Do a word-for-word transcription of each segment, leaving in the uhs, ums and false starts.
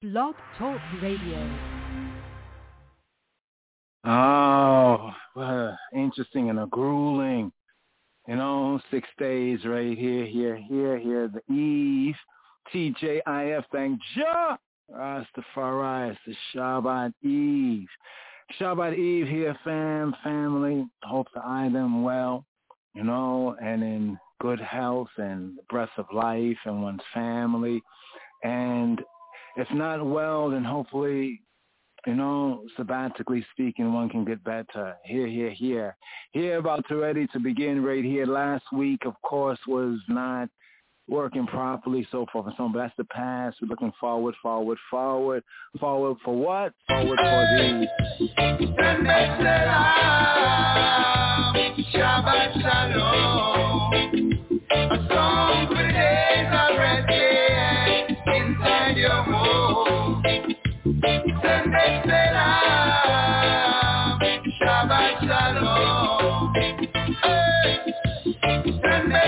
Blog Talk Radio. Oh, uh, interesting and a grueling, you know, six days right here, here, here, here, the Eve, T J I F, thank Jah, Rastafari, it's the Shabbat Eve. Shabbat Eve here, fam, family, hope to eye them well, you know, and in good health and the breath of life and one's family. And if not well, then hopefully, you know, sabbatically speaking, one can get better. Here, here, here. Here about to ready to begin right here. Last week, of course, was not working properly, so forth and so on. But that's the past. We're looking forward, forward, forward. Forward for what? Forward for the... Shabbat Shalom. A song for the days of rest inside your home. Sunday Salam, Shabbat Shalom. Hey. Sunday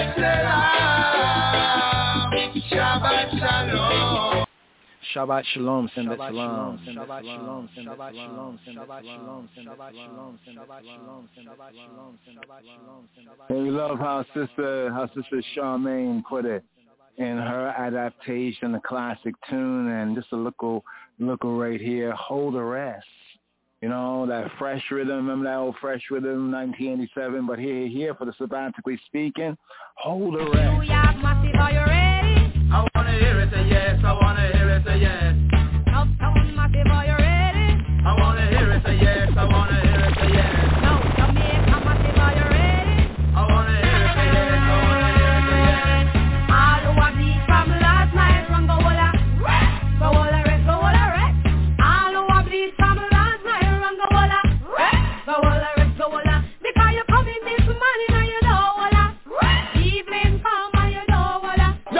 Salam, Shabbat Shalom. Shabbat Shalom, send it Shabbat Shalom. Shabbat Shalom, Shabbat Shalom, Shabbat Shalom, Shabbat Shalom, Shabbat Shalom, Shabbat Shalom, Shabbat Shalom. And we love how sister, how sister Charmaine put it in her adaptation, the classic tune, and just a little, little right here, Hold the Rest. You know, that fresh rhythm, remember that old fresh rhythm, nineteen eighty-seven, but here, here, for the sabbatically speaking, Hold the Rest. New York Massive, are you ready? I want to hear it, a yes, I want to hear it, a yes. Uptown Massive, are you ready? I want to hear it, a yes, I want to hear it, a yes. Now Jamaica Massive, are you ready? I want to hear it, a yes, I want to hear it, a yes. All who have beat from last night, from go all a rest, go all a rest, go all a rest. All who have beat from last night, from go all a rest, go all a rest, go all a. Because you come in this morning and you know all a rest. Evening come and you know all a. You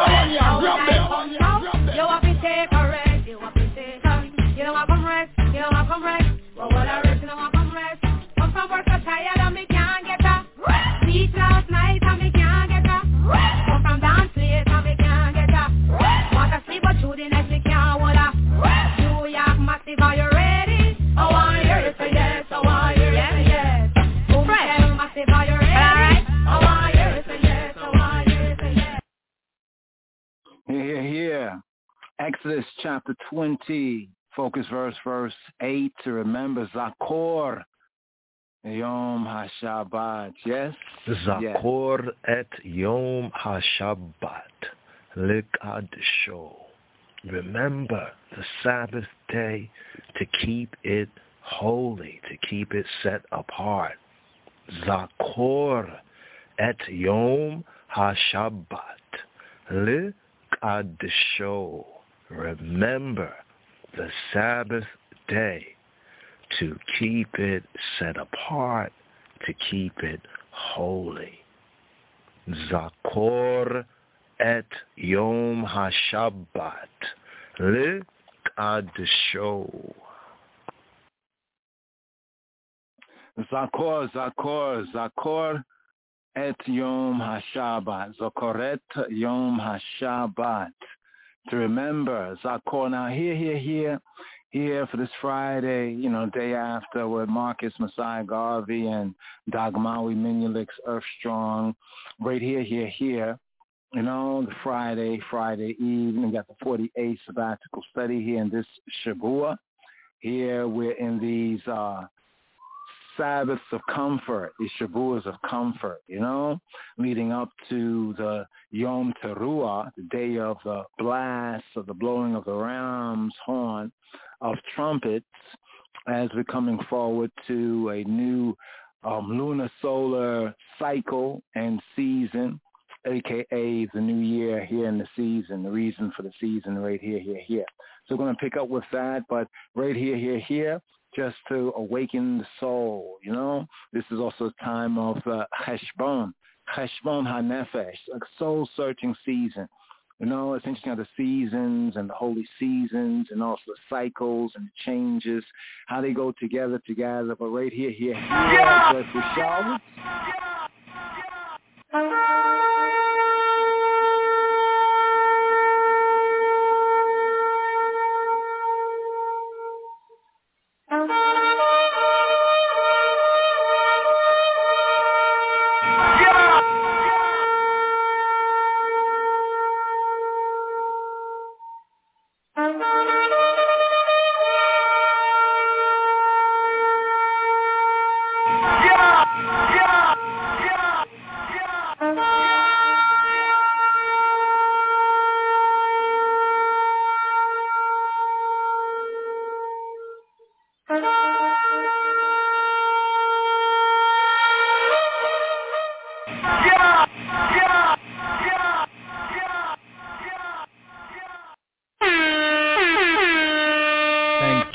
have to take a rest, you have to take a rest. You don't want to come rest, you don't want to come rest. Go all a rest, you don't want to come rest. Come from work so tired and me can't get a rest. Sleep last night and me can't get a rest. Come from dance late and me can't get a rest. Want to sleep but through the night me can't hold a rest. New York Massive, are you ready? I want to hear it say yes, I want to hear it say yes. Boomtown Massive, are you ready? I want to hear it say yes, I want to hear it say yes. Here, here, here. Exodus chapter twenty, focus verse, verse eight, to remember Zakor, Yom HaShabbat, yes? Zakor yes. Et Yom HaShabbat, Likadisho. Remember the Sabbath day to keep it holy, to keep it set apart. Zakor Et Yom HaShabbat, Likadisho. Remember the Sabbath day to keep it set apart, to keep it holy. Zakor et Yom HaShabbat, Likadisho. Zakor, Zakor, Zakor et Yom HaShabbat, Zakoret Yom HaShabbat. To remember, Zakor. Now here, here, here, here for this Friday, you know, day after with Marcus Messiah Garvey and Dagmawi Minulix Earthstrong, right here, here, here, you know, the Friday, Friday evening, we got the forty-eighth sabbatical study here in this Shabua. Here we're in these uh, Sabbaths of comfort, these Shabuas of comfort, you know, leading up to the Yom Teruah, the day of the blast, of the blowing of the ram's horn, of trumpets, as we're coming forward to a new um, lunar solar cycle and season, a k a the new year here in the season, the reason for the season right here, here, here. So we're going to pick up with that, but right here, here, here, just to awaken the soul, you know. This is also a time of uh, Cheshbon, Cheshbon HaNefesh, a soul-searching season. You know, it's interesting how the seasons and the holy seasons and also the cycles and the changes, how they go together, together. But right here, here, here, yeah. Just the shower. Yeah.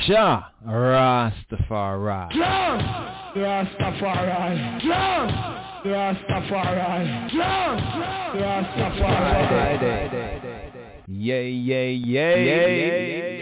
Jah Rastafari. Jah Rastafari. Jah Rastafari. Jah Rastafari. Yay, yay, yay, yay.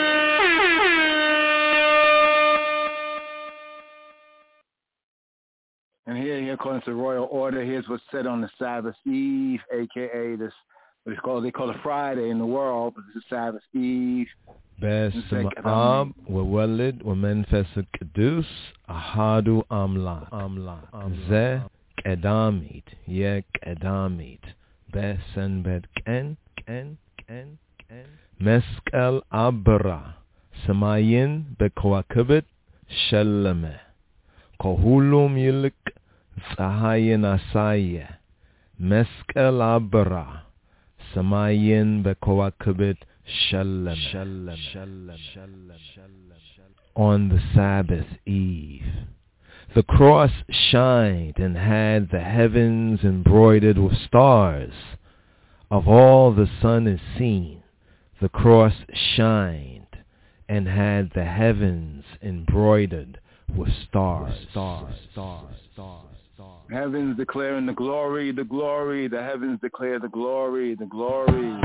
And here, here, according to royal order, here's what's said on the Sabbath Eve, a k a this, what it's called, they call it Friday in the world, but it's the Sabbath Eve. Besem Ab, Wawalid, Wamenfes Kedus, Ahadu Amla, Amla, Ze Kedamit, Ye Kedamit, Besen Bet Ken, Ken, Ken, Ken, Meskel Abra, Samayin Bekwakabit, Shelame, Kohulum Yilik, Zahayin Asaya, Meskel Abra, Samayin Bekwakabit, Shalom, shalom, shalom, shalom, on the Sabbath Eve. The cross shined and had the heavens embroidered with stars. Of all the sun is seen, the cross shined and had the heavens embroidered with stars. Stars, stars, stars, stars. Heavens declaring the glory, the glory. The heavens declare the glory, the glory.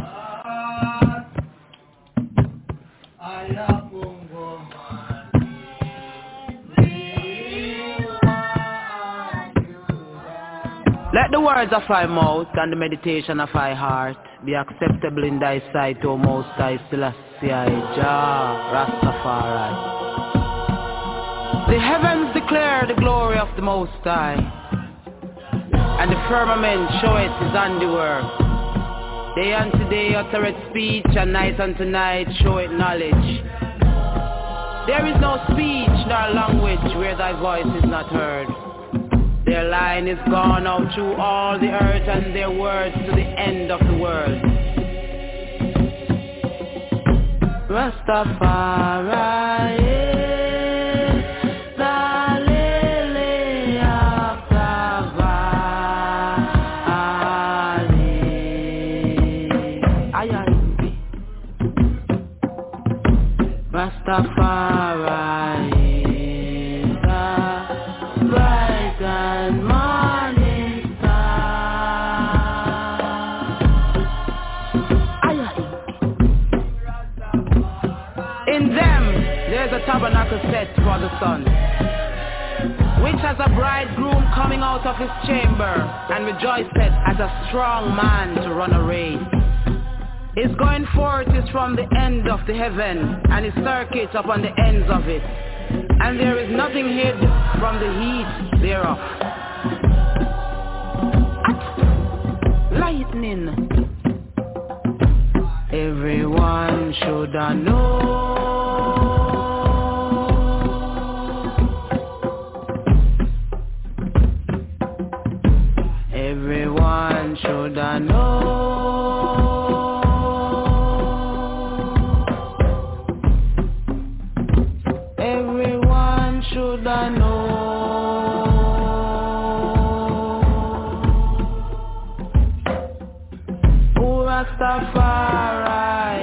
Let the words of thy mouth and the meditation of thy heart be acceptable in thy sight, O Most High Selassie, Jah Rastafari. The heavens declare the glory of the Most High, and the firmament showeth his handiwork. Day unto day uttereth speech, and night unto night showeth knowledge. There is no speech nor language where thy voice is not heard. Their line is gone out through all the earth, and their words to the end of the world. Rastafari. Rastafari is the bright and morning star. In them there's a tabernacle set for the sun, which has a bridegroom coming out of his chamber, and rejoiceth as a strong man to run a race. His going forth is from the end of the heaven, and his circuit upon the ends of it, and there is nothing hid from the heat thereof. At lightning, everyone should know. Everyone should know. Should I know? Oh, Rastafari.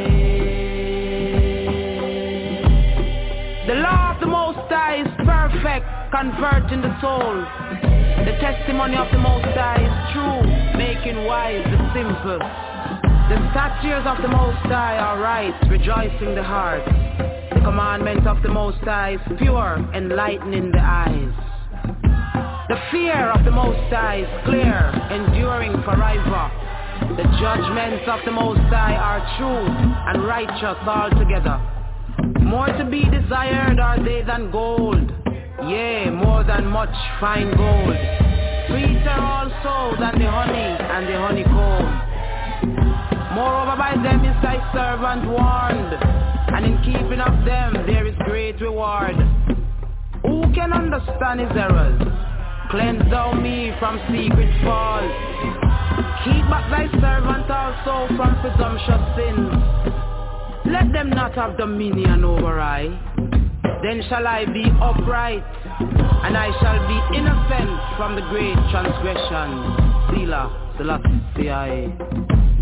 The law of the Most High is perfect, converting the soul. The testimony of the Most High is true, making wise the simple. The statutes of the Most High are right, rejoicing the heart. The commandment of the Most High is pure, enlightening the eyes. The fear of the Most High is clear, enduring forever. The judgments of the Most High are true and righteous altogether. More to be desired are they than gold, yea, more than much fine gold. Sweeter also than the honey and the honeycomb. Moreover by them is thy servant warned, and in keeping of them there is great reward. Who can understand his errors? Cleanse thou me from secret faults. Keep back thy servant also from presumptuous sins. Let them not have dominion over I. Then shall I be upright, and I shall be innocent from the great transgression. Selah, Selassie.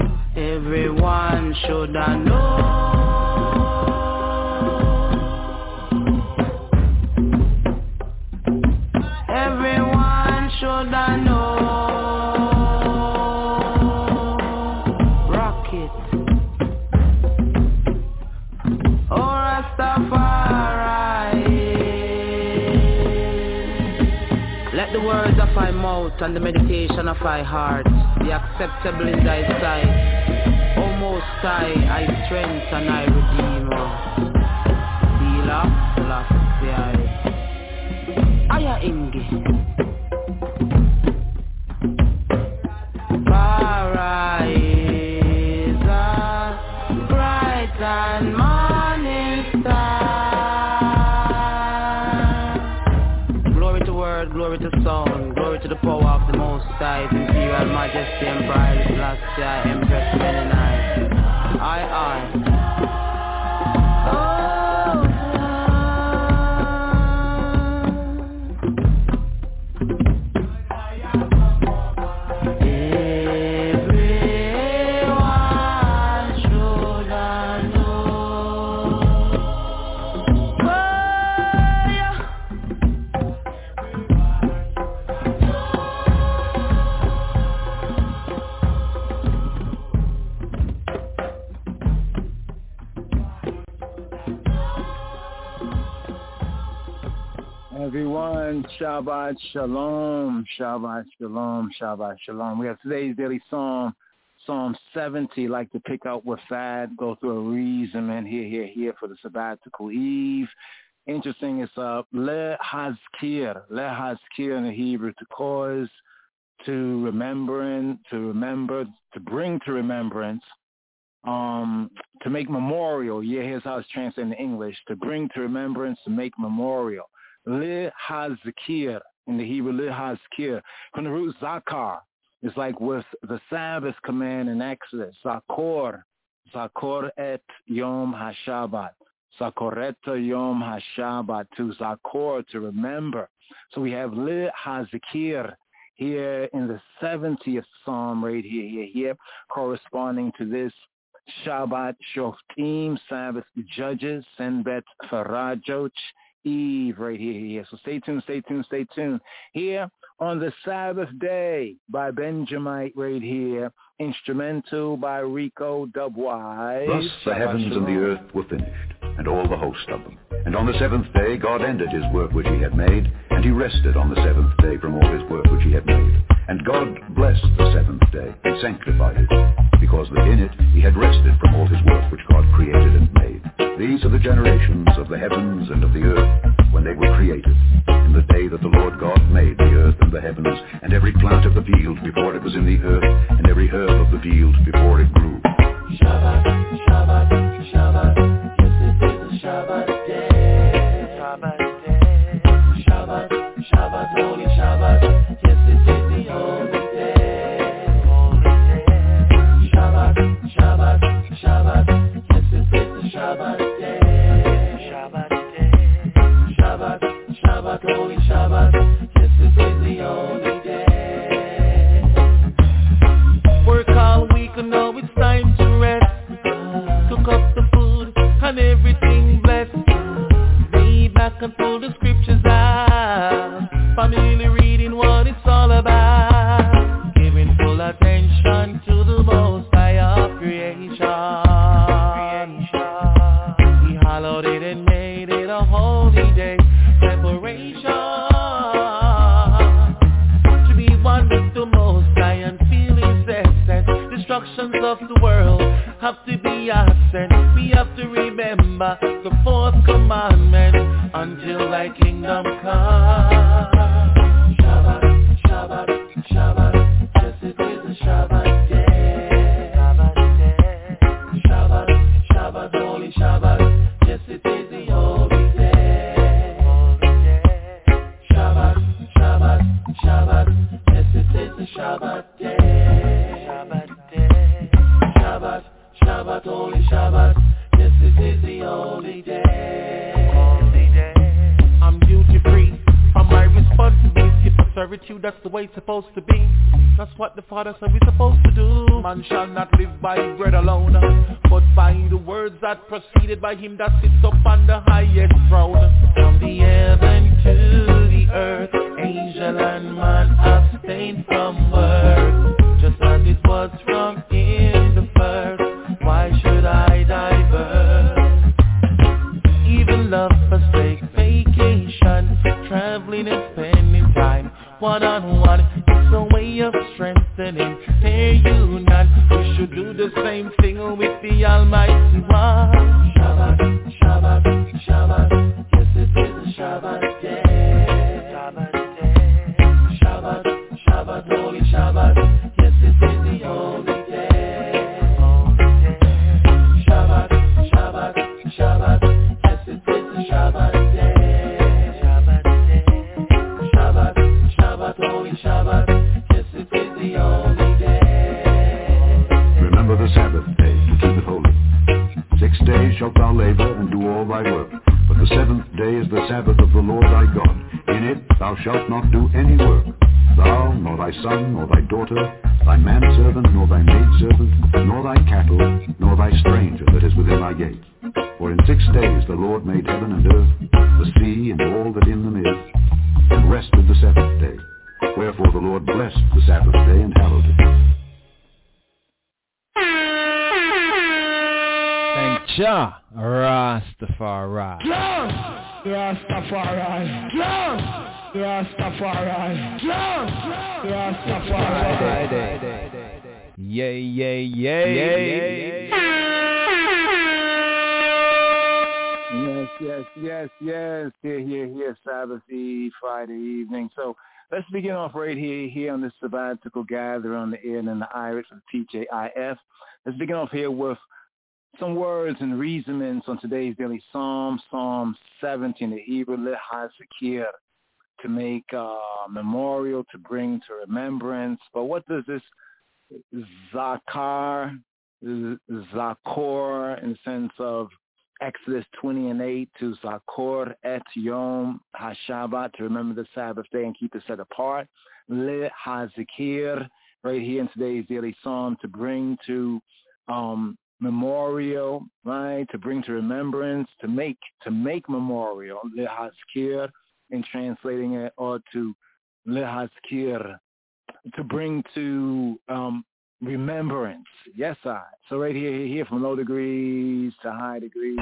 Everyone should know. Let the words of my mouth and the meditation of my heart be acceptable in thy sight. O Most High, I strength and I redeemer. Dealer, Selassie, Aya Ingi. Paradise, bright and morning star. Glory to word, glory to sound, glory to the power of the Most High, Imperial Majesty, Emperor Selassie, Empress Menenai. I, I. Oh. Everyone, Shabbat Shalom, Shabbat Shalom, Shabbat Shalom. We have today's daily psalm, Psalm seventy. Like to pick out with Fad, go through a reason, and here, here, here for the sabbatical eve. Interesting, it's uh, Le Hazkir, Le Hazkir in the Hebrew, to cause, to remembering, to remember, to bring to remembrance, um, to make memorial. Yeah, here's how it's translated in English, to bring to remembrance, to make memorial. Le Hazkir, in the Hebrew, Le Hazkir. From the root Zakar, it's like with the Sabbath command in Exodus, Zakor, Zakor et Yom HaShabbat, Zakoret Yom HaShabbat, to Zakor, to remember. So we have Le Hazkir here in the seventieth Psalm right here, here, here, corresponding to this Shabbat Shoftim, Sabbath Judges, Senbet Farajoch, Eve right here, here. So stay tuned, stay tuned, stay tuned. Here on the Sabbath Day by Benjamite right here. Instrumental by Rico Dubwise. Thus the heavens and the earth were finished, and all the host of them. And on the seventh day God ended his work which he had made, and he rested on the seventh day from all his work which he had made. And God blessed the seventh day, and sanctified it, because that in it he had rested from all his work which God created and made. These are the generations of the heavens and of the earth, when they were created, in the day that the Lord God made the earth and the heavens, and every plant of the field before it was in the earth, and every herb of the field before it grew. Shabbat, Shabbat, Shabbat, yes it is a Shabbat day. Shabbat day. Shabbat, Shabbat, holy Shabbat, yes it is the holy day. Holy day. Shabbat, Shabbat, Shabbat, yes it is the Shabbat day. Shabbat day. Shabbat, Shabbat, holy Shabbat, yes it is the holy day. Work all week and now it's time to rest. Cook up the food and everything blessed. Lay back and pull the scriptures out. Family reading what it's all about. Giving full attention to the Most High of creation. He hallowed it and made it a holy day. Separation to be one with the Most High and feel his essence. Destructions of the world have to be absent. We have to remember the fourth commandment until thy kingdom come. Shabbat, Shabbat, Shabbat, yes it is a Shabbat day. Shabbat day. Shabbat, Shabbat, holy Shabbat, yes it is the holy day. Holy day. Shabbat, Shabbat, Shabbat, yes it is the Shabbat day. Shabbat day. Shabbat, Shabbat, holy Shabbat, yes it is the holy day. Holy day. I'm duty free from my responsibility for servitude. That's the way it's supposed to be. That's what the Father said we're supposed to do. Man shall not live by bread alone, but by the words that proceeded by him that sits up on the highest throne. From the heaven to the earth, angel and man abstain from work, just as it was from in the first. Why should I divert? love forsake vacation, traveling and spending time one-on-one. It's a way of strengthening their union. We should do the same thing with the Almighty One. Shabbat, Shabbat, Shabbat, yes it is a Shabbat day. Shabbat day, Shabbat, Shabbat, holy Shabbat, yes it is the holy day. Shabbat, Shabbat, Shabbat, yes it is a Shabbat day. Shabbat day, Shabbat, Shabbat, holy Shabbat, yes it is the holy day. Remember the Sabbath day to keep it holy. Six days shalt thou labor and do all thy work, but the seventh day is the Sabbath of the Lord thy God. In it thou shalt not do any work, thou, nor thy son, nor thy daughter, thy manservant, nor thy maidservant, nor thy cattle, nor thy stranger that is within thy gates. For in six days the Lord made heaven and earth, the sea and all that in them is, and rested the seventh day. Wherefore the Lord blessed the Sabbath day and hallowed it. Thank Jah, Rastafari. Jah, Rastafari. Jah, Rastafari. Jah, Rastafari. Yay, yay, yay, yay. Yes, yes, yes, yes. Here, here, here, Sabbath Eve, Friday evening. So let's begin off right here, here on this sabbatical gather on the air and in the Irish of T J I F. Let's begin off here with some words and reasonings on today's daily Psalm, Psalm seventeen, the Hebrew Lehazikir, to make a memorial, to bring to remembrance. But what does this Zakar, Zakor, in the sense of Exodus twenty and eight, to Zakor et Yom HaShabbat, to remember the Sabbath day and keep it set apart. Lehazikir, right here in today's daily Psalm, to bring to um, memorial, right, to bring to remembrance, to make to make memorial, lehazkir, in translating it, or to lehazkir, to bring to um, remembrance. Yes, I. So right here, here from low degrees to high degrees.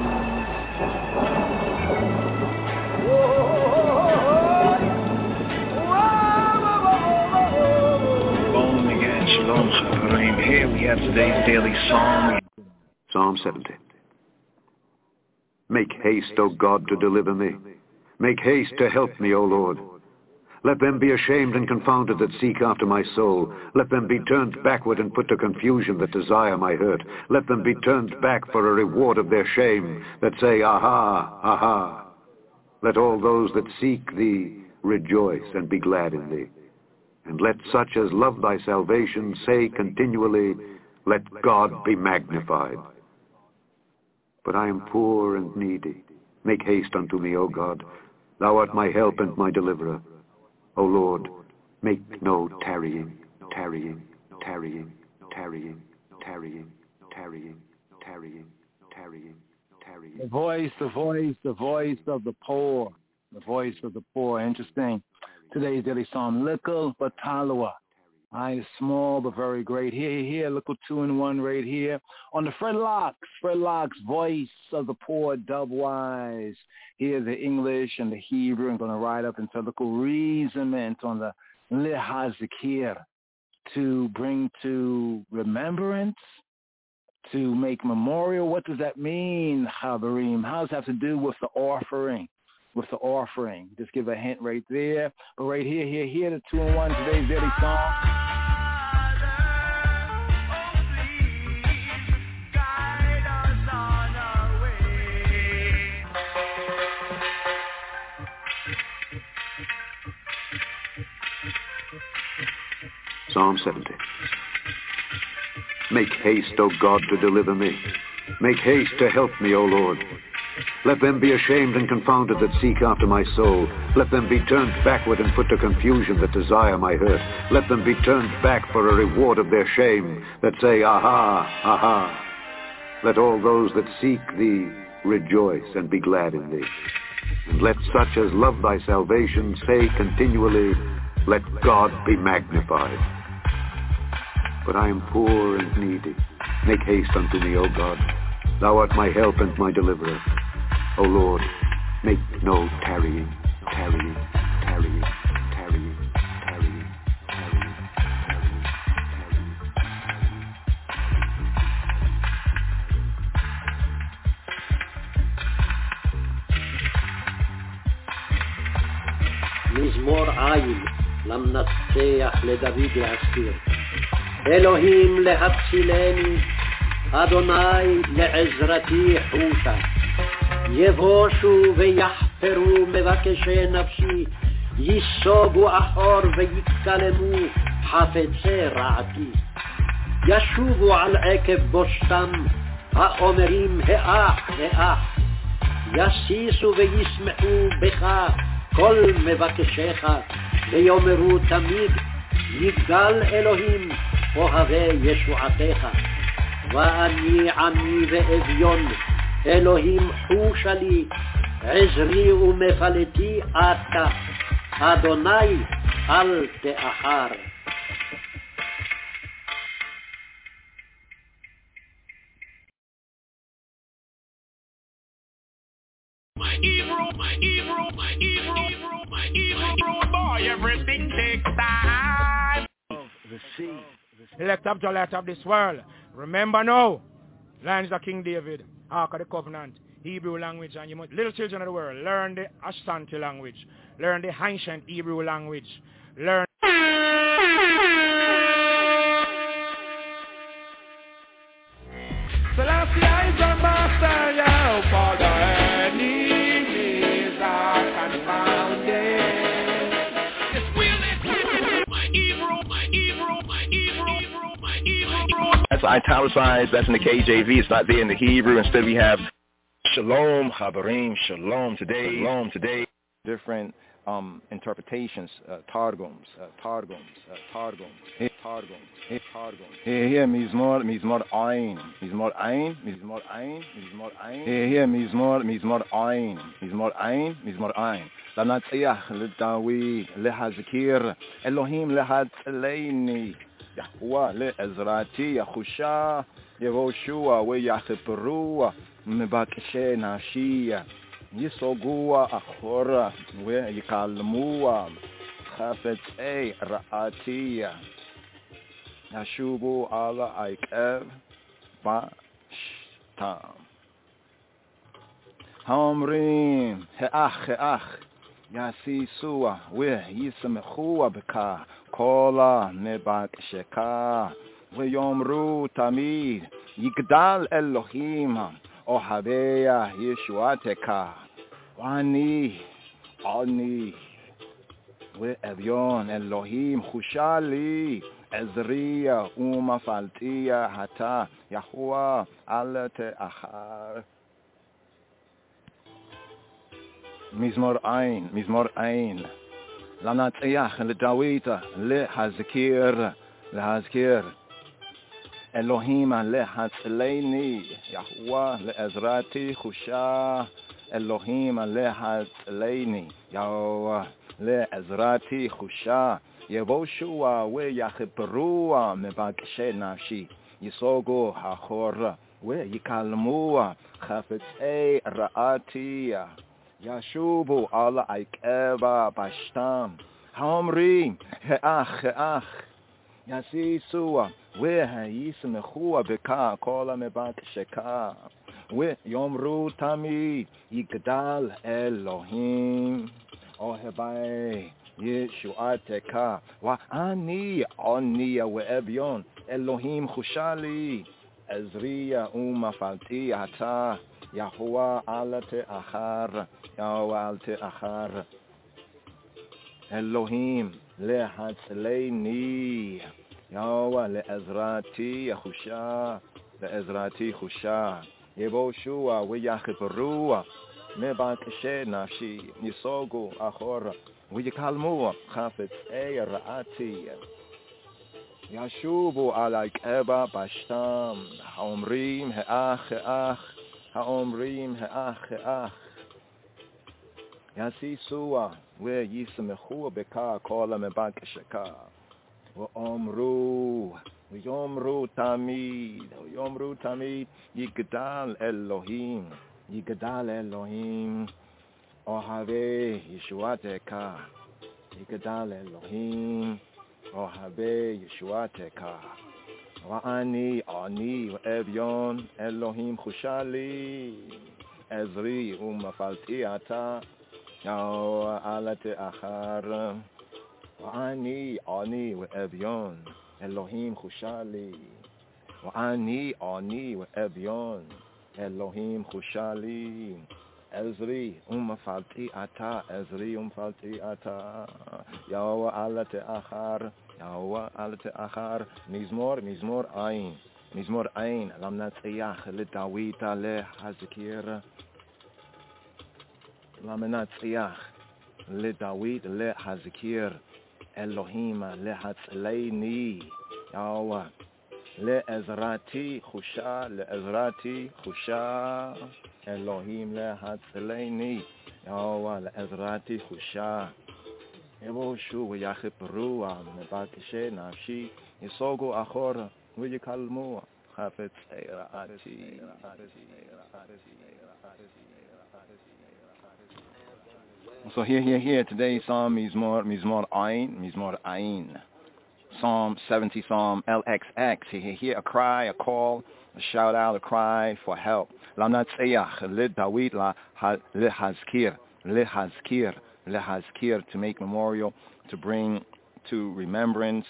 Shalom again, shalom, Chaverim. Here we have today's daily psalm. Psalm seventy. Make haste, O God, to deliver me. Make haste to help me, O Lord. Let them be ashamed and confounded that seek after my soul. Let them be turned backward and put to confusion that desire my hurt. Let them be turned back for a reward of their shame, that say, Aha, aha. Let all those that seek thee rejoice and be glad in thee. And let such as love thy salvation say continually, Let God be magnified. But I am poor and needy. Make haste unto me, O God. Thou art my help and my deliverer. O Lord, make no tarrying, tarrying, tarrying, tarrying, tarrying, tarrying, tarrying, tarrying, tarrying. The voice, the voice, the voice of the poor. The voice of the poor. Interesting. Today's daily psalm, Likul Batalua. I is small but very great. Here, here, Likul two in one right here. On the Fred Locks, Fred Locks, voice of the poor, dubwise. Here the English and the Hebrew. I'm going to write up into Likul reasonment on the Lehazikir, to bring to remembrance, to make memorial. What does that mean, Chaverim? How does that have to do with the offering? With the offering. Just give a hint right there. But right here, here, here, the two in one, today's daily song. Psalm seventy. Make haste, O God, to deliver me. Make haste to help me, O Lord. Let them be ashamed and confounded that seek after my soul. Let them be turned backward and put to confusion that desire my hurt. Let them be turned back for a reward of their shame, that say, Aha, aha. Let all those that seek thee rejoice and be glad in thee. And let such as love thy salvation say continually, Let God be magnified. But I am poor and needy. Make haste unto me, O God. Thou art my help and my deliverer. O Lord, Make no tarrying, tarrying, tarrying, tarrying, tarrying, tarrying, tarrying, tarrying. מזמור עין למנצח לדוד להזכיר. אלוהים להצילני, אדוני לעזרתי חושה. יבושו ויחפרו מבקשי נפשי, ייסוגו אחור ויקלמו חפצי רעתי. ישובו על עקב בושתם, האומרים האח האח. יסיסו וישמחו בך כל מבקשיך, ויאמרו תמיד, יגדל אלוהים אוהבי ישועתך. ואני עמי ואביון, אלוהים חושה לי, עזרי ומפלתי אתה, אדוני אל תאחר. My Hebrew, my Hebrew, my Hebrew, my Hebrew boy, everything takes time. The sea. Elect up to light of this world. Remember now, lines of King David, Ark of the Covenant, Hebrew language, and you must, little children of the world, learn the Ashanti language, learn the ancient Hebrew language, learn. Selassie is a master, yeah, for the enemies are confounded. My Hebrew, my Hebrew, my Hebrew, my Hebrew. That's italicized, that's in the K J V, it's not there in the Hebrew. Instead we have Shalom, Habarim, Shalom today, Shalom today. Different um, interpretations, uh, Targums, uh, Targums, uh, Targums, hey, Targums, hey, Targums. Here, here, Mizmor, Mizmor Ayin, Mizmor Ayin, Mizmor Ayin, Mizmor Ayin. Here, here, Mizmor, Mizmor Ayin, Mizmor Ayin, Mizmor Ayin. Lanatziyah, Ledawi, Lehazkir, Elohim Lehatzeleini, Yahweh Le'ezrati, Yahusha, Yehoshua, We'yachiperua, Mebakeshe Nashia. Yisogua achora we yikalmua chafetzei ra'atiya yashubu ala aikev bashtam haomrim heach heach yasisua we yismechua beka kola nebaksheka we yomru tamid yigdal Elohim Ohabeya Yeshuateka Wani Ani We Evion Elohim Hushali Ezriya Uma Faltiya Hata Yahuwah Alate Achar Mizmor Ain Mizmor Ain Lanatziyach Ledawita Lehazkir Lehazkir Elohim lehatzleini, Yahuwah le'ezrati chusha. Elohim lehatzleini, Yahuwah le'ezrati chusha. Yevoshua we yachiperua mebakeshe nafshi. Yisogu hachora we yikalmua chafetzei ra'atiya. Yashubu ala aikeva bashtam. Haomrim heach heach. Yasisua we yismechua beka kola mebaksheka we yomru tamid yigdal Elohim ohebai Yeshuateka wa ani oniya we ebion Elohim chushali Ezriya uma falti hata Yahuwah alate achar Yahuwah alte achar Elohim lehatzleini Yahuwah le'ezrati Yahusha le'ezrati Chusha Yevoshua we'yachiperua mebakeshe nafshi Yisogu achora we'yikalmua chafetzei ra'ati Yashubu alaikeba bashtam haomrim he'ach he'ach haomrim he'ach he'ach Yasisua we'yismechua beka kola mebakesheka Omru, Yomru Tamid, Yomru Tamid, Yigdal Elohim, Yigdal Elohim, Ohave Yeshuateka, Ikadal Elohim, Ohave Yeshuateka, Wa'ani Ani Evyon Elohim Chushali, Ezri Umafalti Ata, Yao Alate Achar, Wa'ani Ani Evyon Elohim Chushali, Wa'ani Ani Evyon Elohim Chushali. Ezri umfalti ata, Ezri umfalti ata, Yahweh alate achar, Yahweh alate achar, Mizmor, Mizmor ayin, Mizmor ayin, Lamnat iyach le Dawita le Hazikir, Lamnat iyach le Dawit le Hazikir, Elohim le Hatzleini, Yahweh le Ezrati Chusha, le Ezrati Chusha. Elohim lehatzeleini, Yahweh le'ezrati chusha. Yevoshu v'yachipru mebakishe nafshi, Yisogu achor v'yikalmu chafetz eira'ati. So here, here, here, today's Psalm Mizmor, Mizmor Ayin, Mizmor Ayin. Psalm seventy, Psalm L X X. Here, here, a cry, a call, a shout out, a cry for help. Lamnatzeyach le Dawid la lehazkir, lehazkir, lehazkir, to make memorial, to bring to remembrance.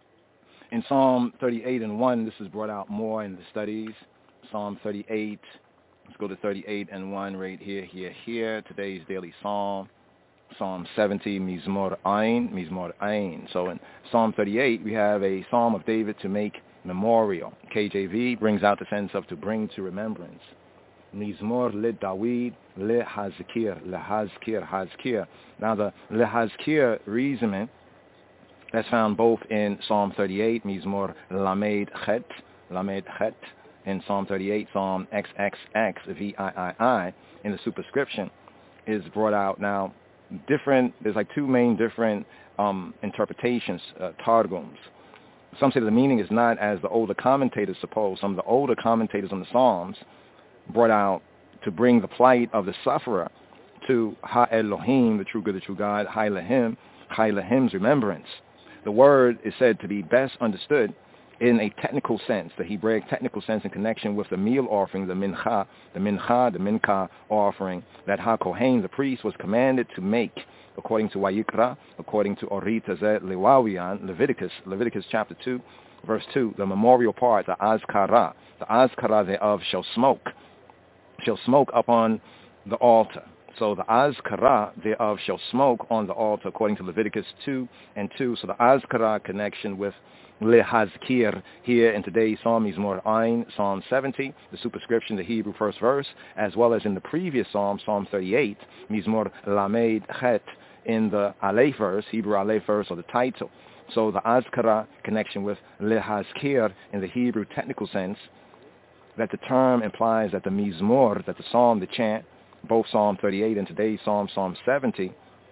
In Psalm thirty-eight and one, this is brought out more in the studies. Psalm thirty-eight, let's go to thirty-eight and one right here, here, here. Today's daily Psalm. Psalm seventy, Mizmor Ayin, Mizmor Ayin. So in Psalm thirty-eight, we have a Psalm of David to make memorial. K J V brings out the sense of to bring to remembrance. Mizmor le Dawid le Hazkir, le Hazkir, Hazkir. Now the le Hazkir reasoning that's found both in Psalm thirty-eight, Mizmor Lamed Chet, Lamed Chet, in Psalm thirty-eight, Psalm triple X, V I I I, in the superscription, is brought out now. Different, there's like two main different um, interpretations, uh, targums. Some say the meaning is not as the older commentators suppose. Some of the older commentators on the Psalms brought out to bring the plight of the sufferer to Ha Elohim, the true good, the true God, Hai Lahim, Hai Lahim's remembrance. The word is said to be best understood in a technical sense, the Hebraic technical sense in connection with the meal offering, the mincha, the mincha, the mincha offering that HaKohen, the priest, was commanded to make according to Vayikra, according to Orit Hazeh Lewawian, Leviticus, Leviticus chapter two, verse two, the memorial part, the Azkara, the Azkara thereof shall smoke, shall smoke upon the altar. So the Azkara thereof shall smoke on the altar according to Leviticus two and two. So the Azkara connection with Lehazkir here in today's Psalm Mizmor Ayin, Psalm seventy, the superscription, the Hebrew first verse, as well as in the previous Psalm, Psalm thirty-eight, Mizmor Lamed Chet, in the Aleph verse, Hebrew Aleph verse, or the title. So the Azkara connection with Lehazkir in the Hebrew technical sense, that the term implies that the Mizmor, that the Psalm, the chant, both Psalm thirty-eight and today's Psalm, Psalm seventy,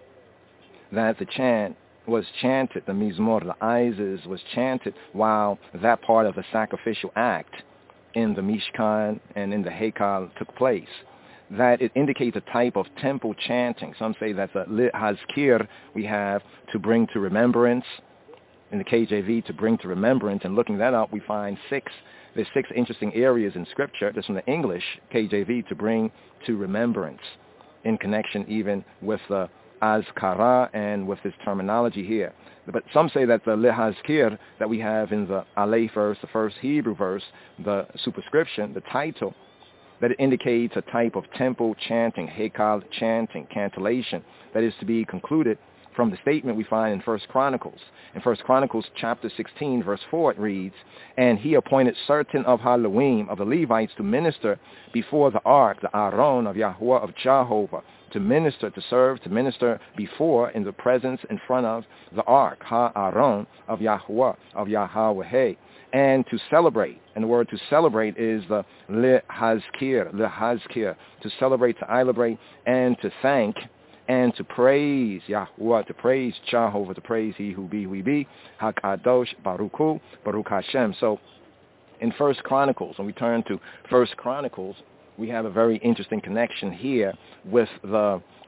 that the chant was chanted, the Mizmor, the Isis was chanted while that part of the sacrificial act in the Mishkan and in the Heikal took place. That it indicates a type of temple chanting. Some say that the Lehazkir we have to bring to remembrance, in the K J V to bring to remembrance, and looking that up we find six, there's six interesting areas in Scripture, just from the English K J V, to bring to remembrance in connection even with the Azkara and with this terminology here. But some say that the Lehazkir that we have in the Aleph verse, the first Hebrew verse, the superscription, the title, that it indicates a type of temple chanting, Heikal chanting, cantillation, that is to be concluded from the statement we find in First Chronicles. In First Chronicles chapter sixteen, verse four, it reads, "And he appointed certain of Halloween, of the Levites, to minister before the ark, the Aaron of Yahweh of Jehovah, to minister, to serve, to minister before, in the presence, in front of the ark, Ha-Aaron of Yahweh, of Yahweh, and to celebrate." And the word to celebrate is the Lehazkir, Lehazkir, to celebrate, to celebrate, and to thank, and to praise Yahweh, to praise Jehovah, to praise He who be, we be, HaKadosh, Baruch Hu, Baruch Hashem. So in First Chronicles, when we turn to First Chronicles, we have a very interesting connection here with the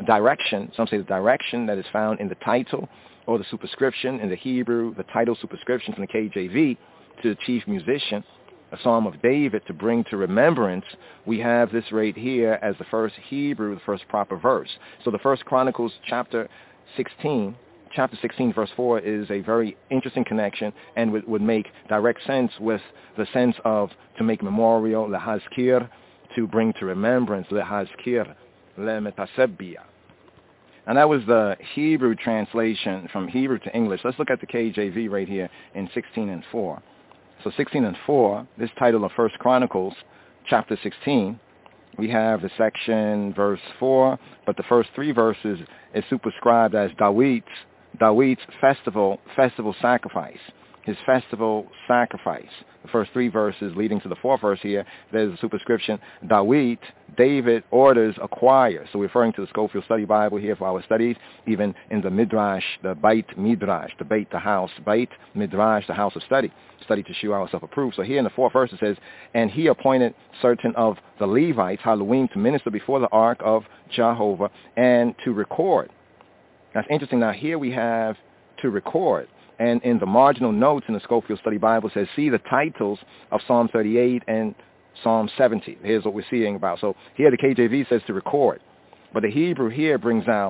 direction, some say the direction that is found in the title or the superscription in the Hebrew, the title superscription from the K J V to the chief musician, a Psalm of David to bring to remembrance, we have this right here as the first Hebrew, the first proper verse. So the First Chronicles chapter sixteen, chapter sixteen verse four is a very interesting connection and would, would make direct sense with the sense of to make memorial, lehazkir, to bring to remembrance, lehazkir, lemetasebbiya. And that was the Hebrew translation from Hebrew to English. Let's look at the K J V right here in sixteen and four. So sixteen and four, this title of First Chronicles, chapter sixteen, we have the section verse four, but the first three verses is superscribed as Dawid's, Dawid's festival, festival sacrifice, his festival sacrifice. The first three verses leading to the fourth verse here, there's a superscription, Dawid, David orders a choir. So referring to the Scofield Study Bible here for our studies, even in the Midrash, the Beit Midrash, the Beit, the house, Beit Midrash, the house of study, study to shew ourselves approved. So here in the fourth verse it says, and he appointed certain of the Levites, Halloween, to minister before the ark of Jehovah and to record. That's interesting. Now here we have to record. And in the marginal notes in the Scofield Study Bible says, see the titles of Psalm thirty-eight and Psalm seventy. Here's what we're seeing about. So here the K J V says to record. But the Hebrew here brings out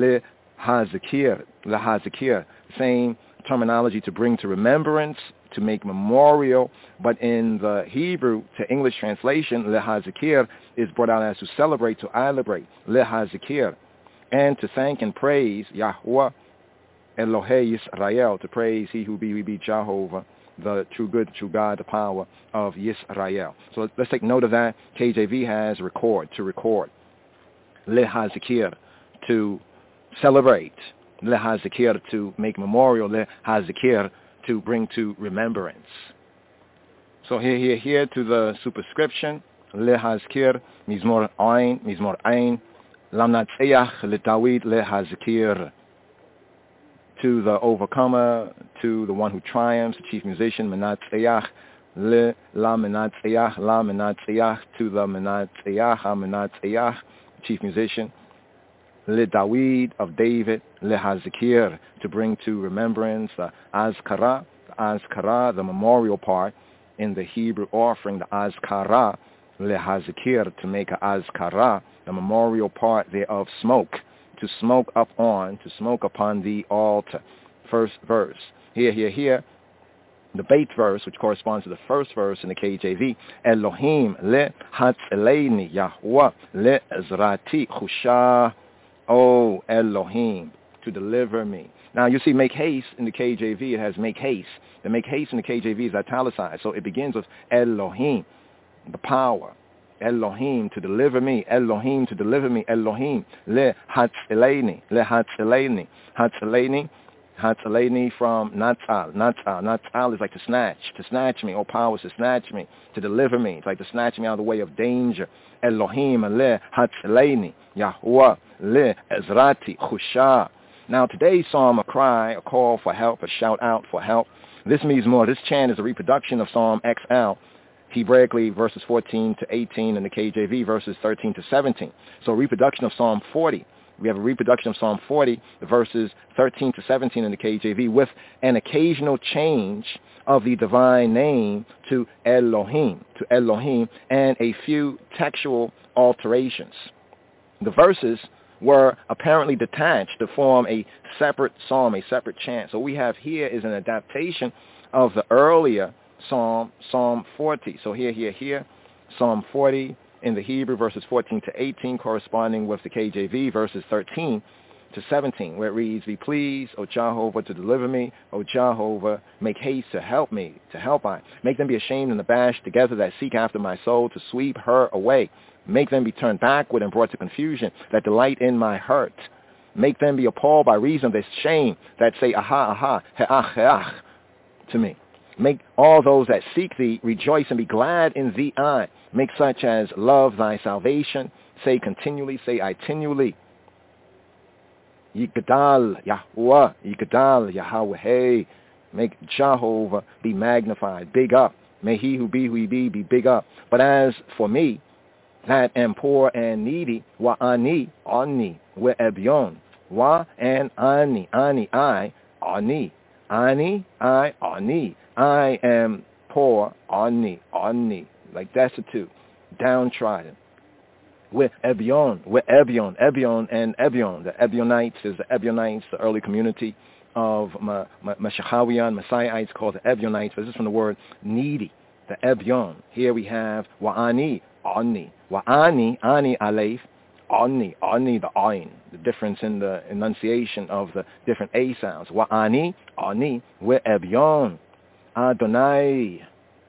le-hazakir, le-hazakir, same terminology to bring to remembrance, to make memorial. But in the Hebrew to English translation, le-hazakir is brought out as to celebrate, to celebrate, le-hazakir, and to thank and praise Yahweh, Elohei Yisrael, to praise he who be, we be Jehovah, the true good, true God, the power of Yisrael. So let's take note of that. K J V has record, to record. Lehazikir, to celebrate. Lehazikir, to make memorial. Lehazikir, to bring to remembrance. So here, here, here to the superscription. Lehazikir, Mizmor Ein, Mizmor Ein, Lamnatzeyach LeDawid Lehazikir. To the overcomer, to the one who triumphs, the chief musician, Menatzeyach, Le La Menatzeyach, La Menatzeyach, to the Menatzeyach, Ha Menatzeyach, chief musician, Le Dawid of David, Le Hazikir, to bring to remembrance the Azkara, the Azkara, the memorial part in the Hebrew offering, the Azkara, Le Hazikir, to make a Azkara, the memorial part thereof, smoke. To smoke up on, to smoke upon the altar. First verse. Here, here, here. The Beit verse, which corresponds to the first verse in the K J V. Elohim le hatzeleini Yahweh le ezrati chusha. Oh, Elohim, to deliver me. Now, you see make haste in the K J V. It has make haste. The make haste in the K J V is italicized. So it begins with Elohim, the power. Elohim, to deliver me. Elohim, to deliver me. Elohim, le hatzeleini, le hatzeleini. Hatzeleini, hatzeleini from natzal. Natzal, natzal is like to snatch, to snatch me. Oh, powers to snatch me, to deliver me. It's like to snatch me out of the way of danger. Elohim, le hatzeleini. Yahweh, le ezrati chusha. Now, today's psalm, a cry, a call for help, a shout out for help. This means more. This chant is a reproduction of Psalm X L. Hebraically, verses fourteen to eighteen, and the K J V, verses thirteen to seventeen. So a reproduction of Psalm forty. We have a reproduction of Psalm forty, the verses thirteen to seventeen in the K J V, with an occasional change of the divine name to Elohim, to Elohim, and a few textual alterations. The verses were apparently detached to form a separate psalm, a separate chant. So what we have here is an adaptation of the earlier Psalm, Psalm forty. So here, here, here, Psalm forty in the Hebrew, verses fourteen to eighteen, corresponding with the K J V, verses thirteen to seventeen, where it reads, be pleased, O Jehovah, to deliver me. O Jehovah, make haste to help me, to help I. Make them be ashamed and abashed together that seek after my soul, to sweep her away. Make them be turned backward and brought to confusion, that delight in my hurt. Make them be appalled by reason of this shame, that say, aha, aha, he'ach, he'ach, to me. Make all those that seek thee rejoice and be glad in thee. I make such as love thy salvation. Say continually, say itinually. Yikadal Yahweh, Yikadal Yahweh. Make Jehovah be magnified, big up. May he who be who he be be big up. But as for me, that am poor and needy, wa ani, ani, We'ebyon. Wa and ani. Ani, I, ani. Ani, I, ani. I am poor, ani, ani. Like destitute, downtrodden. We'ebyon. We'ebyon. Ebyon and Ebyon. The Ebyonites is the Ebyonites, the early community of Mashahawian, Messiahites called the Ebyonites. But this is from the word needy, the Ebyon. Here we have Wa'ani, Ani. Wa'ani, Ani, Aleph, Ani, Ani, the Ain. The difference in the enunciation of the different A sounds. Wa'ani, Ani, We'ebyon. Adonai,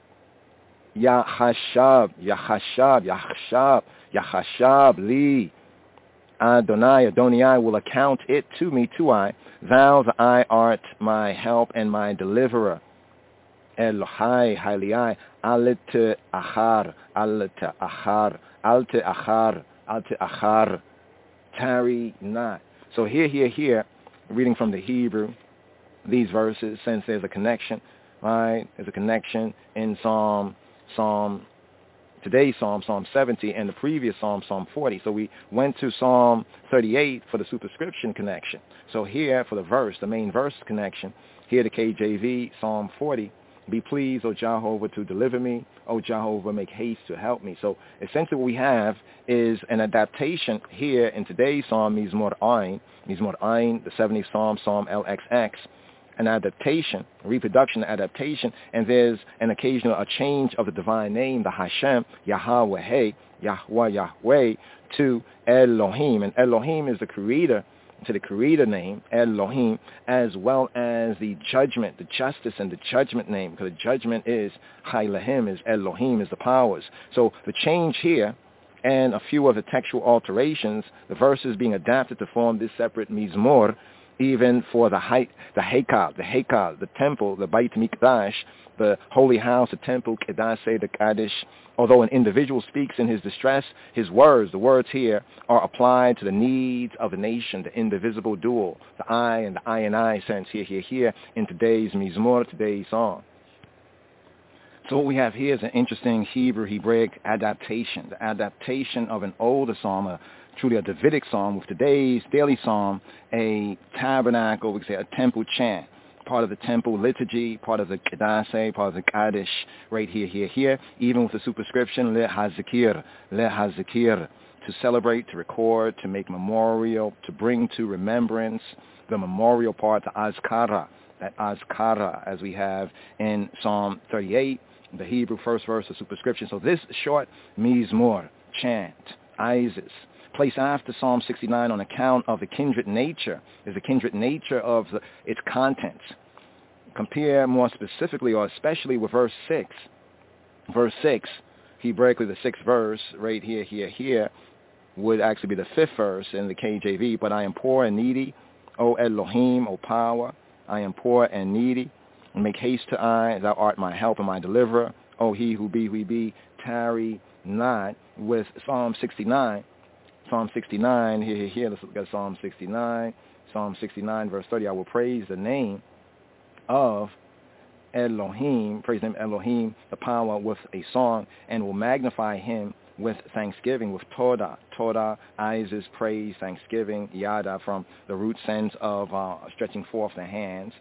Yahashab, Yahashab, Yahashab, Yahashab, Li. Adonai, Adonai will account it to me, to I. Thou, the I, art my help and my deliverer. Elohai, Hailiai, Alte Achar, Alte Achar, Alte Achar, Alte Achar, tarry not. So here, here, here, reading from the Hebrew, these verses, since there's a connection, right? There's a connection in Psalm, Psalm, today's Psalm, Psalm seventy, and the previous Psalm, Psalm forty. So we went to Psalm thirty-eight for the superscription connection. So here for the verse, the main verse connection, here the K J V, Psalm forty, be pleased, O Jehovah, to deliver me. O Jehovah, make haste to help me. So essentially what we have is an adaptation here in today's Psalm, Mizmor Ayin, Mizmor Ayin, the seventieth Psalm, Psalm L X X, an adaptation, reproduction, adaptation, and there's an occasional a change of the divine name, the Hashem, Yahweh, Yahweh, Yahweh, to Elohim. And Elohim is the creator, to the creator name, Elohim, as well as the judgment, the justice and the judgment name, because the judgment is Chailahim, is Elohim, is the powers. So the change here and a few of the textual alterations, the verses being adapted to form this separate Mizmor, even for the Hay, the Heikal, the Heikal, the temple, the Beit Mikdash, the holy house, the temple, Kedaseh, the Kaddish. Although an individual speaks in his distress, his words, the words here, are applied to the needs of the nation, the indivisible dual, the I and the I and I sense here, here, here, in today's Mizmor, today's song. So what we have here is an interesting Hebrew, Hebraic adaptation, the adaptation of an older psalm, a truly a Davidic psalm, with today's daily psalm, a tabernacle, we could say a temple chant, part of the temple liturgy, part of the Kedaseh, part of the Kaddish, right here, here, here, even with the superscription, Le Hazikir, Le Hazikir, to celebrate, to record, to make memorial, to bring to remembrance, the memorial part, the Azkara, that Azkara, as we have in Psalm thirty-eight, the Hebrew first verse, the superscription. So this short Mizmor, chant, Isis, placed after Psalm sixty-nine on account of the kindred nature, is the kindred nature of the, its contents. Compare more specifically or especially with verse six. Verse six, Hebraically the sixth verse, right here, here, here, would actually be the fifth verse in the K J V. But I am poor and needy, O Elohim, O power, I am poor and needy. Make haste to I, thou art my help and my deliverer. O he who be, who be, tarry not. With Psalm sixty-nine, Psalm sixty-nine, here, here, here, let's look at Psalm sixty-nine. Psalm sixty-nine, verse thirty, I will praise the name of Elohim, praise him Elohim, the power, with a song, and will magnify him with thanksgiving, with Todah. Todah, Isis, praise, thanksgiving, Yada, from the root sense of uh, stretching forth the hands.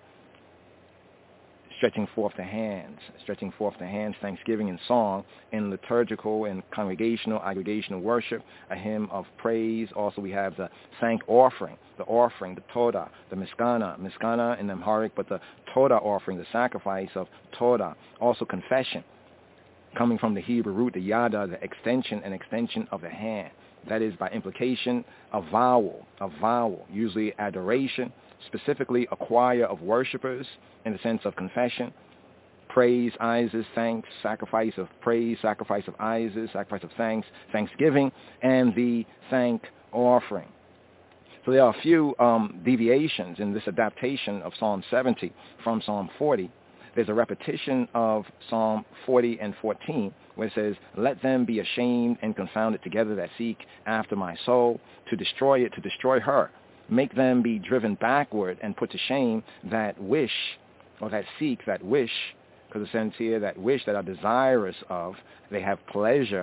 Stretching forth the hands, stretching forth the hands, thanksgiving and song in liturgical and congregational, aggregational worship, a hymn of praise. Also we have the thank offering, the offering, the Todah, the Miskana, Miskana in Amharic, but the Todah offering, the sacrifice of Todah. Also confession, coming from the Hebrew root, the Yada, the extension and extension of the hand. That is by implication a vowel, a vowel, usually adoration, specifically a choir of worshipers in the sense of confession, praise, Isis, thanks, sacrifice of praise, sacrifice of Isis, sacrifice of thanks, thanksgiving, and the thank offering. So there are a few um, deviations in this adaptation of Psalm seventy from Psalm forty. There's a repetition of Psalm forty and fourteen, where it says, let them be ashamed and confounded together that seek after my soul, to destroy it, to destroy her. Make them be driven backward and put to shame that wish, or that seek, that wish, because it says here that wish, that are desirous of, they have pleasure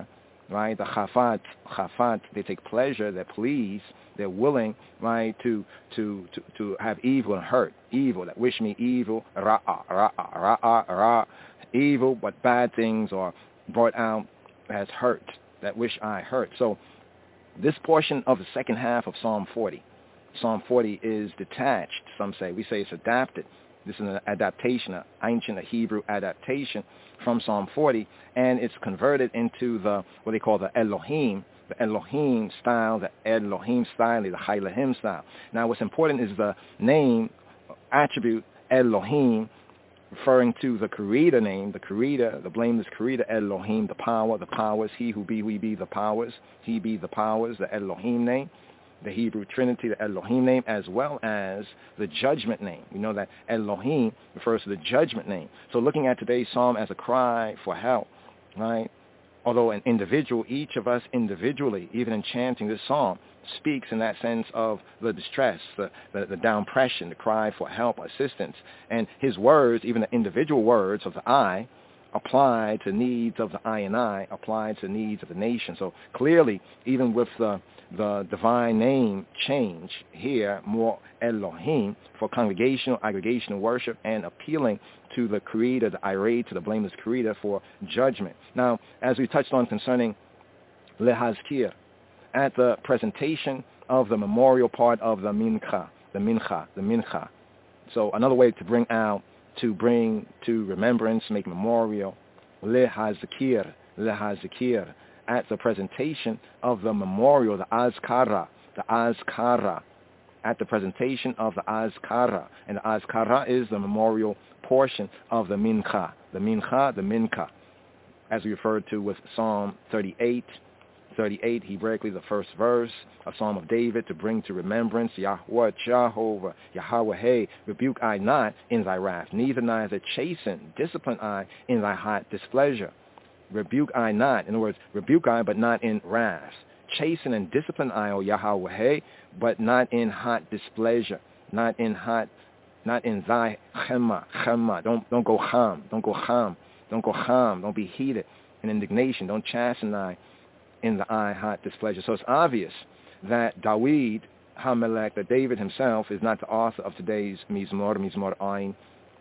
right? The chafat, chafat, they take pleasure, they're pleased, they're willing, right, to to to, to have evil and hurt, evil, that wish me evil, ra'a, ra'a, ra'a, ra'a, evil, but bad things are brought out as hurt, that wish I hurt. So this portion of the second half of Psalm forty, Psalm forty is detached, some say. We say it's adapted. This is an adaptation, an ancient, a Hebrew adaptation from Psalm forty, and it's converted into the, what they call the Elohim, the Elohim style, the Elohim style, the Hailahim style. Now what's important is the name, attribute Elohim, referring to the creator name, the creator, the blameless creator, Elohim, the power, the powers, he who be, we be, the powers, he be the powers, the Elohim name, the Hebrew Trinity, the Elohim name, as well as the judgment name. We know that Elohim refers to the judgment name. So looking at today's psalm as a cry for help, right? Although an individual, each of us individually, even in chanting this psalm, speaks in that sense of the distress, the, the, the downpression, the cry for help, assistance. And his words, even the individual words of the I, apply to needs of the I and I, apply to needs of the nation. So clearly, even with the, the divine name change here, more Elohim, for congregational, aggregational worship and appealing to the Creator, the Irate, to the blameless Creator for judgment. Now, as we touched on concerning Lehazkir, at the presentation of the memorial part of the Mincha, the Mincha, the Mincha. So another way to bring out, to bring to remembrance, make memorial, Lehazkir, Lehazkir, at the presentation of the memorial, the Azkara, the Azkara, at the presentation of the Azkara. And the Azkara is the memorial portion of the Mincha, the Mincha, the Mincha, as we referred to with Psalm thirty-eight, thirty-eight, Hebraically the first verse, a Psalm of David, to bring to remembrance, Yahweh, Jehovah, Yahweh, hey, rebuke I not in thy wrath, neither neither chasten, discipline I in thy hot displeasure. Rebuke I not, in other words, rebuke I, but not in wrath. Chasten and discipline I, O Yahweh, hey, but not in hot displeasure, not in hot, not in thy chema, chema. Don't don't go ham, don't go ham, don't go ham, don't be heated in indignation, don't chasten I in the eye hot displeasure. So it's obvious that Dawid HaMelech, that David himself, is not the author of today's Mizmor, Mizmor Ayin.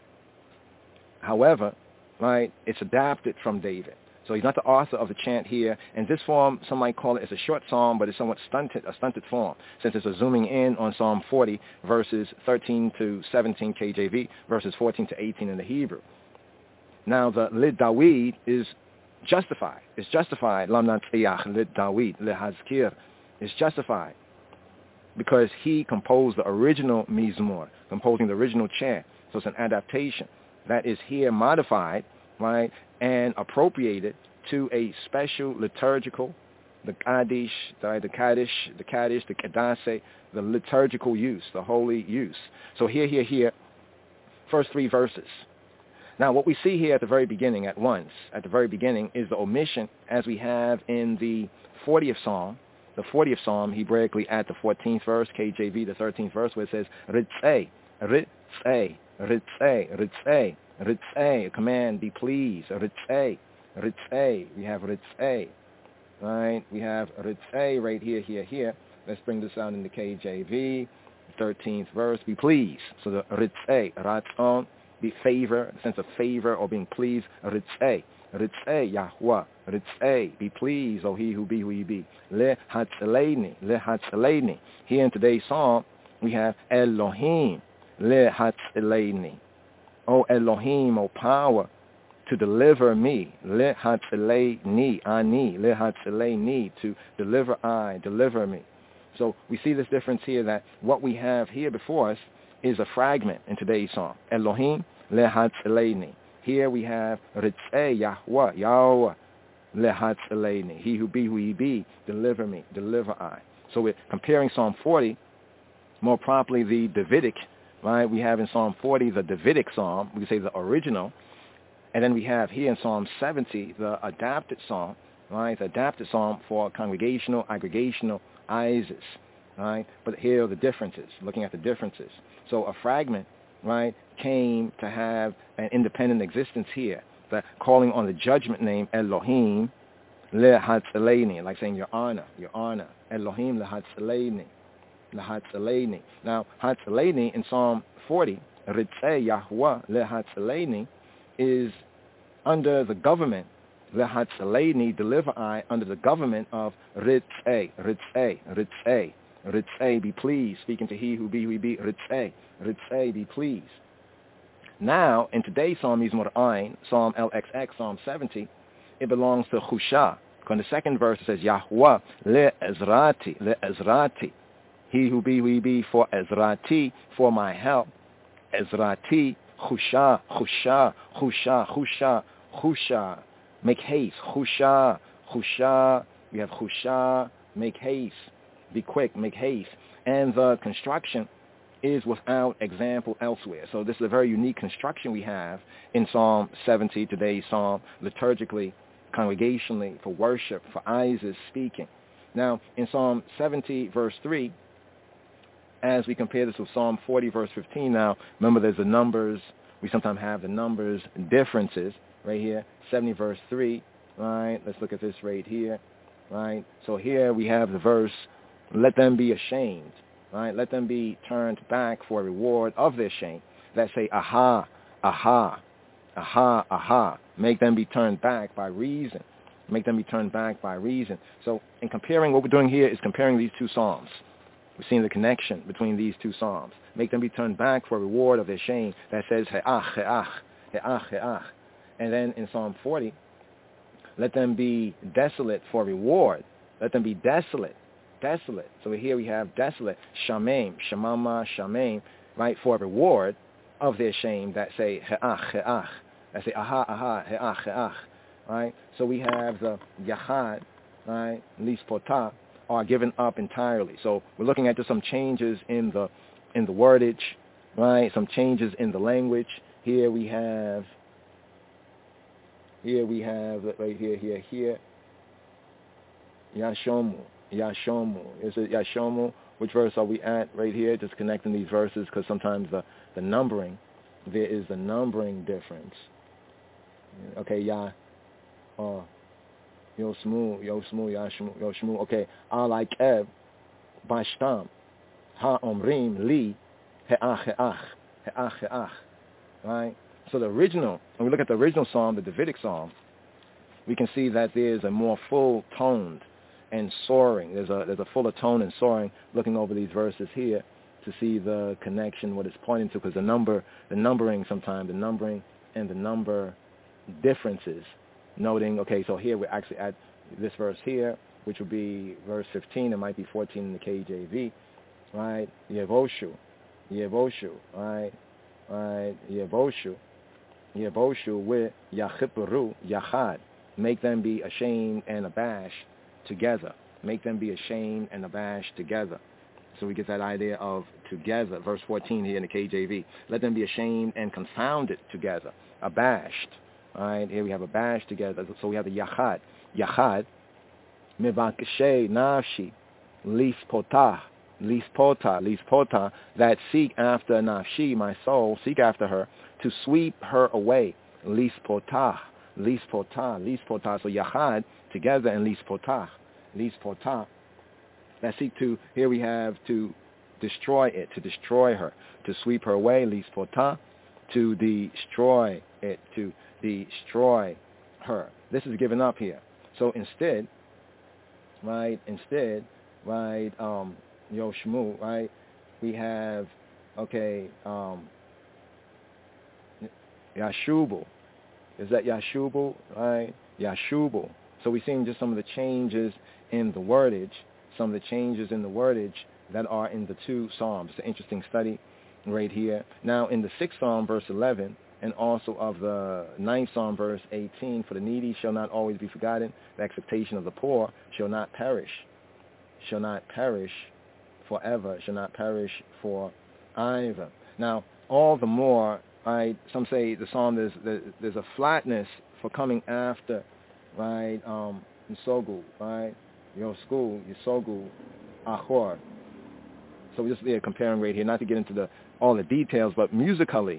However, right, it's adapted from David. So he's not the author of the chant here. And this form, some might call it, it's a short psalm, but it's somewhat stunted, a stunted form, since it's a zooming in on Psalm forty, verses thirteen to seventeen K J V, verses fourteen to eighteen in the Hebrew. Now the Lid Dawid is justified. It's justified. Lam Natsiyach Lid Dawid, Lehazkir, is justified because he composed the original Mizmor, composing the original chant. So it's an adaptation that is here modified, right, and appropriated to a special liturgical, the Kaddish, the, the Kaddish, the Kaddish, the Kadase, the liturgical use, the holy use. So here, here, here, first three verses. Now, what we see here at the very beginning, at once, at the very beginning, is the omission, as we have in the fortieth Psalm, the fortieth Psalm, Hebraically at the fourteenth verse, K J V, the thirteenth verse, where it says, Ritzeh, Ritzeh, Ritzeh, Ritzeh, Ritzeh, a command, be pleased, Ritzeh, Ritzeh, we have Ritzeh, right? We have Ritzeh right here, here, here. Let's bring this out in the K J V, thirteenth verse, be pleased. So the Ritzeh, Ratzon, be favor, a sense of favor or being pleased, Ritzeh, Ritzeh, Yahweh, Ritzeh, be pleased, O he who be who he be. Le Hatzeleini, Le Hatzeleini. Here in today's psalm, we have Elohim, Le Hatzeleini. O Elohim, O power, to deliver me. Le Hatzeleini, Ani, Le Hatzeleini, to deliver I, deliver me. So we see this difference here, that what we have here before us is a fragment in today's psalm. Elohim, Le Hatzeleini. Here we have Ritzeh, Yahweh, Yahweh, Le Hatzeleini. He who be who he be, deliver me, deliver I. So we're comparing Psalm forty, more properly the Davidic, right? We have in Psalm forty the Davidic psalm, we say the original, and then we have here in Psalm seventy the adapted psalm, right? The adapted psalm for congregational, aggregational Isis, right? But here are the differences, looking at the differences. So a fragment, right, came to have an independent existence here, but calling on the judgment name Elohim, lehatzeleini, like saying your honor, your honor. Elohim lehatzeleini, lehatzeleini. Now, hatzeleini in Psalm forty, ritzei Yahweh lehatzeleini, is under the government. Lehatzeleini, deliver I, under the government of ritzei, ritzei, ritzei, ritzei, be pleased. Speaking to he who be, who be, ritzei, ritzei, be pleased. Now, in today's Psalm Mizmor Ayin, Psalm L X X, Psalm seventy, it belongs to Chusha. In the second verse it says, Yahweh le-ezrati, le-ezrati. He who be, who be, for ezrati, for my help. Ezrati, Chusha, Chusha, Chusha, Chusha, Chusha. Make haste. Chusha, Chusha. We have Chusha, make haste. Be quick, make haste. And the construction is without example elsewhere. So this is a very unique construction we have in Psalm seventy, today's Psalm, liturgically, congregationally, for worship, for Isaiah speaking. Now, in Psalm seventy, verse three, as we compare this with Psalm forty, verse fifteen, now, remember there's the numbers, we sometimes have the numbers differences right here, seventy, verse three, right? Let's look at this right here, right? So here we have the verse, let them be ashamed. Right? Let them be turned back for a reward of their shame. Let's say, aha, aha, aha, aha. Make them be turned back by reason. Make them be turned back by reason. So in comparing, what we're doing here is comparing these two psalms. We're seeing the connection between these two psalms. Make them be turned back for a reward of their shame. That says, he'ach, he'ach, he'ach, he'ach. And then in Psalm forty, let them be desolate for reward. Let them be desolate. Desolate. So here we have desolate, shamem, shamama, shamem, right, for a reward of their shame that say, he'ach, he'ach, that say, aha, aha, he'ach, he'ach, right? So we have the yachad, right, lispotah, are given up entirely. So we're looking at just some changes in the in the wordage, right, some changes in the language. Here we have, here we have, right here, here, here, yashomu. Yashomu. Is it Yashomu? Which verse are we at right here? Just connecting these verses because sometimes the, the numbering, there is the numbering difference. Okay, Ya, uh, Yosmu, Yosmu, Yashmu, Yoshmu. Okay, Alaikev, Bashtam, Ha-Omrim, Li, He'ach, He'ach, He'ach, He'ach. Right? So the original, when we look at the original psalm, the Davidic psalm, we can see that there is a more full-toned and soaring. There's a there's a fuller tone and soaring. Looking over these verses here to see the connection, what it's pointing to, because the number, the numbering sometimes, the numbering and the number differences. Noting, okay, so here we're actually at this verse here, which would be verse fifteen. It might be fourteen in the K J V, right? Yevoshu, Yevoshu, right, right, Yevoshu, Yevoshu with Yachiparu, Yachad. Make them be ashamed and abashed together. Make them be ashamed and abashed together. So we get that idea of together. Verse fourteen here in the K J V. Let them be ashamed and confounded together. Abashed. All right, here we have abashed together. So we have the yachad. Yachad. Mivakashe nafshi. Lispotah. Lispotah. Lispotah. That seek after nafshi, my soul. Seek after her. To sweep her away. Lispotah. Lispotah. Lispotah. So yachad together and lispotah. Lispotah. That seek to, here we have to destroy it, to destroy her, to sweep her away, lispotah, to destroy it, to destroy her. This is given up here. So instead, right, instead, right, um, Yoshmu, right, we have, okay, um, Yashubu. Is that Yashubu, right? Yashubu. So we're seeing just some of the changes in the wordage, some of the changes in the wordage that are in the two psalms. It's an interesting study right here. Now in the sixth psalm, verse eleven, and also of the ninth psalm, verse eighteen, for the needy shall not always be forgotten, the expectation of the poor shall not perish, shall not perish forever, shall not perish forever. Now, all the more, right, some say the psalm, there's, there's a flatness for coming after, right, um, Yisogu, right, Yosku, Yisogu, Achor. So we're just there comparing right here, not to get into the all the details, but musically,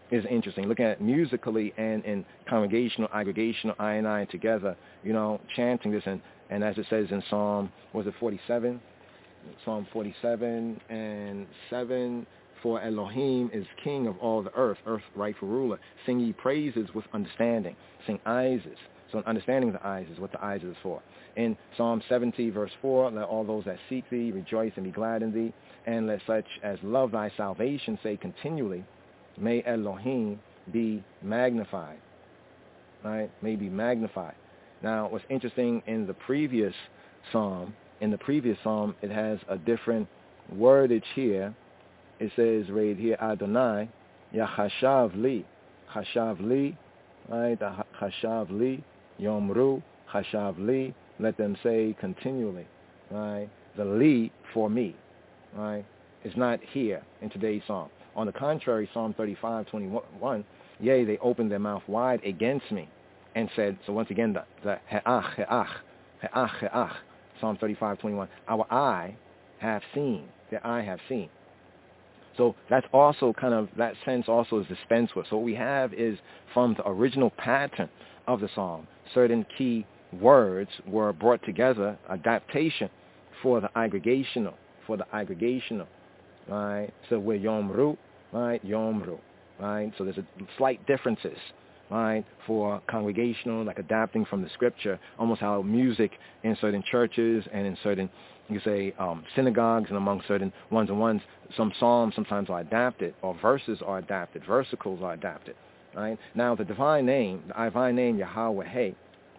is interesting. Looking at musically and in congregational, aggregational, I and I together, you know, chanting this. And, and as it says in Psalm, was it forty-seven? Psalm forty-seven and seven, for Elohim is king of all the earth, earth rightful ruler. Sing ye praises with understanding. Sing Isis. So understanding the Isis, what the Isis is for. In Psalm seventy, verse four, let all those that seek thee rejoice and be glad in thee, and let such as love thy salvation say continually, may Elohim be magnified. Right? May be magnified. Now, what's interesting in the previous psalm, in the previous psalm, it has a different wordage here. It says right here, Adonai, Yachashav li, Chashav li, right? Chashav li, Yomru, Chashav li, let them say continually, right? The li for me, right? Is not here in today's psalm. On the contrary, Psalm thirty-five, twenty-one, yea, they opened their mouth wide against me and said, so once again, the, the he'ach, he'ach, he'ach, he'ach, Psalm thirty-five, twenty-one, our eye have seen, their eye have seen. So that's also kind of, that sense also is dispensed with. So what we have is from the original pattern of the psalm, certain key words were brought together, adaptation for the aggregational, for the aggregational, right? So we're Yomru, right? Yomru, right? So there's a slight differences, right? For congregational, like adapting from the scripture, almost how music in certain churches and in certain, you say, um, synagogues and among certain ones and ones, some psalms sometimes are adapted, or verses are adapted, versicles are adapted, right? Now the divine name, the divine name Yahweh,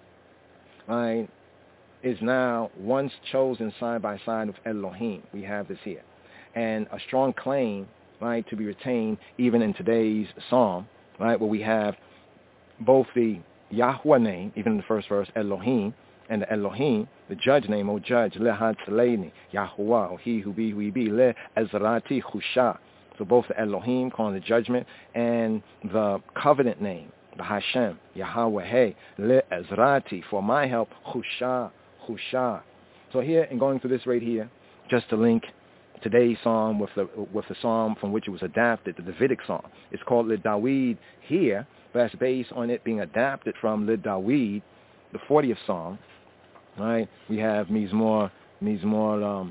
right, is now once chosen side by side with Elohim. We have this here. And a strong claim, right, to be retained even in today's psalm, right, where we have both the Yahweh name, even in the first verse, Elohim, and the Elohim, the judge name, O judge, Lehat Leini, Yahuwah, O he who be, who he be, Le Ezrati Chusha. So both the Elohim, calling the judgment, and the covenant name, the Hashem, Yahweh, Le Ezrati, for my help, Chusha, Chusha. So here, in going through this right here, just to link today's psalm with the with the psalm from which it was adapted, the Davidic psalm. It's called Le Dawid here, but that's based on it being adapted from Le Dawid, the fortieth psalm. Right? We have Mizmor, Mizmor, um,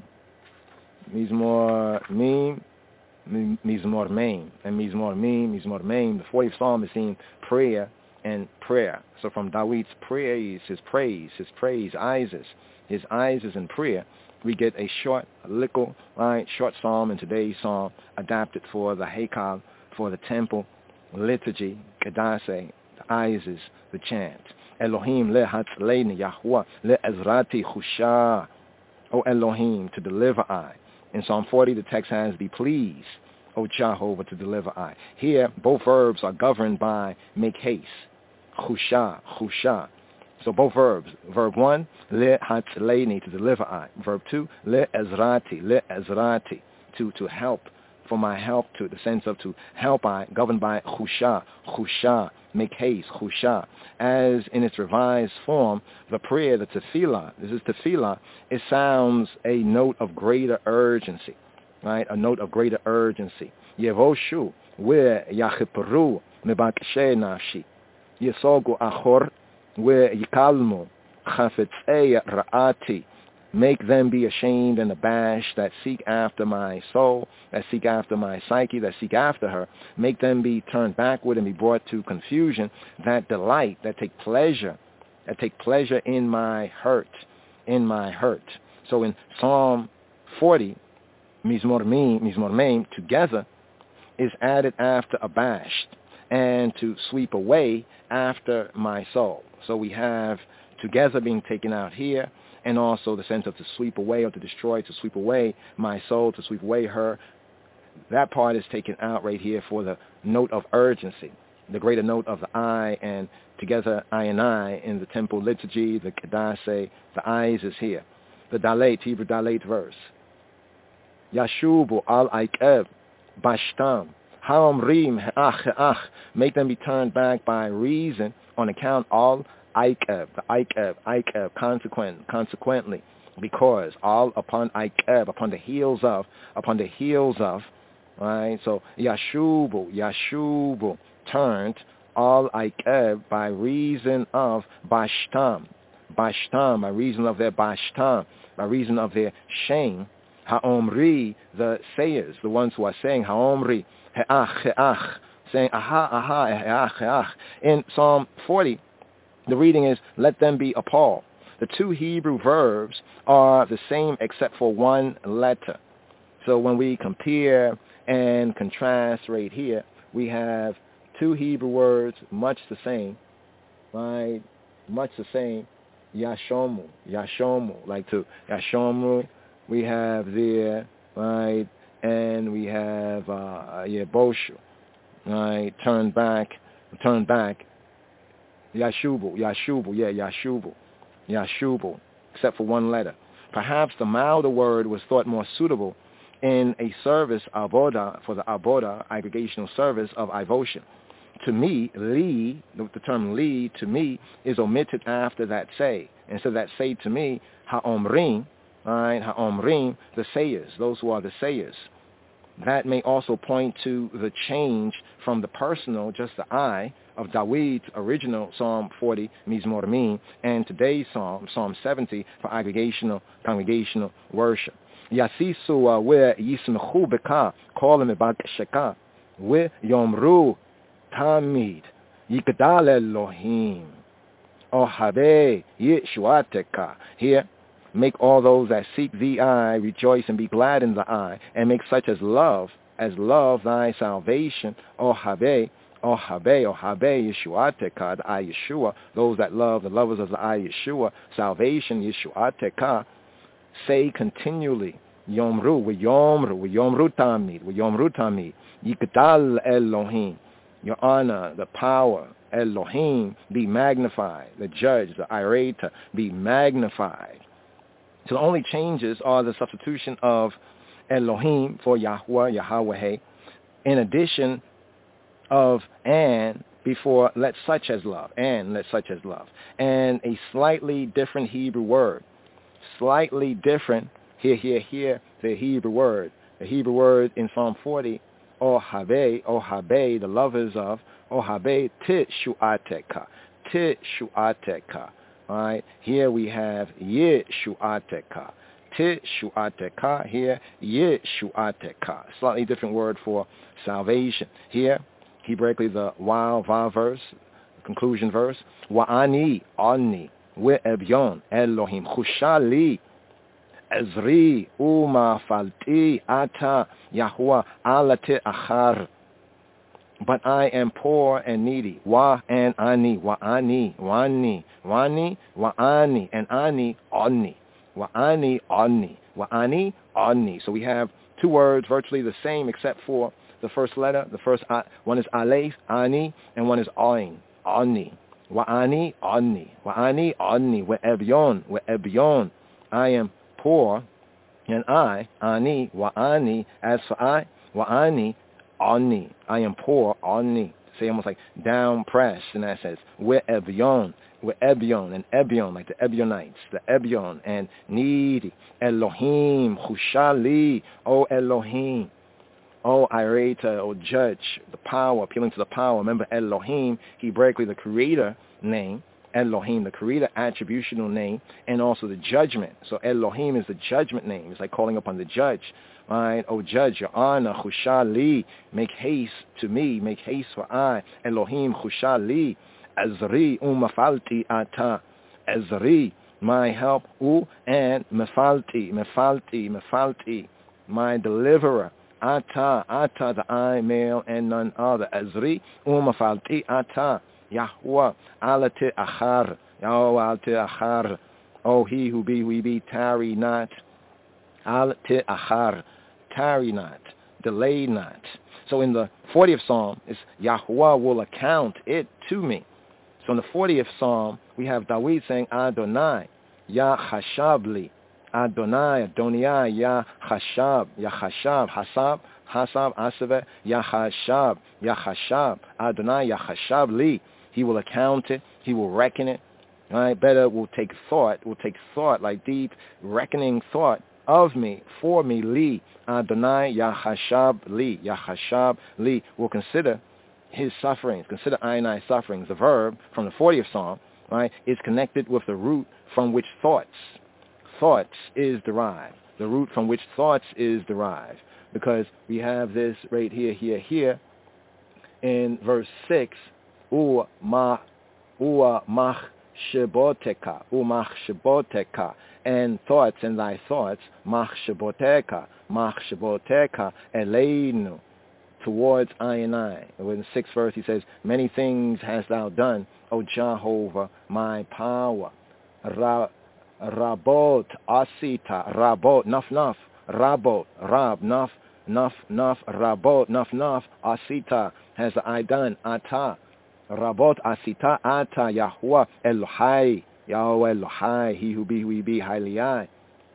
Mizmor Mim, Mizmor Maim, and Mizmor Mim, Mizmor Maim. The fortieth psalm is saying prayer and prayer. So from David's praise, his praise, his praise, Isis, his Isis and prayer, we get a short, a little, right, short psalm in today's psalm adapted for the Haykal, for the temple, liturgy, Kedase, the Isis, the chant. Elohim lehat leini Yahweh le Ezrati Chusha. O Elohim, to deliver I. In Psalm forty, the text has, be pleased, O Jehovah, to deliver I. Here, both verbs are governed by make haste. Chusha, Chusha. So both verbs. Verb one, le hatleini, to deliver I. Verb two, le Ezrati, le Ezrati, to, to help, for my help, to the sense of to help I, governed by Chusha, Chusha, make haste, Chusha. As in its revised form, the prayer, the tefillah, this is tefillah, it sounds a note of greater urgency, right? A note of greater urgency. Yevoshu, we yachiperu, mebakashe nafshi. Yesogu achor, we yikalmu, chafetzei ra'ati. Make them be ashamed and abashed that seek after my soul, that seek after my psyche, that seek after her. Make them be turned backward and be brought to confusion, that delight, that take pleasure, that take pleasure in my hurt, in my hurt. So in Psalm forty, Mizmor Mim, Mizmor Maim, together, is added after abashed, and to sweep away after my soul. So we have together being taken out here, and also the sense of to sweep away or to destroy, to sweep away my soul, to sweep away her. That part is taken out right here for the note of urgency, the greater note of the I, and together I and I in the temple liturgy, the Kedase, the eyes is here. The Dalet, Hebrew Dalet verse. Yashubu al Aikeb, Bashtam, Haomrim, He'ach, He'ach, make them be turned back by reason on account of Aikeb, the Aikeb, Aikeb, consequent, consequently, because all upon Aikeb, upon the heels of, upon the heels of, right? So Yashubu, Yashubu, turned all Aikeb by reason of Bashtam, Bashtam, by reason of their Bashtam, by reason of their shame. Ha'omri, the sayers, the ones who are saying Ha'omri, He'ach, He'ach, saying aha, aha, He'ach, He'ach. In Psalm forty, the reading is, let them be appalled. The two Hebrew verbs are the same except for one letter. So when we compare and contrast right here, we have two Hebrew words, much the same, right? Much the same. Yashomu, Yashomu, like to Yashomu, we have there, right? And we have uh, Yeboshu, right? Turn back, turn back. Yashubu, Yashubu, yeah, Yashubu, Yashubu, except for one letter. Perhaps the milder word was thought more suitable in a service avoda, for the avoda, aggregational service of avotion. To me, li, the term li, to me, is omitted after that say. Instead of that say to me, ha'omrim, right, ha'omrim, the sayers, those who are the sayers. That may also point to the change from the personal, just the I, of David's original Psalm forty, Mizmor Min, and today's Psalm, Psalm seventy, for aggregational, congregational worship. Yasisu we yismechu beka, kolim ebak sheka, we yomru tamid, yikdal Elohim, ohabe yishuateka. Here, make all those that seek thee I rejoice and be glad in the I, and make such as love, as love thy salvation, ohabe, ohabe, ohabe, yeshuateka, the I Yeshua, those that love, the lovers of the I Yeshua, salvation, yeshuateka, say continually, yomru, we yomru, we yomru tamid, we yomru tamid, yikdal Elohim, your honor, the power, Elohim, be magnified, the judge, the irata, be magnified. So the only changes are the substitution of Elohim for Yahweh, Yahweh, in addition of and before let such as love, and let such as love, and a slightly different Hebrew word, slightly different, here, here, here, the Hebrew word. The Hebrew word in Psalm forty, Ohabe, Ohabe, the lovers of, Ohabe, Tishuateka, Tishuateka. All right, here we have Yeshuateka. Tishuateka, here Yeshuateka. Slightly different word for salvation. Here, Hebraically, the Waw, Va verse, conclusion verse. Wa'ani, Ani, We'ebyon, Elohim, Chushali, Ezri, Uma, Falti, Ata, Yahuwah, Alate, Achar. But I am poor and needy. Wa and ani, wa ani, wani, wani, wa ani, and ani, oni. Wa ani, oni, wa ani, oni. So we have two words virtually the same except for the first letter. The first one is aleph, ani, and one is ain, oni. Wa ani, oni, wa ani, oni, wa ebyon, wa ebyon. I am poor, and I, ani, wa ani, as for I, wa ani, Ani, I am poor, Ani. Say almost like down pressed, and that says, we're Ebyon, we're Ebyon, and Ebyon, like the Ebionites, the Ebyon, and needy. Elohim, Chushali, O Elohim, O Irata, O Judge, the power, appealing to the power. Remember Elohim, Hebraically the creator name, Elohim, the creator attributional name, and also the judgment. So Elohim is the judgment name. It's like calling upon the judge. Right, O judge, your honor, Chushali, make haste to me, make haste for I, Elohim, Chushali, Ezri, umafalti ata, Ezri, my help, u, and mefalti, mefalti, mefalti, my deliverer, ata, ata, the I, male, and none other, Ezri, umafalti ata, Yahuwah, alate achar, Yahweh, alate achar, O he who be, we be, tarry not, alate achar, tarry not, delay not. So in the fortieth Psalm, it's Yahuwah will account it to me. So in the fortieth Psalm, we have David saying, Adonai, Ya Chashabli, Adonai, Adonai, Ya Chashab, Ya Chashab, Hasab, Hasab, Asave, Ya Chashab, Ya Chashab, Adonai, Ya Chashabli. He will account it, he will reckon it. All right, better will take thought, will take thought, like deep reckoning thought, of me, for me, li, Adonai Yahashab li, Yahashab li, will consider his sufferings, consider Ainai's sufferings. The verb from the fortieth Psalm, right, is connected with the root from which thoughts, thoughts is derived. The root from which thoughts is derived. Because we have this right here, here, here, in verse six, Ua ma, ua mach sheboteka, umach sheboteka, and thoughts and thy thoughts, mach sheboteka, mach sheboteka, eleinu, towards I and I. In the sixth verse he says, many things hast thou done, O Jehovah, my power. Ra, rabot, asita, rabot, naf, naf, rabot, rab, naf, naf, naf, rabot, naf, naf, asita, has I done, ata, rabot, asita, ata, Yahuwah, Elohai, Yahweh Elohai, he who be, who he be, highly I.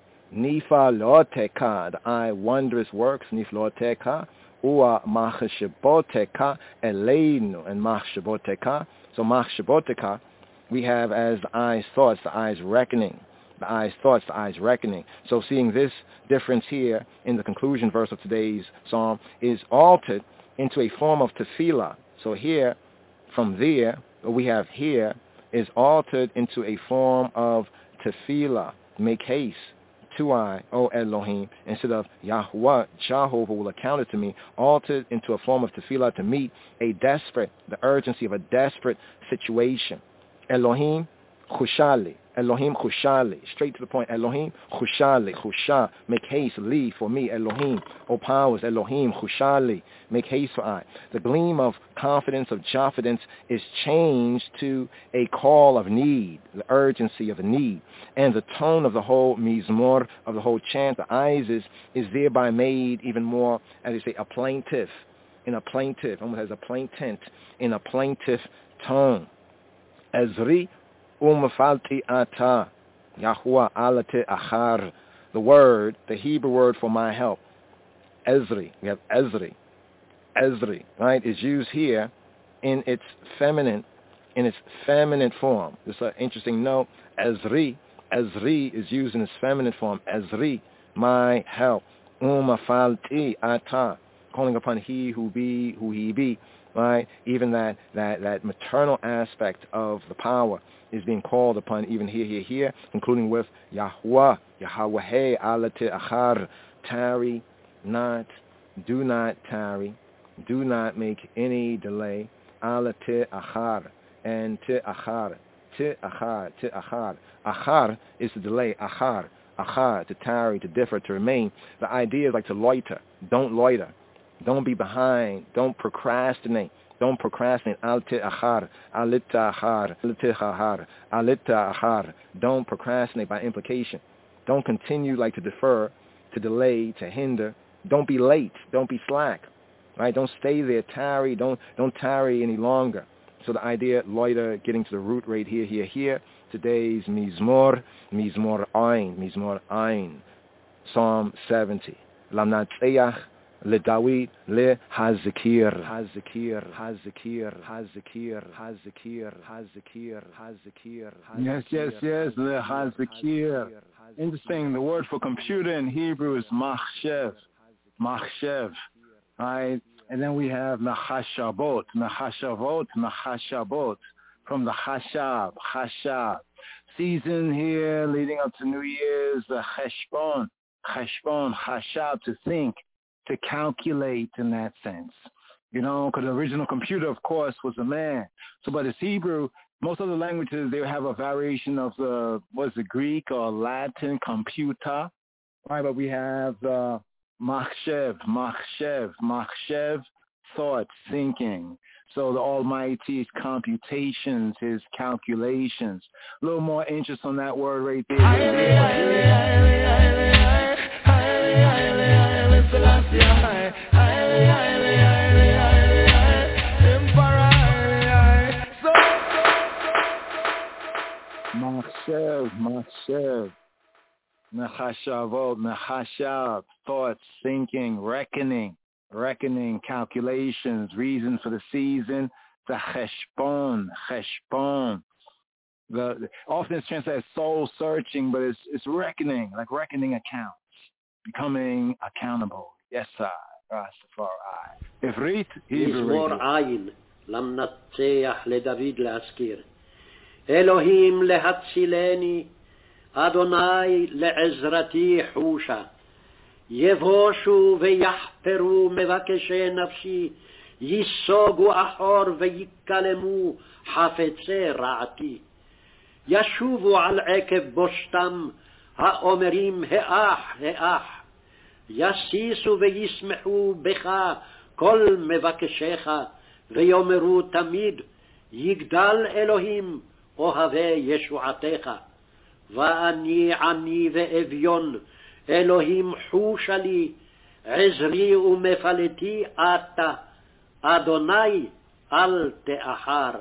Nifa loteka, the I wondrous works, nif loteka, ua machshaboteka, eleinu, and machshaboteka. So machshaboteka, we have as the eye's thoughts, the eye's reckoning, the eye's thoughts, the eye's reckoning. So seeing this difference here in the conclusion verse of today's psalm is altered into a form of tefillah. So here, from there, what we have here is altered into a form of tefillah. Make haste to I, O Elohim, instead of Yahuwah, Jehovah will account it to me, altered into a form of tefillah to meet a desperate, the urgency of a desperate situation. Elohim, Chushali. Elohim, Chushali. Straight to the point. Elohim, Chushali. Chusha. Make haste, Li, for me. Elohim. O powers, Elohim, Chushali. Make haste for I. The gleam of confidence, of confidence, is changed to a call of need, the urgency of the need. And the tone of the whole mizmor, of the whole chant, the eyes is, is thereby made even more, as they say, a plaintive, in a plaintive, almost as a plaintive, in a plaintive tone. Ezri umafalti ata, Yahuwah alate achar. The word, the Hebrew word for my help, Ezri. We have Ezri. Ezri, right, is used here in its feminine, in its feminine form. This is an interesting note. Ezri, Ezri is used in its feminine form. Ezri, my help. Umafalti ata, calling upon he who be, who he be. Right, even that, that, that maternal aspect of the power is being called upon even here, here, here, including with Yahuwah, Yahweh, alate achar, tarry not, do not tarry, do not make any delay, alate achar, and te achar, te achar, te achar. Achar is to delay, achar, achar, to tarry, to differ, to remain. The idea is like to loiter, don't loiter. Don't be behind. Don't procrastinate. Don't procrastinate. Alta achar, alita achar, alita achar, alita achar. Don't procrastinate by implication. Don't continue like to defer, to delay, to hinder. Don't be late. Don't be slack. Right? Don't stay there. Tarry. Don't don't tarry any longer. So the idea, loiter, getting to the root right here, here, here. Today's mizmor, mizmor ayin, mizmor ayin. Psalm seventy. Lamnat Tzeyach. Le David, le Hazakir, Hazakir, Hazakir, Hazakir, Hazakir, Hazakir, Hazakir. Yes, yes, yes, le Hazakir. Interesting. The word for computer in Hebrew is machshev, machshev, right? And then we have nachashabot, nachashavot, nachashabot, from the chashab, chashab. Season here leading up to New Year's, the cheshbon, cheshbon, chashab, to think, to calculate in that sense, you know, because the original computer, of course, was a man. So, but it's Hebrew. Most other languages, they have a variation of the, what's it, Greek or Latin, computer, right? But we have uh, machshev, machshev, machshev, thoughts, thinking. So the Almighty's computations, his calculations. A little more interest on that word right there. Machshev, machshev, mechashavot, mechashav, thoughts, thinking, reckoning, reckoning, calculations, reason for the season, the cheshbon, cheshbon. The, the, often it's translated as soul searching, but it's, it's reckoning, like reckoning accounts. becoming accountable. Yes, sir. Rastafari. Ifrit, Hebrew מזמור radio. עין, למנצח לדוד להזכיר. אלוהים להצילני, אדוני לעזרתי חושה. יבושו ויחפרו מבקשי נפשי, ייסוגו אחור ויקלמו חפצי רעתי. ישובו על עקב בושתם, האומרים האח, האח. יסיסו וישמחו בך כל מבקשיך, ויאמרו תמיד, יגדל אלוהים אוהבי ישועתך. ואני עני ואביון, אלוהים חושה לי, עזרי ומפלתי אתה, אדוני אל תאחר.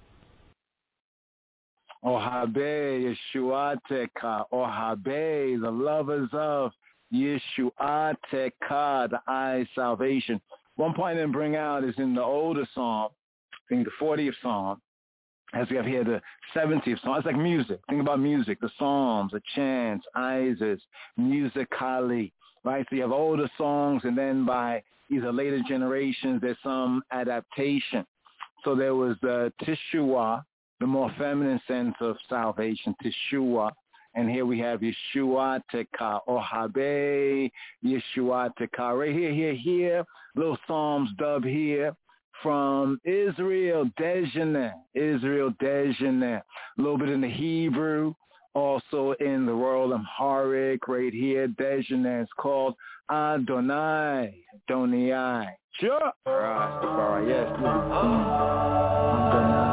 Ohabe Yeshuateka, Ohabe, the lovers of Yeshuateka, the eye salvation. One point I didn't bring out is in the older psalm, I think the fortieth psalm, as we have here the seventieth psalm. It's like music. Think about music, the psalms, the chants, Isis, musically, right? So you have older songs, and then by either later generations, there's some adaptation. So there was the Teshuvah, the more feminine sense of salvation, Teshuvah. And here we have Yeshuateka, Ohabe, Yeshuateka. Right here, here, here, little Psalms dub here from Israel Dejaneh, Israel Dejaneh. A little bit in the Hebrew, also in the Royal Amharic, right here, Dejaneh. It's called Adonai, Adonai. Sure. Rastafari, yes. Adonai.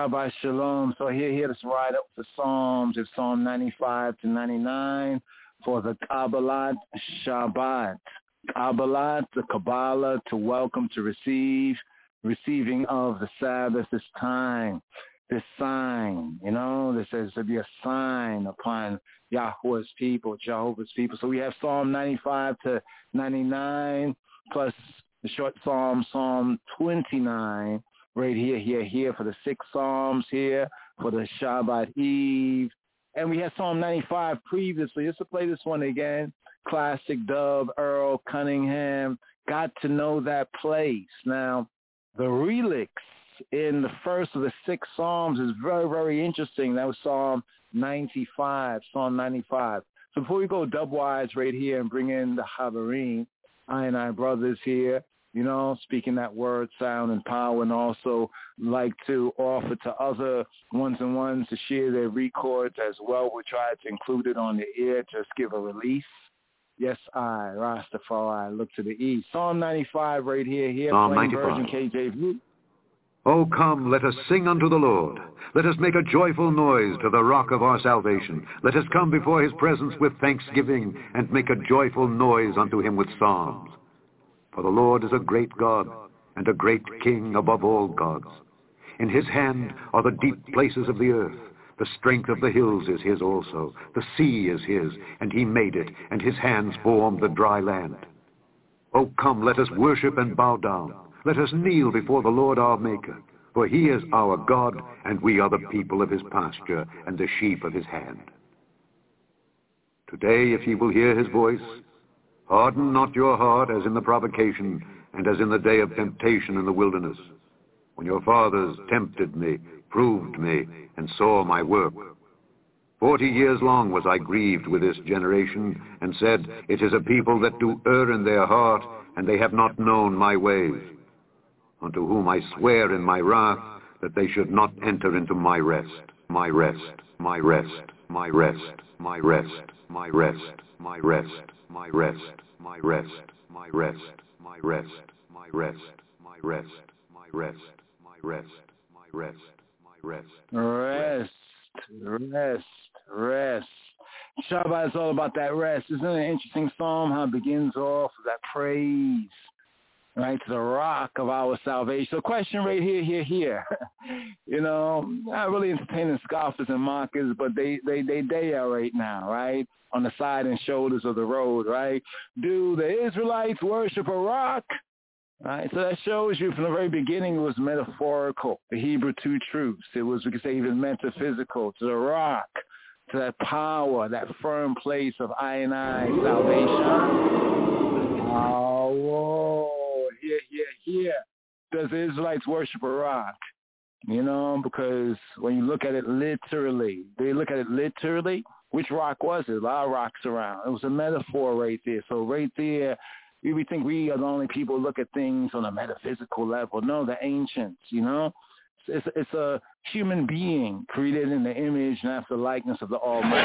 Shabbat Shalom. So here, here, let's ride up the Psalms. It's Psalm ninety-five to ninety-nine for the Kabbalat Shabbat. Kabbalat, the Kabbalah, to welcome, to receive, receiving of the Sabbath, this time, this sign, you know, this says to be a sign upon Yahweh's people, Jehovah's people. So we have Psalm ninety-five to ninety-nine, plus the short Psalm, Psalm twenty-nine, right here, here, here, for the six Psalms here, for the Shabbat Eve. And we had Psalm ninety-five previously. Just to play this one again. Classic dub, Earl Cunningham, Got to Know That Place. Now, the relics in the first of the six Psalms is very, very interesting. That was Psalm ninety-five, Psalm ninety-five. So before we go dub-wise right here and bring in the Haverim, I and I brothers here, you know, speaking that word, sound, and power, and also like to offer to other ones and ones to share their records as well. We try to include it on the air, just give a release. Yes, I, Rastafari, look to the east. Psalm ninety-five right here, here, Psalm plain ninety-five. version K J V. Oh, come, let us sing unto the Lord. Let us make a joyful noise to the rock of our salvation. Let us come before his presence with thanksgiving and make a joyful noise unto him with psalms. For the Lord is a great God and a great King above all gods. In his hand are the deep places of the earth. The strength of the hills is his also. The sea is his, and he made it, and his hands formed the dry land. Oh, come, let us worship and bow down. Let us kneel before the Lord our Maker. For he is our God, and we are the people of his pasture, and the sheep of his hand. Today, if ye will hear his voice, harden not your heart as in the provocation, and as in the day of temptation in the wilderness, when your fathers tempted me, proved me, and saw my work. Forty years long was I grieved with this generation, and said, it is a people that do err in their heart, and they have not known my ways. Unto whom I swear in my wrath, that they should not enter into my rest, my rest, my rest, my rest, my rest, my rest, my rest, my rest, my rest, my rest, my rest, my rest, my rest, my rest, my rest, my rest. Rest. Rest, rest, rest. Shabbat is all about that rest. Isn't it an interesting psalm how it begins off with that praise, right, to the rock of our salvation? So question right here, here, here. You know, not really entertaining scoffers and mockers, but they, they, they, they are right now, right, on the side and shoulders of the road, right? Do the Israelites worship a rock? Right, so that shows you from the very beginning it was metaphorical, the Hebrew two truths. It was, we could say, even metaphysical, to the rock, to that power, that firm place of I and I salvation. Oh, whoa, here, here, here. Does the Israelites worship a rock? You know, because when you look at it literally, they look at it literally, which rock was it? A lot of rocks around. It was a metaphor right there. So right there, we think we are the only people who look at things on a metaphysical level. No, the ancients, you know. It's, it's a human being created in the image and after the likeness of the Almighty.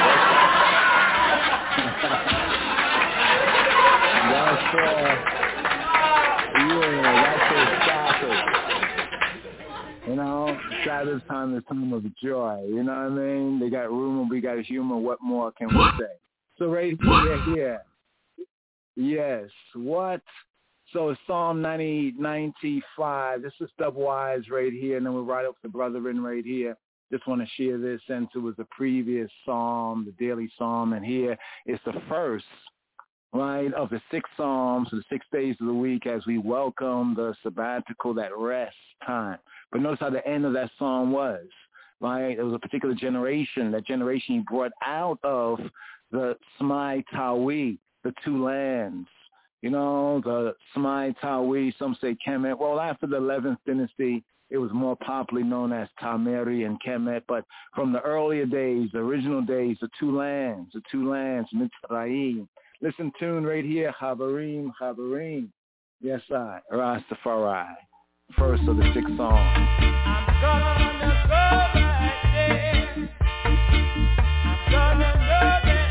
That's, uh, yeah, that's a Sabbath. You know, Sabbath time is time of joy. You know what I mean? They got rumor, we got humor. What more can we say? So right here, yeah. Yes. What? So Psalm ninety, ninety-five. This is stepwise right here, and then we'll write up the brethren right here. Just want to share this since it was the previous psalm, the daily psalm, and here it's the first, right, of the six psalms, the six days of the week as we welcome the sabbatical, that rest time. But notice how the end of that psalm was, right? It was a particular generation. That generation he brought out of the Smai Tawi, the two lands, you know, the Smai Tawi, some say Kemet. Well, after the eleventh dynasty, it was more popularly known as Tameri and Kemet. But from the earlier days, the original days, the two lands, the two lands, Mitzrayim. Listen, tune right here, Haverim, Haverim. Yes, I, Rastafari, first of the six songs. I'm gonna go back there. I'm gonna go back there.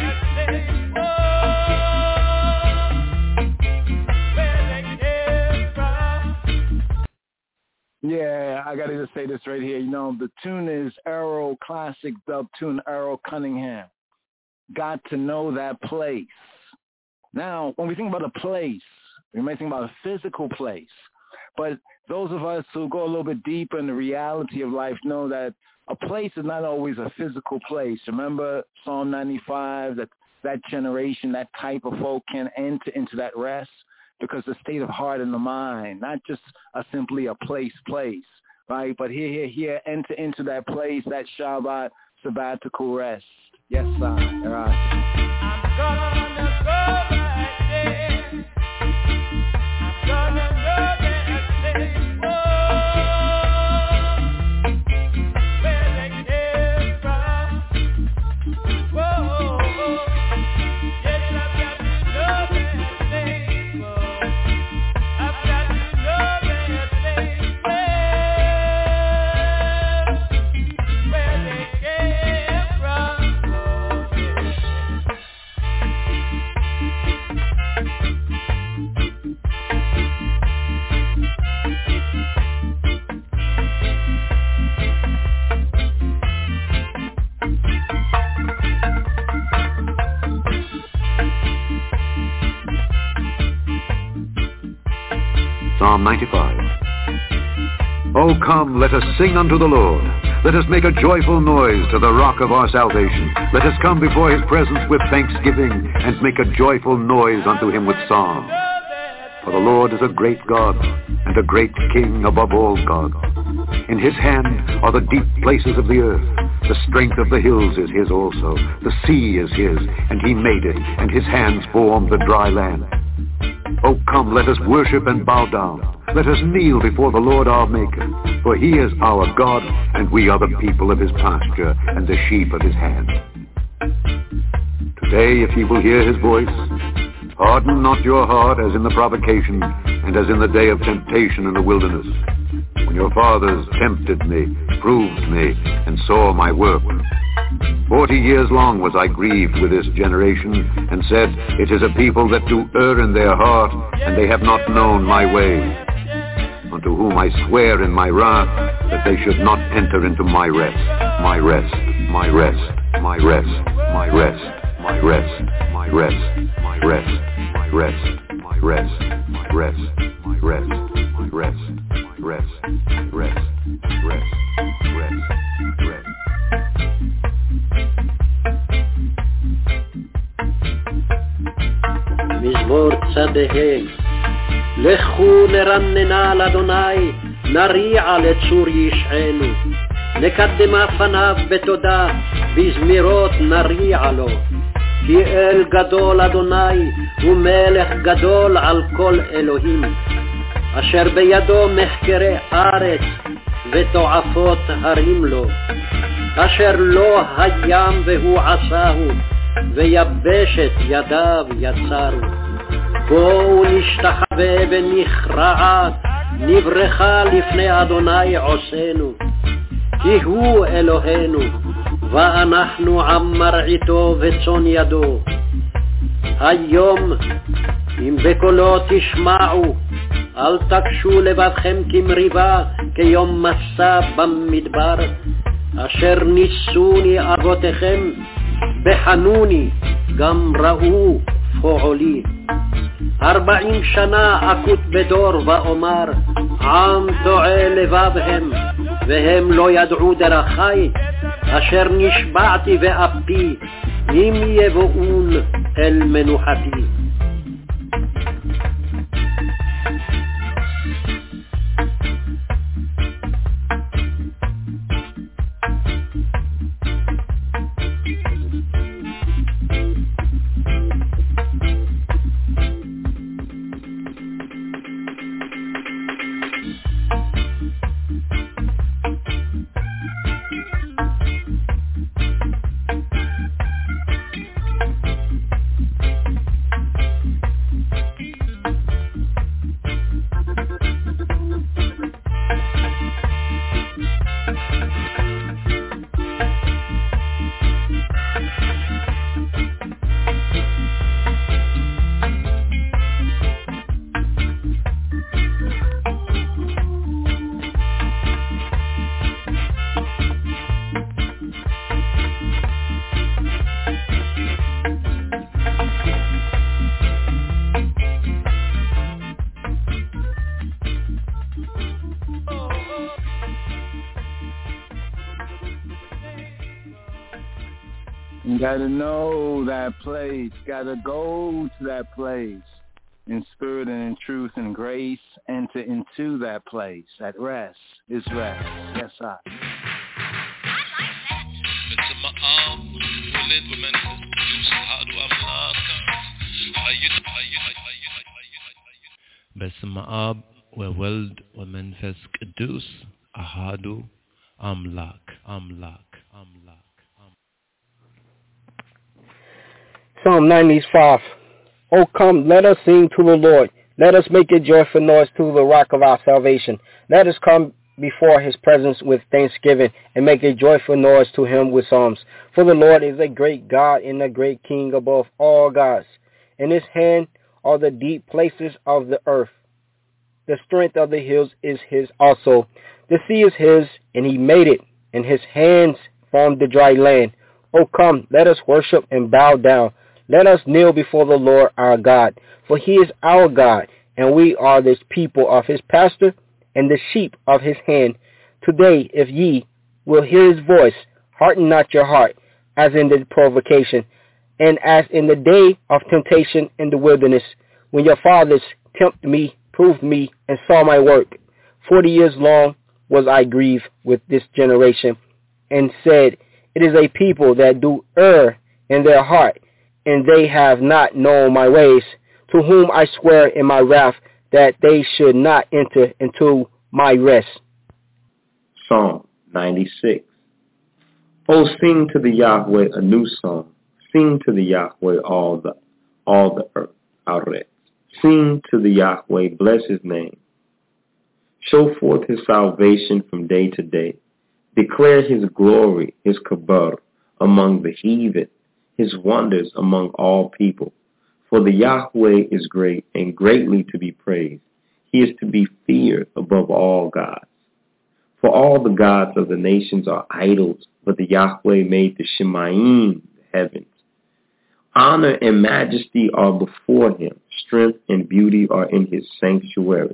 Yeah, here, I got to just say this right here. You know, the tune is Errol, classic dub tune, Errol Cunningham. Got to know that place. Now, when we think about a place, we might think about a physical place. But those of us who go a little bit deeper in the reality of life know that a place is not always a physical place. Remember Psalm ninety-five, that that generation, that type of folk can enter into that rest because the state of heart and the mind, not just a simply a place, place, right? But here, here, here, enter into that place, that Shabbat, sabbatical rest. Yes, sir. All right. I'm gonna go right there. I'm gonna go that place. Psalm ninety-five. Oh, come, let us sing unto the Lord. Let us make a joyful noise to the rock of our salvation. Let us come before his presence with thanksgiving and make a joyful noise unto him with song. For the Lord is a great God and a great King above all gods. In his hand are the deep places of the earth. The strength of the hills is his also. The sea is his, and he made it, and his hands formed the dry land. Oh, come, let us worship and bow down. Let us kneel before the Lord our Maker. For he is our God, and we are the people of his pasture and the sheep of his hand. Today, if ye will hear his voice, harden not your heart as in the provocation and as in the day of temptation in the wilderness, when your fathers tempted me, proved me, and saw my work. Forty years long was I grieved with this generation, and said, it is a people that do err in their heart, and they have not known my way. Unto whom I swear in my wrath, that they should not enter into my rest, my rest, my rest, my rest, my rest, my rest, my rest, my rest, my rest, my rest, my rest, my rest, my rest, my rest, rest, rest, rest, rest. מזמור צדיהם, לכו נרננה לאדוני, נריע לצור ישענו, נקדמה פניו בתודה, בזמירות נריע לו, כי אל גדול אדוני, ומלך גדול על כל אלוהים, אשר בידו מחקרי ארץ, ותועפות הרים לו, אשר לא הים והוא עשהו, ויבשת ידיו יצרו. בואו נשתחווה ונכרע, נברכה לפני אדוני עושנו, כי הוא אלוהינו, ואנחנו עם מרעיתו וצאן ידו. היום אם בקולו תשמעו, אל תקשו לבבכם כמריבה, כיום מסע במדבר, אשר ניסוני אבותיכם, בחנוני גם ראו פועלי. ארבעים שנה אקוט בדור ואומר, עם טועה לבב הם, והם לא ידעו דרכי, אשר נשבעתי ואפי, אם יבואון אל מנוחתי. Gotta know that place. Gotta go to that place. In spirit and in truth and grace, enter into that place. At rest is rest. Yes, I. باسم آب وولد ومنفس قدوس أحد أملاك أملاك أملاك. Psalm ninety-five. O come, let us sing to the Lord. Let us make a joyful noise to the rock of our salvation. Let us come before his presence with thanksgiving and make a joyful noise to him with psalms. For the Lord is a great God and a great King above all gods. In his hand are the deep places of the earth. The strength of the hills is his also. The sea is his, and he made it, and his hands formed the dry land. O come, let us worship and bow down. Let us kneel before the Lord our God, for he is our God, and we are the people of his pasture and the sheep of his hand. Today, if ye will hear his voice, harden not your heart, as in the provocation, and as in the day of temptation in the wilderness, when your fathers tempted me, proved me, and saw my work. Forty years long was I grieved with this generation, and said, it is a people that do err in their heart, and they have not known my ways, to whom I swear in my wrath that they should not enter into my rest. Psalm ninety-six. Oh, sing to the Yahweh a new song. Sing to the Yahweh all the all the earth, Aret. Sing to the Yahweh, bless his name. Show forth his salvation from day to day. Declare his glory, his kabar, among the heathen, his wonders among all people. For the Yahweh is great and greatly to be praised. He is to be feared above all gods. For all the gods of the nations are idols, but the Yahweh made the Shemayim, the heavens. Honor and majesty are before him. Strength and beauty are in his sanctuary.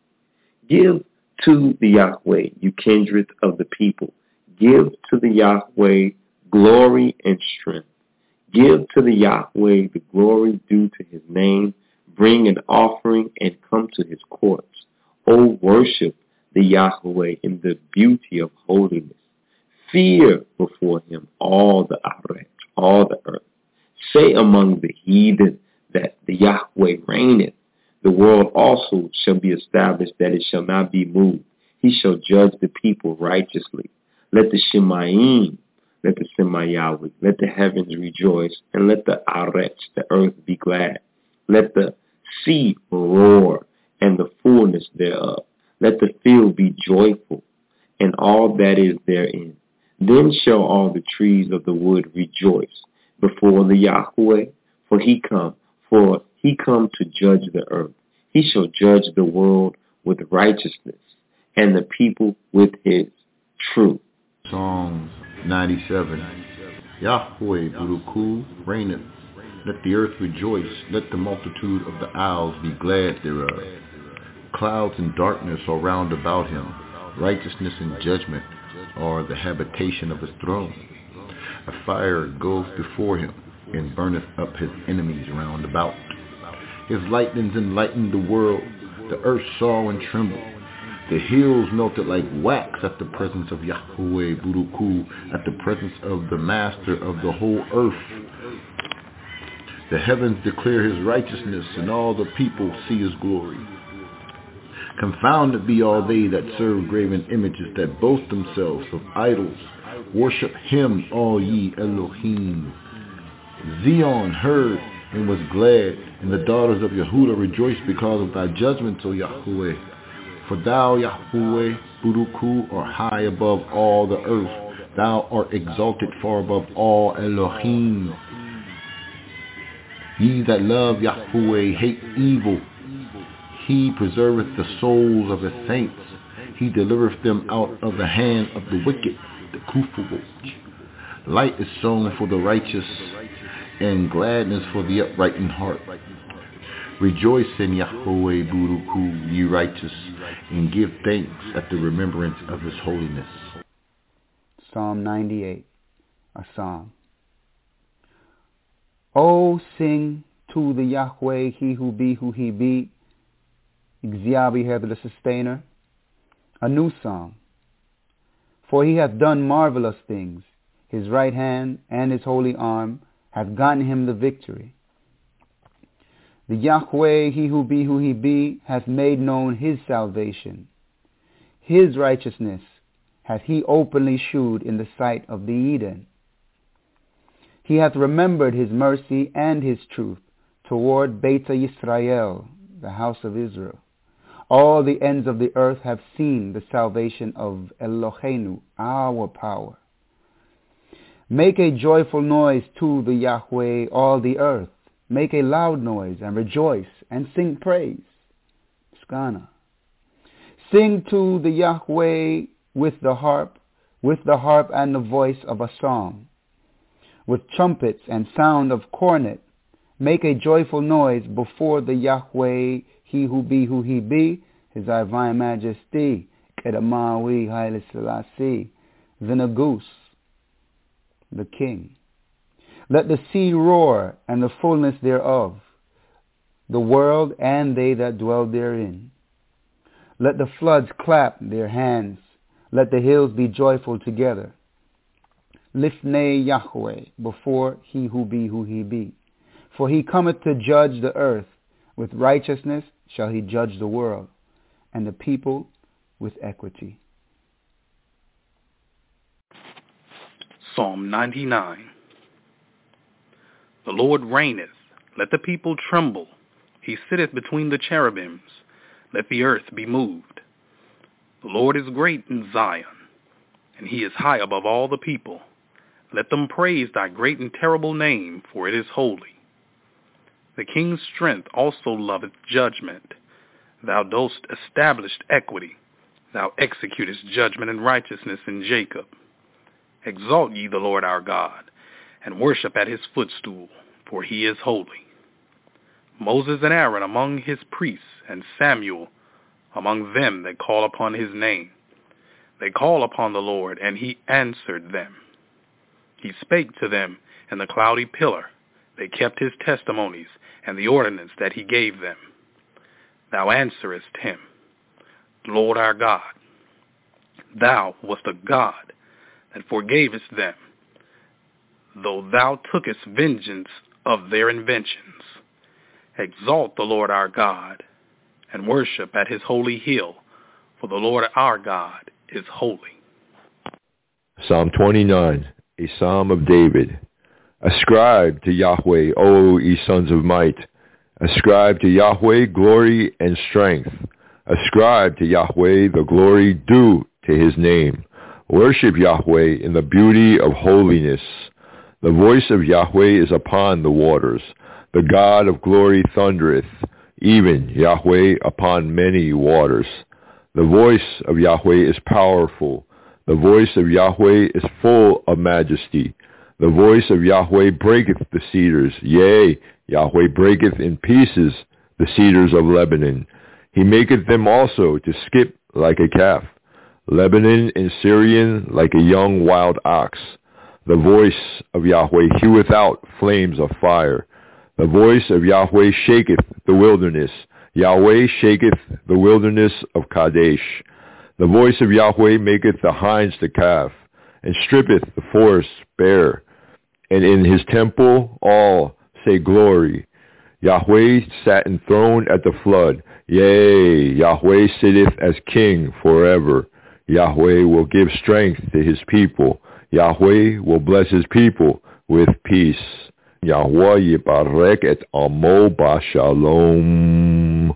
Give to the Yahweh, you kindred of the people. Give to the Yahweh glory and strength. Give to the Yahweh the glory due to his name. Bring an offering and come to his courts. O worship the Yahweh in the beauty of holiness. Fear before him all the Aret, all the earth. Say among the heathen that the Yahweh reigneth. The world also shall be established, that it shall not be moved. He shall judge the people righteously. Let the Shemayim, let the Semayawi, let the heavens rejoice, and let the Aretz, the earth, be glad. Let the sea roar, and the fullness thereof. Let the field be joyful, and all that is therein. Then shall all the trees of the wood rejoice before the Yahweh, for he come, for he come to judge the earth. He shall judge the world with righteousness, and the people with his truth. Psalm ninety-seven. Yahweh Buruku reigneth. Let the earth rejoice. Let the multitude of the isles be glad thereof. Clouds and darkness are round about him. Righteousness and judgment are the habitation of his throne. A fire goeth before him, and burneth up his enemies round about. His lightnings enlightened the world. The earth saw and trembled. The hills melted like wax at the presence of Yahweh Buruku, at the presence of the master of the whole earth. The heavens declare his righteousness, and all the people see his glory. Confounded be all they that serve graven images, that boast themselves of idols. Worship him, all ye Elohim. Zion heard and was glad, and the daughters of Yehuda rejoiced because of thy judgments, O Yahweh. For thou, Yahweh, Buruku, art high above all the earth. Thou art exalted far above all Elohim. Ye that love Yahweh hate evil. He preserveth the souls of his saints. He delivereth them out of the hand of the wicked, the Kufuot. Light is sown for the righteous, and gladness for the upright in heart. Rejoice in Yahweh Buruku, ye righteous, and give thanks at the remembrance of his holiness. Psalm ninety-eight, a psalm. Oh, sing to the Yahweh, he who be who he be, Xiabi the sustainer, a new song. For he hath done marvelous things. His right hand and his holy arm hath gotten him the victory. The Yahweh, he who be who he be, hath made known his salvation. His righteousness hath he openly shewed in the sight of the Eden. He hath remembered his mercy and his truth toward Beta Yisrael, the house of Israel. All the ends of the earth have seen the salvation of Eloheinu, our power. Make a joyful noise to the Yahweh, all the earth. Make a loud noise and rejoice and sing praise. Skana. Sing to the Yahweh with the harp, with the harp and the voice of a song, with trumpets and sound of cornet. Make a joyful noise before the Yahweh, he who be who he be, his divine majesty, Kedamawi Haile Selassie, the Nagus, the king. Let the sea roar and the fullness thereof, the world and they that dwell therein. Let the floods clap their hands, let the hills be joyful together. Lifnei Yahweh, before he who be who he be. For he cometh to judge the earth, with righteousness shall he judge the world, and the people with equity. Psalm ninety-nine. The Lord reigneth, let the people tremble. He sitteth between the cherubims, let the earth be moved. The Lord is great in Zion, and he is high above all the people. Let them praise thy great and terrible name, for it is holy. The king's strength also loveth judgment. Thou dost establish equity. Thou executest judgment and righteousness in Jacob. Exalt ye the Lord our God, and worship at his footstool, for he is holy. Moses and Aaron among his priests, and Samuel among them that call upon his name. They call upon the Lord, and he answered them. He spake to them in the cloudy pillar. They kept his testimonies and the ordinance that he gave them. Thou answerest him, Lord our God. Thou wast a God that forgavest them, though thou tookest vengeance of their inventions. Exalt the Lord our God, and worship at his holy hill, for the Lord our God is holy. Psalm twenty-nine, a psalm of David. Ascribe to Yahweh, O ye sons of might. Ascribe to Yahweh glory and strength. Ascribe to Yahweh the glory due to his name. Worship Yahweh in the beauty of holiness. The voice of Yahweh is upon the waters. The God of glory thundereth, even Yahweh upon many waters. The voice of Yahweh is powerful. The voice of Yahweh is full of majesty. The voice of Yahweh breaketh the cedars. Yea, Yahweh breaketh in pieces the cedars of Lebanon. He maketh them also to skip like a calf. Lebanon in Syrian like a young wild ox. The voice of Yahweh heweth out flames of fire. The voice of Yahweh shaketh the wilderness. Yahweh shaketh the wilderness of Kadesh. The voice of Yahweh maketh the hinds to calve, and strippeth the forests bare. And in his temple all say glory. Yahweh sat enthroned at the flood. Yea, Yahweh sitteth as king forever. Yahweh will give strength to his people. Yahweh will bless his people with peace. Yahweh yibarek et amo b'shalom.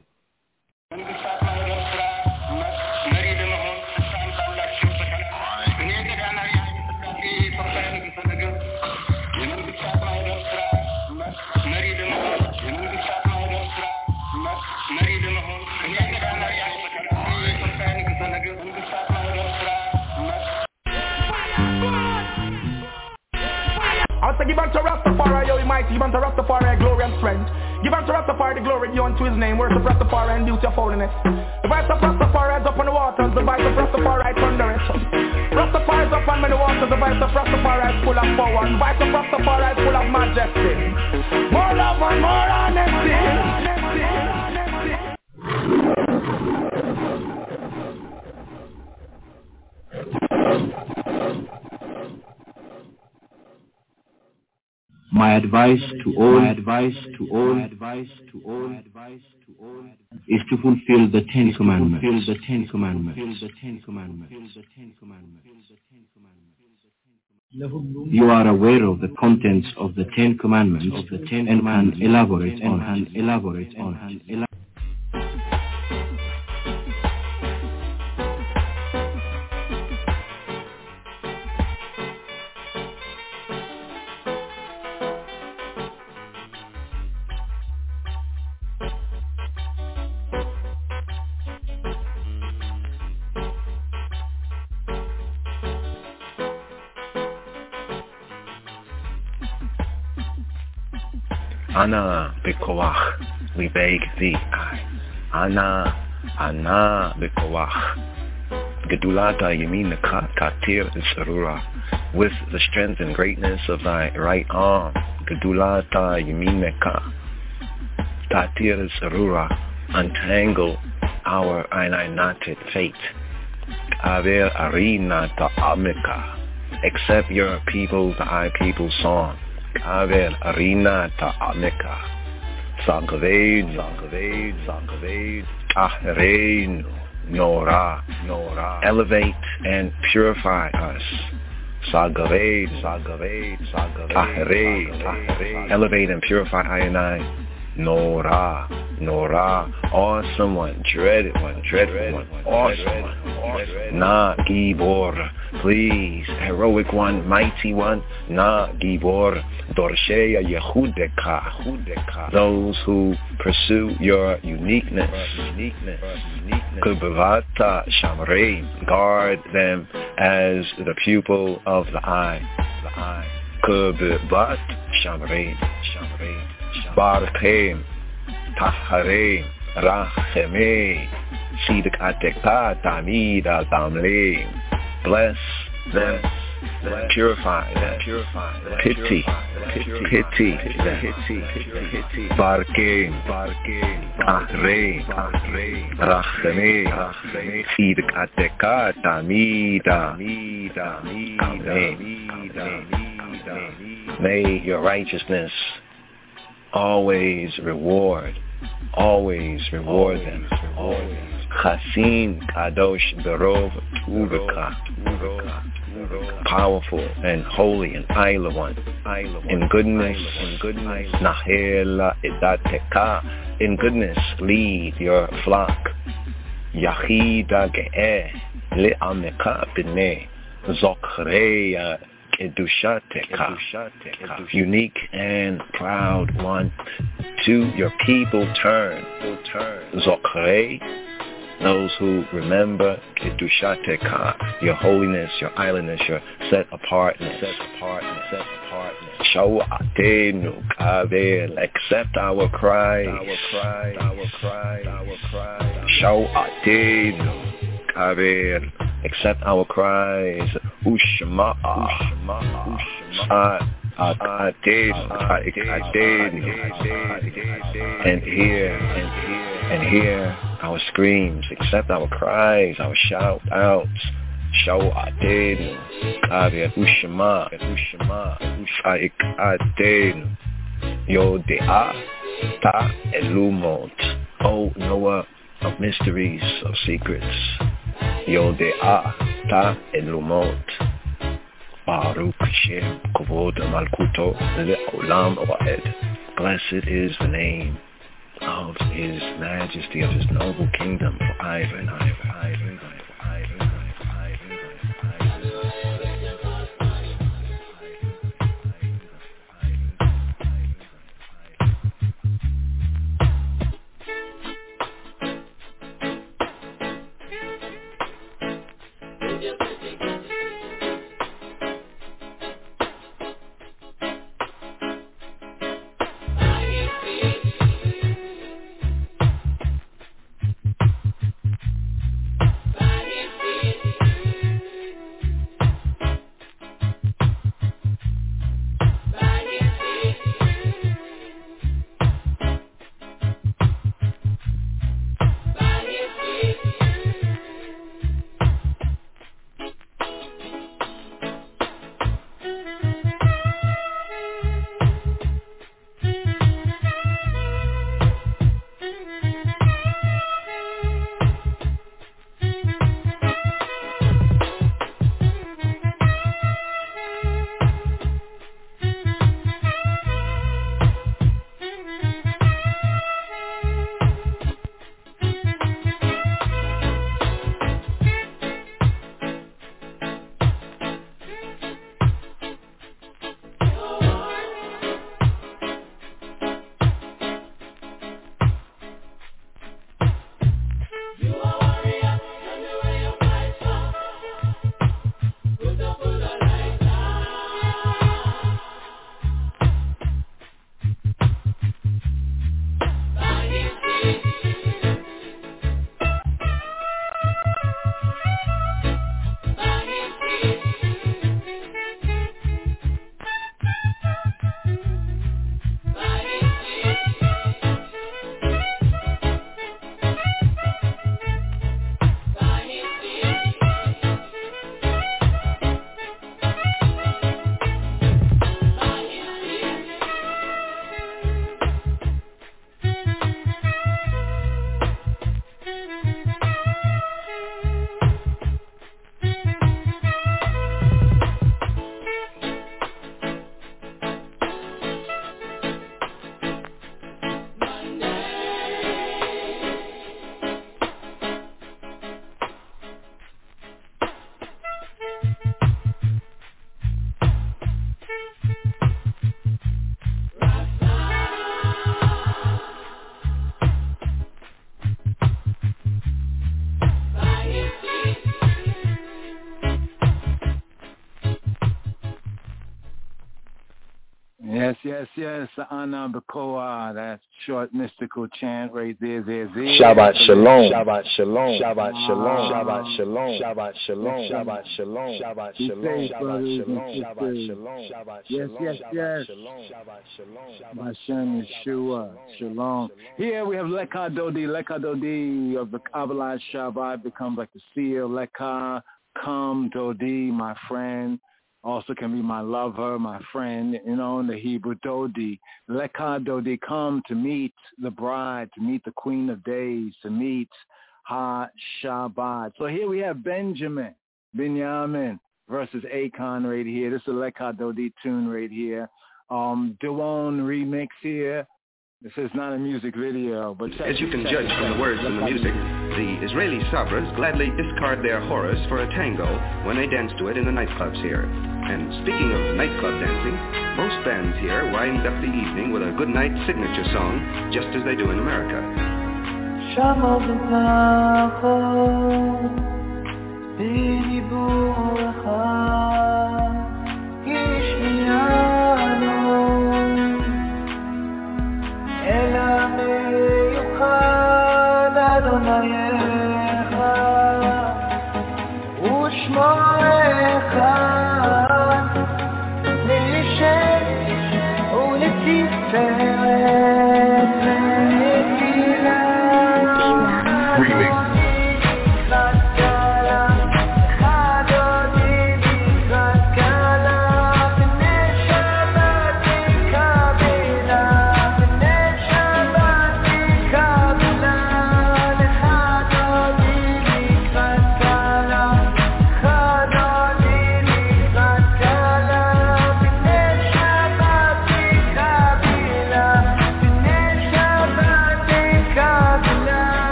Give unto Rastafari, yo, mighty, give unto Rastafari glory and strength. Give unto Rastafari the glory due unto his name. Worship Rastafari and duty of holiness. The voice of Rastafari is up on the waters, the voice of Rastafari thundereth. Rastafari is up upon many waters, the voice of Rastafari is full of power, and the voice of Rastafari is full of majesty. More love and more honesty. My advice to all, my advice to all, my advice to all, my advice to all, is to fulfill the Ten Commandments. Fulfill the Ten Commandments. Fulfill the Ten Commandments. Fulfill the Ten Commandments. You are aware of the contents of the Ten Commandments, of the Ten and can elaborate on and elaborate on and elaborate. Ana bekoach libeg thee I. Ana, ana bekoach. Gedulata yaminaka katir sarura. With the strength and greatness of thy right arm. Gedulata yaminaka katir sarura. Untangle our knotted fate. Aver arina ta'amika. Accept your people, thy people's song. Kaver arina ta'amika. Sagaved, Sagaved, Sagaved, Ahreinu, Nora, Nora. Elevate and purify us. Sagaved, Sagaved, Sagaved, Ahrein, Ahrein. Elevate and purify I and I. Nora, Nora. Awesome one, dreaded one, dreaded one, awesome one. Na Gibor, please, heroic one, mighty one. Na Gibor, Dorsheya Yehudeka, those who pursue your uniqueness. Kubavata Shamrein, guard them as the pupil of the eye. Kubavat Shamrein, Shamrein. Barchem, Taharein, Rachemei, Sidik Ateka, Tamida, Tamleim. Bless them, purify them, pity, pity, pity, Barchem, Ahrein, Rachemei, Sidik Ateka, Tamida, Amen. May your righteousness always reward, always reward them. Chasin Kadosh Berov Uvika, powerful and holy and Isla one, in goodness, in goodness, Nahela Idateka, in goodness lead your flock. Yachida Ge'eh Le'ameka B'nei Zochreya Kedushateka, unique and proud one. To your people turn, Zokrei, those who remember Kedushateka, your holiness, your islandness, your set apartness, set apartness, set apartness. Shawatenu Kavel, accept our cries, our cries, our cries, our cries. Shawatenu Kavel, accept our cries. Ushma, Ushma, Ushma, and hear, and hear, and hear our screams. Accept our cries, our shout outs. Shawatenu, Kavel, Ushma, Ushma, Ushma, Yodea, Ta Elumot, O knower of mysteries, of secrets. Yodea, Ta Elumot. Baruch Shem Kovod Malkuto Le'olam Wa'ed. Blessed is the name of His Majesty, of His noble kingdom, forever and ever, ever, ever, ever, ever, ever, ever. Bye. yes, yes. Anna Bakoa, that short mystical chant right there, there, there. Shabbat Shalom. Shabbat Shalom. Shabbat Shalom. Shabbat Shalom. Shabbat Shalom. Shabbat Shalom. Shabbat Shalom. Shabbat Shalom. Shabbat Shalom. Shabbat Yes, yes, yes. Shabbat Shalom. Hashem Yeshua. Shalom. Here we have Lekha Dodi. Lekha Dodi of the Kabbalah Shabbat becomes like the seal. Lekha, come, Dodi, my friend. Also can be my lover, my friend, you know, in the Hebrew, Dodi. Lekha Dodi, come to meet the bride, to meet the Queen of Days, to meet Ha-Shabbat. So here we have Benjamin, Binyamin versus Akon right here. This is a Lekha Dodi tune right here. Um, Dewon remix here. This is not a music video, but as you can judge from the words and the music, the Israeli sabras gladly discard their horrors for a tango when they dance to it in the nightclubs here. And speaking of nightclub dancing, most bands here wind up the evening with a good night signature song, just as they do in America.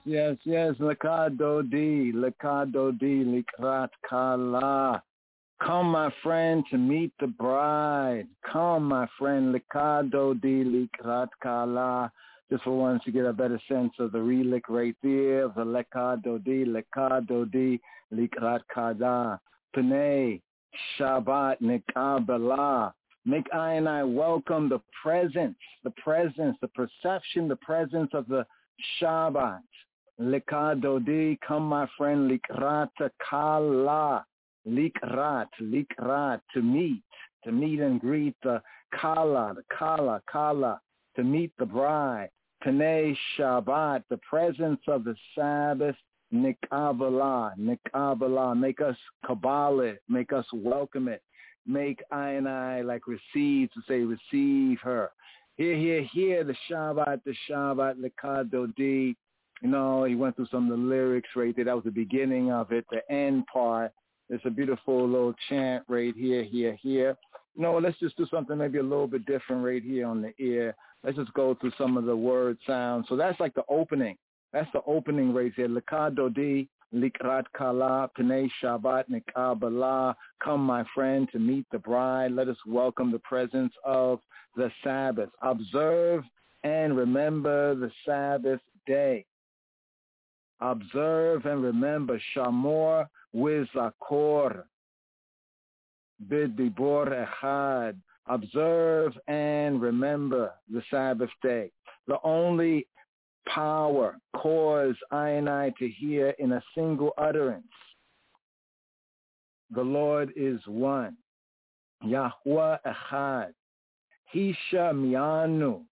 yes, yes. Lekado di, lekado di, likrat kala. Come, my friend, to meet the bride. Come, my friend, lekado di, likrat kala. Just for once to get a better sense of the relic right there, of the lekado di, lekado di, likrat kala. Pnei, Shabbat, nekabala. Make I and I welcome the presence, the presence, the perception, the presence of the Shabbat. Lekado di, come my friend, likrat kala. Likrat, likrat, to meet, to meet and greet the kala, the kala, kala, to meet the bride. Pnei Shabbat, the presence of the Sabbath. Nikabala, nikabala, make us kabbalah it, make us welcome it. Make I and I like receive, to say receive her. Here, here, here, the Shabbat, the Shabbat, lekado di. You know, he went through some of the lyrics right there. That was the beginning of it, the end part. It's a beautiful little chant right here, here, here. You know, let's just do something maybe a little bit different right here on the ear. Let's just go through some of the word sounds. So that's like the opening. That's the opening right there. Lekado di, likrat kala, pnei Shabbat, nekabala. Come, my friend, to meet the bride. Let us welcome the presence of the Sabbath. Observe and remember the Sabbath day. Observe and remember Shamor Wizakor Bidibor Echad. Observe and remember the Sabbath day. The only power, cause I and I to hear in a single utterance. The Lord is one. Yahweh Echad. Hishamianu.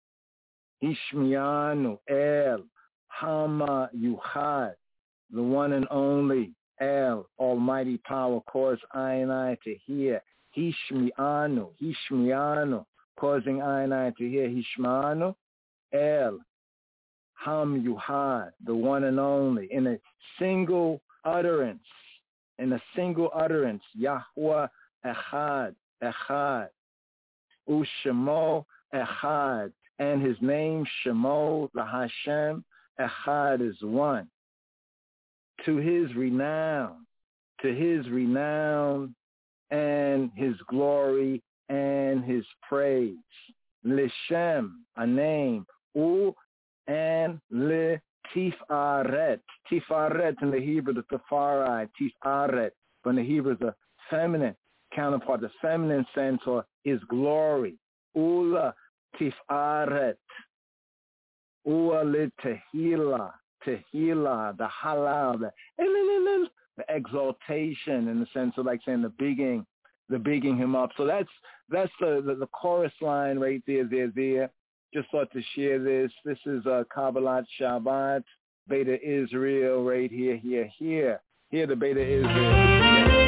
Hishmianu El. Hama Yuchad. The one and only El, almighty power, cause I and I to hear. Hishmianu. Hishmianu. Causing I and I to hear. Hishmanu El. Ham Yuhad, the one and only, in a single utterance, in a single utterance, Yahweh Echad, Echad, Ushemo Echad, and his name Shemo, the Hashem, Echad is one. To his renown, to his renown and his glory and his praise. Lishem, a name, U and le tifaret. Tifaret in the Hebrew, the tafari, tifaret. But in the Hebrew, the feminine counterpart, the feminine sense, or his glory. Ula tifaret. Ula le tehila. Tehila, the halal, the, the exaltation in the sense of like saying the bigging, the bigging him up. So that's that's the, the, the chorus line right there, there, there. Just thought to share this. This is uh, Kabbalat Shabbat, Beta Israel right here, here, here. Here the Beta Israel.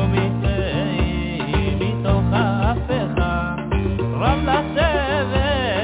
Rab לשבת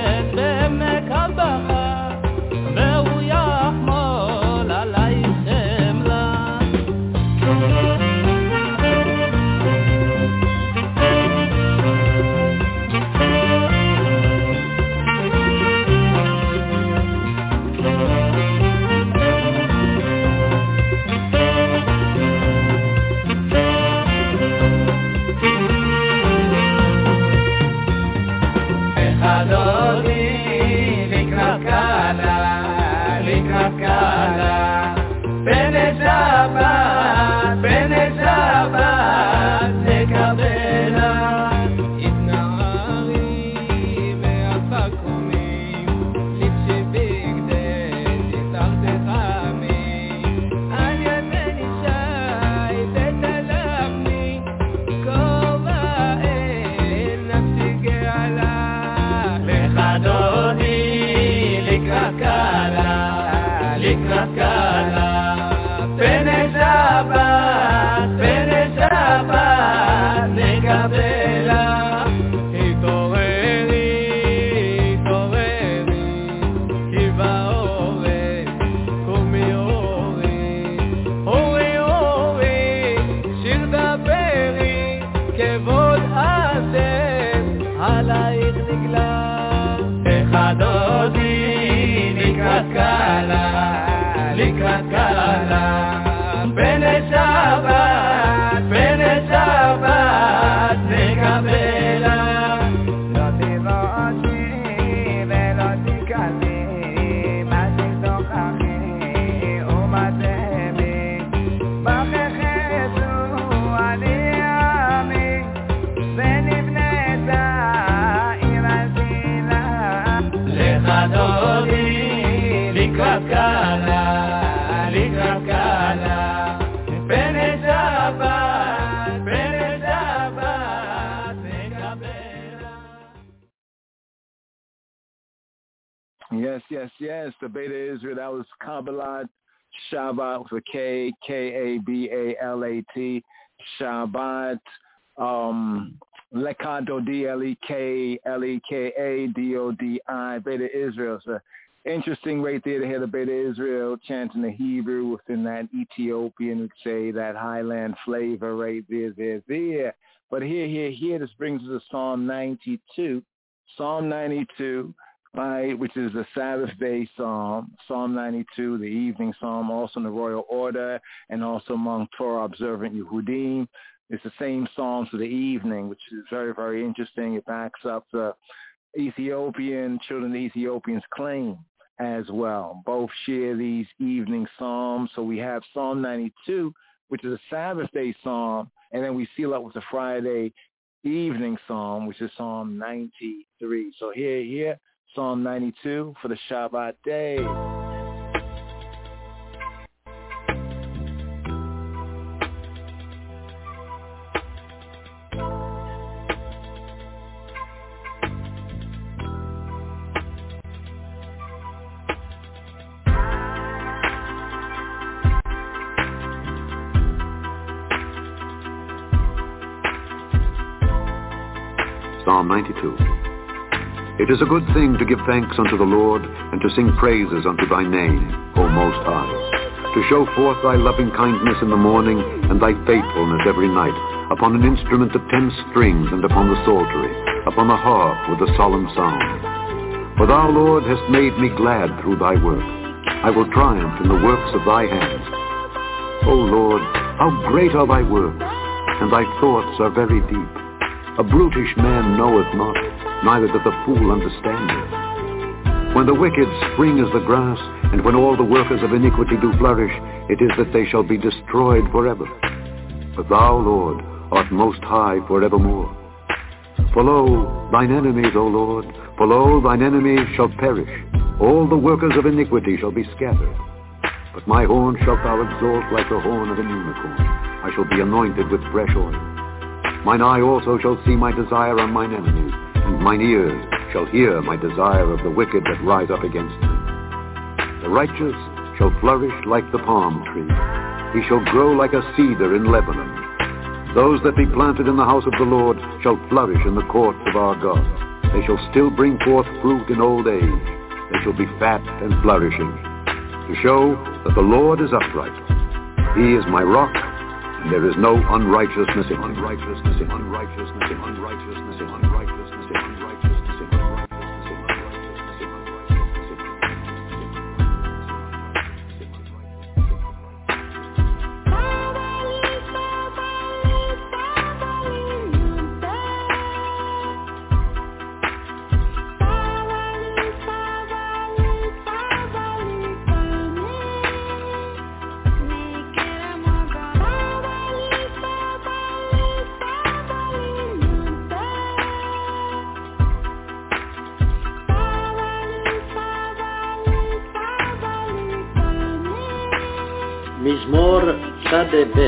Yes, yes, yes. The Beta Israel, that was Kabbalat Shabbat with a K, K A B A L A T, Shabbat, um, Lekadodi, L E K, L E K A D O D I, Beta Israel. So interesting right there to hear the Beta Israel chanting the Hebrew within that Ethiopian, would say, that highland flavor right there, there, there. But here, here, here, this brings us to Psalm ninety-two. Psalm ninety-two. Right, which is the Sabbath day psalm, Psalm ninety-two, the evening psalm, also in the royal order, and also among Torah observant Yehudim. It's the same psalm for the evening, which is very, very interesting. It backs up the Ethiopian, children of the Ethiopians' claim as well. Both share these evening psalms. So we have Psalm ninety-two, which is a Sabbath day psalm, and then we seal up with the Friday evening psalm, which is Psalm ninety-three. So here, here. Psalm ninety-two for the Shabbat day. Psalm ninety-two. It is a good thing to give thanks unto the Lord, and to sing praises unto thy name, O Most High, to show forth thy loving kindness in the morning, and thy faithfulness every night, upon an instrument of ten strings, and upon the psaltery, upon the harp with a solemn sound. For thou, Lord, hast made me glad through thy work. I will triumph in the works of thy hands. O Lord, how great are thy works, and thy thoughts are very deep. A brutish man knoweth not, neither doth a fool understand it. When the wicked spring as the grass, and when all the workers of iniquity do flourish, it is that they shall be destroyed forever. But thou, Lord, art most high forevermore. For lo, thine enemies, O Lord, for lo, thine enemies shall perish. All the workers of iniquity shall be scattered. But my horn shalt thou exalt like the horn of an unicorn. I shall be anointed with fresh oil. Mine eye also shall see my desire on mine enemies, and mine ears shall hear my desire of the wicked that rise up against me. The righteous shall flourish like the palm tree. He shall grow like a cedar in Lebanon. Those that be planted in the house of the Lord shall flourish in the courts of our God. They shall still bring forth fruit in old age. They shall be fat and flourishing, to show that the Lord is upright. He is my rock, And there is no unrighteousness in unrighteousness in unrighteousness in unrighteousness in unrighteousness in unrighteousness in מזמור צדה ב'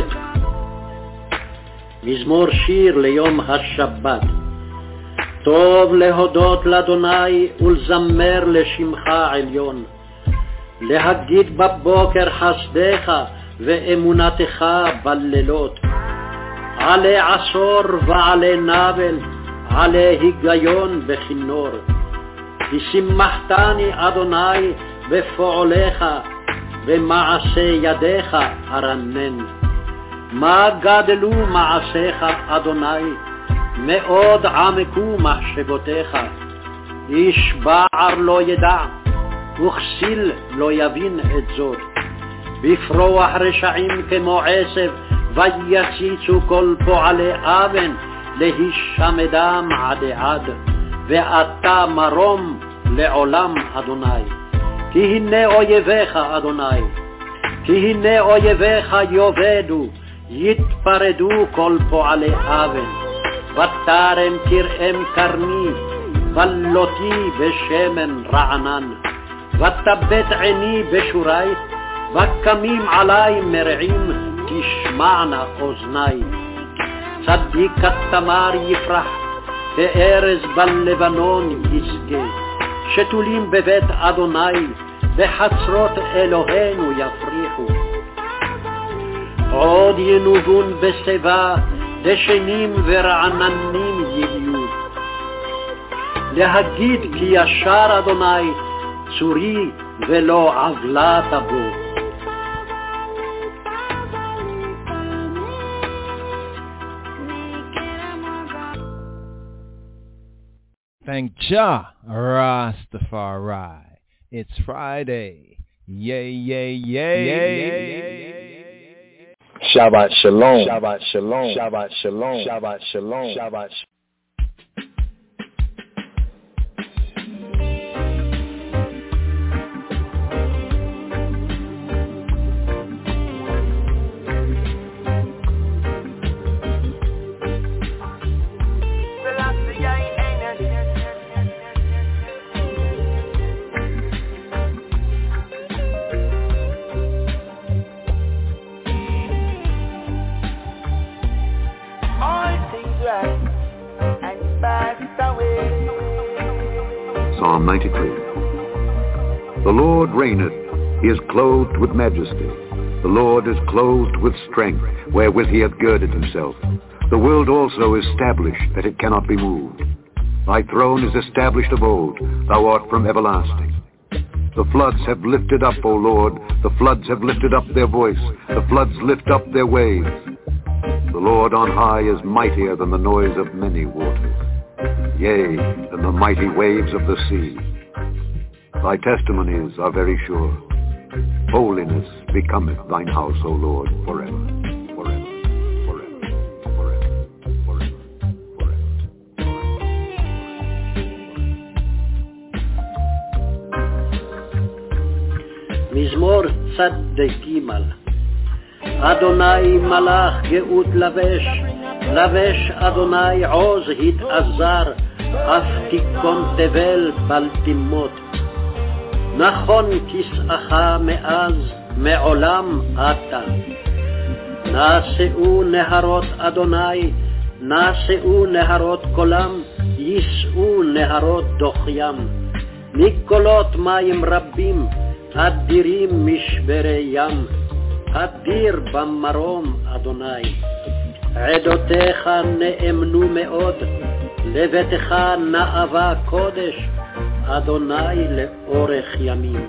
מזמור שיר ליום השבת. טוב להודות לאדוני ולזמר לשמך עליון, להגיד בבוקר חסדך ואמונתך בלילות, עלי עשור ועלי נבל, עלי היגיון בכינור. כי שימחתני אדוני בפועליך, במעשה ידיך ארנן. מה גדלו מעשיך אדוני, מאוד עמקו מחשבותיך. איש בער לא ידע, וכסיל לא יבין את זאת. בפרוח רשעים כמו עשב, ויציצו כל פועלי אבן, להישמדם עד עד. ואתה מרום לעולם אדוני. כי הנה אויביך אדוני, כי הנה אויביך יאבדו, יתפרדו כל פועלי אבן. ותרם תרעם קרני, ולותי בשמן רענן. ותבט עיני בשורי, וקמים עלי מרעים, תשמענה אוזני. צדיק כתמר יפרח, כארז בלבנון יזכה. שתולים בבית אדוני, בחצרות אלוהינו יפריחו. עוד ינובון בשיבה, דשנים ורעננים יהיו. להגיד כי ישר אדוני, צורי ולא עוולה תבוא. Thank Jah Rastafari. It's Friday. Yay, yay, yay, yay. Shabbat Shalom. Shabbat Shalom. Shabbat Shalom. Shabbat Shalom. Shabbat Shalom. Psalm ninety-three. The Lord reigneth, he is clothed with majesty. The Lord is clothed with strength, wherewith he hath girded himself. The world also is established, that it cannot be moved. Thy throne is established of old, thou art from everlasting. The floods have lifted up, O Lord, the floods have lifted up their voice, the floods lift up their waves. The Lord on high is mightier than the noise of many waters, yea, than the mighty waves of the sea. Thy testimonies are very sure. Holiness becometh thine house, O Lord, forever, forever, forever, forever, forever, forever. מזמור צדק ג' אדוני מלאך גאות לבש, לבש אדוני עוז התעזר, אף תיקון תבל בל תמות. נכון כסאך מאז, מעולם אתה. נעשאו נהרות אדוני, נעשאו נהרות קולם, יישאו נהרות דוחיים. מקולות מים רבים, אדירים משברי ים. אדיר במרום אדוני. עדותיך נאמנו מאוד, לביתך נאווה קודש, אדוני לאורך ימים.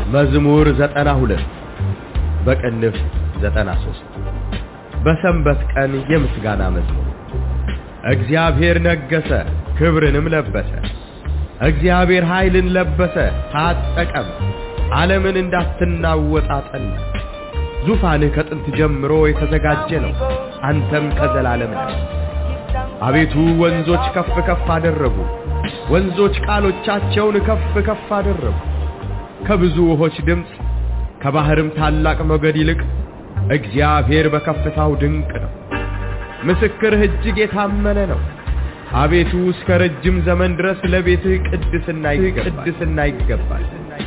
መዝሙር ዘጠና ሁለት በቅንፍ ዘጠና ሶስት በሰንበት ቀን የምስጋና መዝሙር። እግዚአብሔር ነገሰ ክብርንም ለበሰ። እግዚአብሔር ኃይልን ለበሰ ታጠቀም። ዓለምን እንዳትናወጥ አጸና። ዙፋንህ ከጥንት ጀምሮ የተዘጋጀ ነው፣ አንተም ከዘላለም ነህ። አቤቱ ወንዞች ከፍ ከፍ አደረጉ፣ ወንዞች ቃሎቻቸውን ከፍ ከፍ አደረጉ። ከብዙ ውሆች ድምፅ ከባህርም ታላቅ ሞገድ ይልቅ እግዚአብሔር በከፍታው ድንቅ ነው። ምስክርህ እጅግ የታመነ ነው። አቤቱ እስከ ረጅም ዘመን ድረስ ለቤትህ ቅድስና ይገባል ቅድስና ይገባል።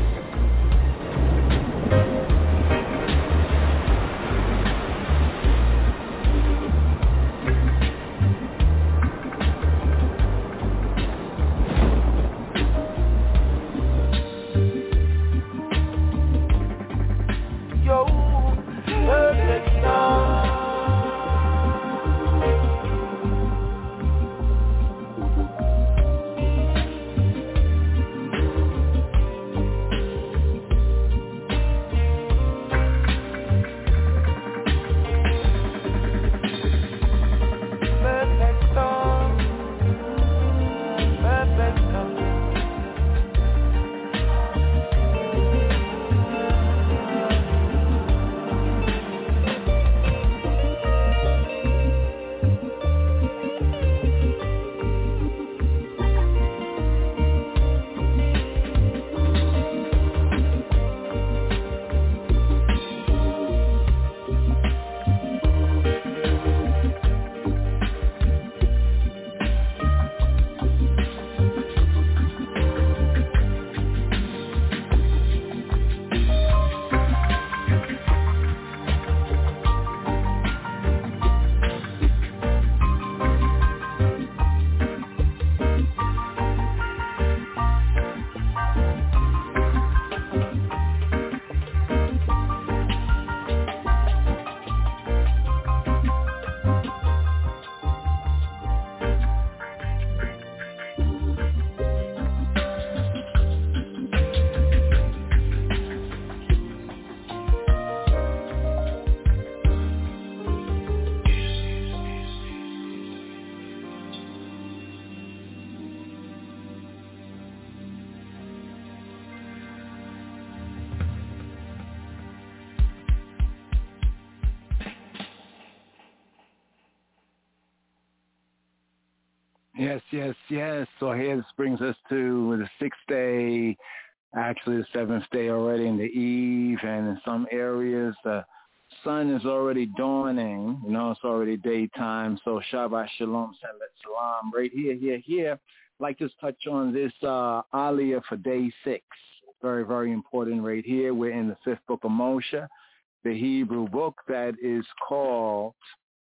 Yes, yes, yes. So here this brings us to the sixth day, actually the seventh day already in the eve, and in some areas the sun is already dawning. You know, it's already daytime. So Shabbat Shalom, Shabbat Salam. Right here, here, here. I'd like to touch on this uh, Aliyah for day six. Very, very important right here. We're in the fifth book of Moshe, the Hebrew book that is called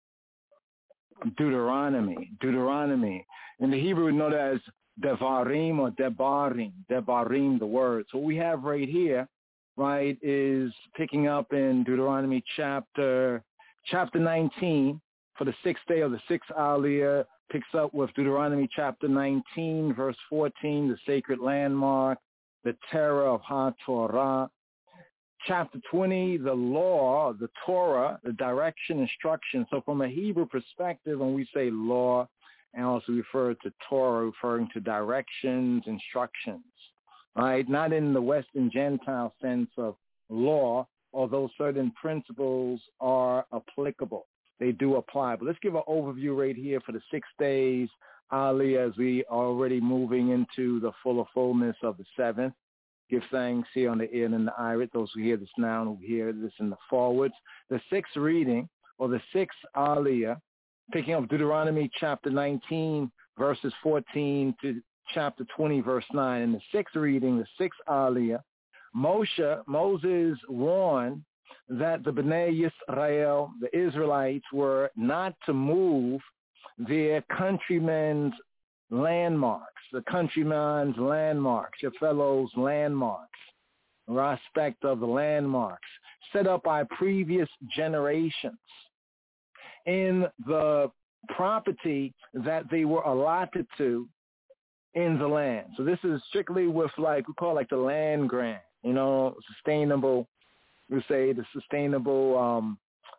Deuteronomy. Deuteronomy. In the Hebrew, we know that as Devarim or Debarim. Debarim, the word. So what we have right here, right, is picking up in Deuteronomy chapter chapter nineteen for the sixth day of the sixth Aliyah. Picks up with Deuteronomy chapter nineteen, verse fourteen, the sacred landmark, the terror of HaTorah. Chapter twenty, the law, the Torah, the direction, instruction. So from a Hebrew perspective, when we say law, and also refer to Torah, referring to directions, instructions, right? Not in the Western Gentile sense of law, although certain principles are applicable. They do apply. But let's give an overview right here for the six days, Aliyah, as we are already moving into the fuller fullness of the seventh. Give thanks here on the ear and the iris, those who hear this now and who hear this in the forwards. The sixth reading, or the sixth Aliyah, picking up Deuteronomy chapter nineteen, verses fourteen to chapter twenty, verse nine. In the sixth reading, the sixth Aliyah, Moshe, Moses warned that the Bnei Yisrael, the Israelites, were not to move their countrymen's landmarks, the countryman's landmarks, your fellow's landmarks, respect of the landmarks set up by previous generations in the property that they were allotted to in the land. So this is strictly with, like, we call it like the land grant, you know, sustainable, we say the sustainable um,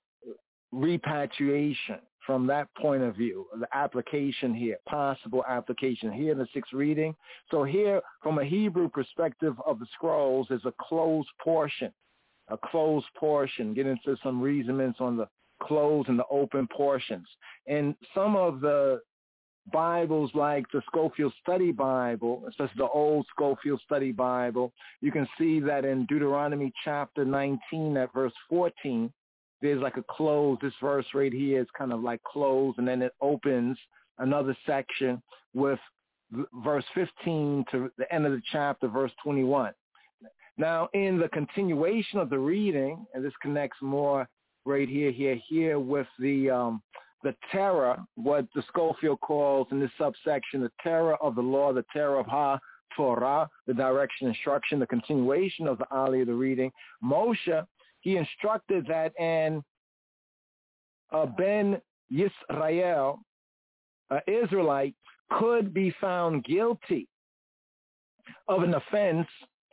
repatriation from that point of view, the application here, possible application here in the sixth reading. So here, from a Hebrew perspective of the scrolls, is a closed portion, a closed portion. Get into some reasonings on the closed and the open portions. And some of the Bibles like the Scofield Study Bible, especially the old Scofield Study Bible, you can see that in Deuteronomy chapter nineteen at verse fourteen, there's like a close. This verse right here is kind of like closed, and then it opens another section with verse fifteen to the end of the chapter, verse twenty-one. Now, in the continuation of the reading, and this connects more right here, here, here with the um, the terror, what the Scofield calls in this subsection, the terror of the law, the terror of Ha-Torah, the direction, instruction, the continuation of the Ali of the reading. Moshe, he instructed that an uh, Ben Yisrael, an Israelite, could be found guilty of an offense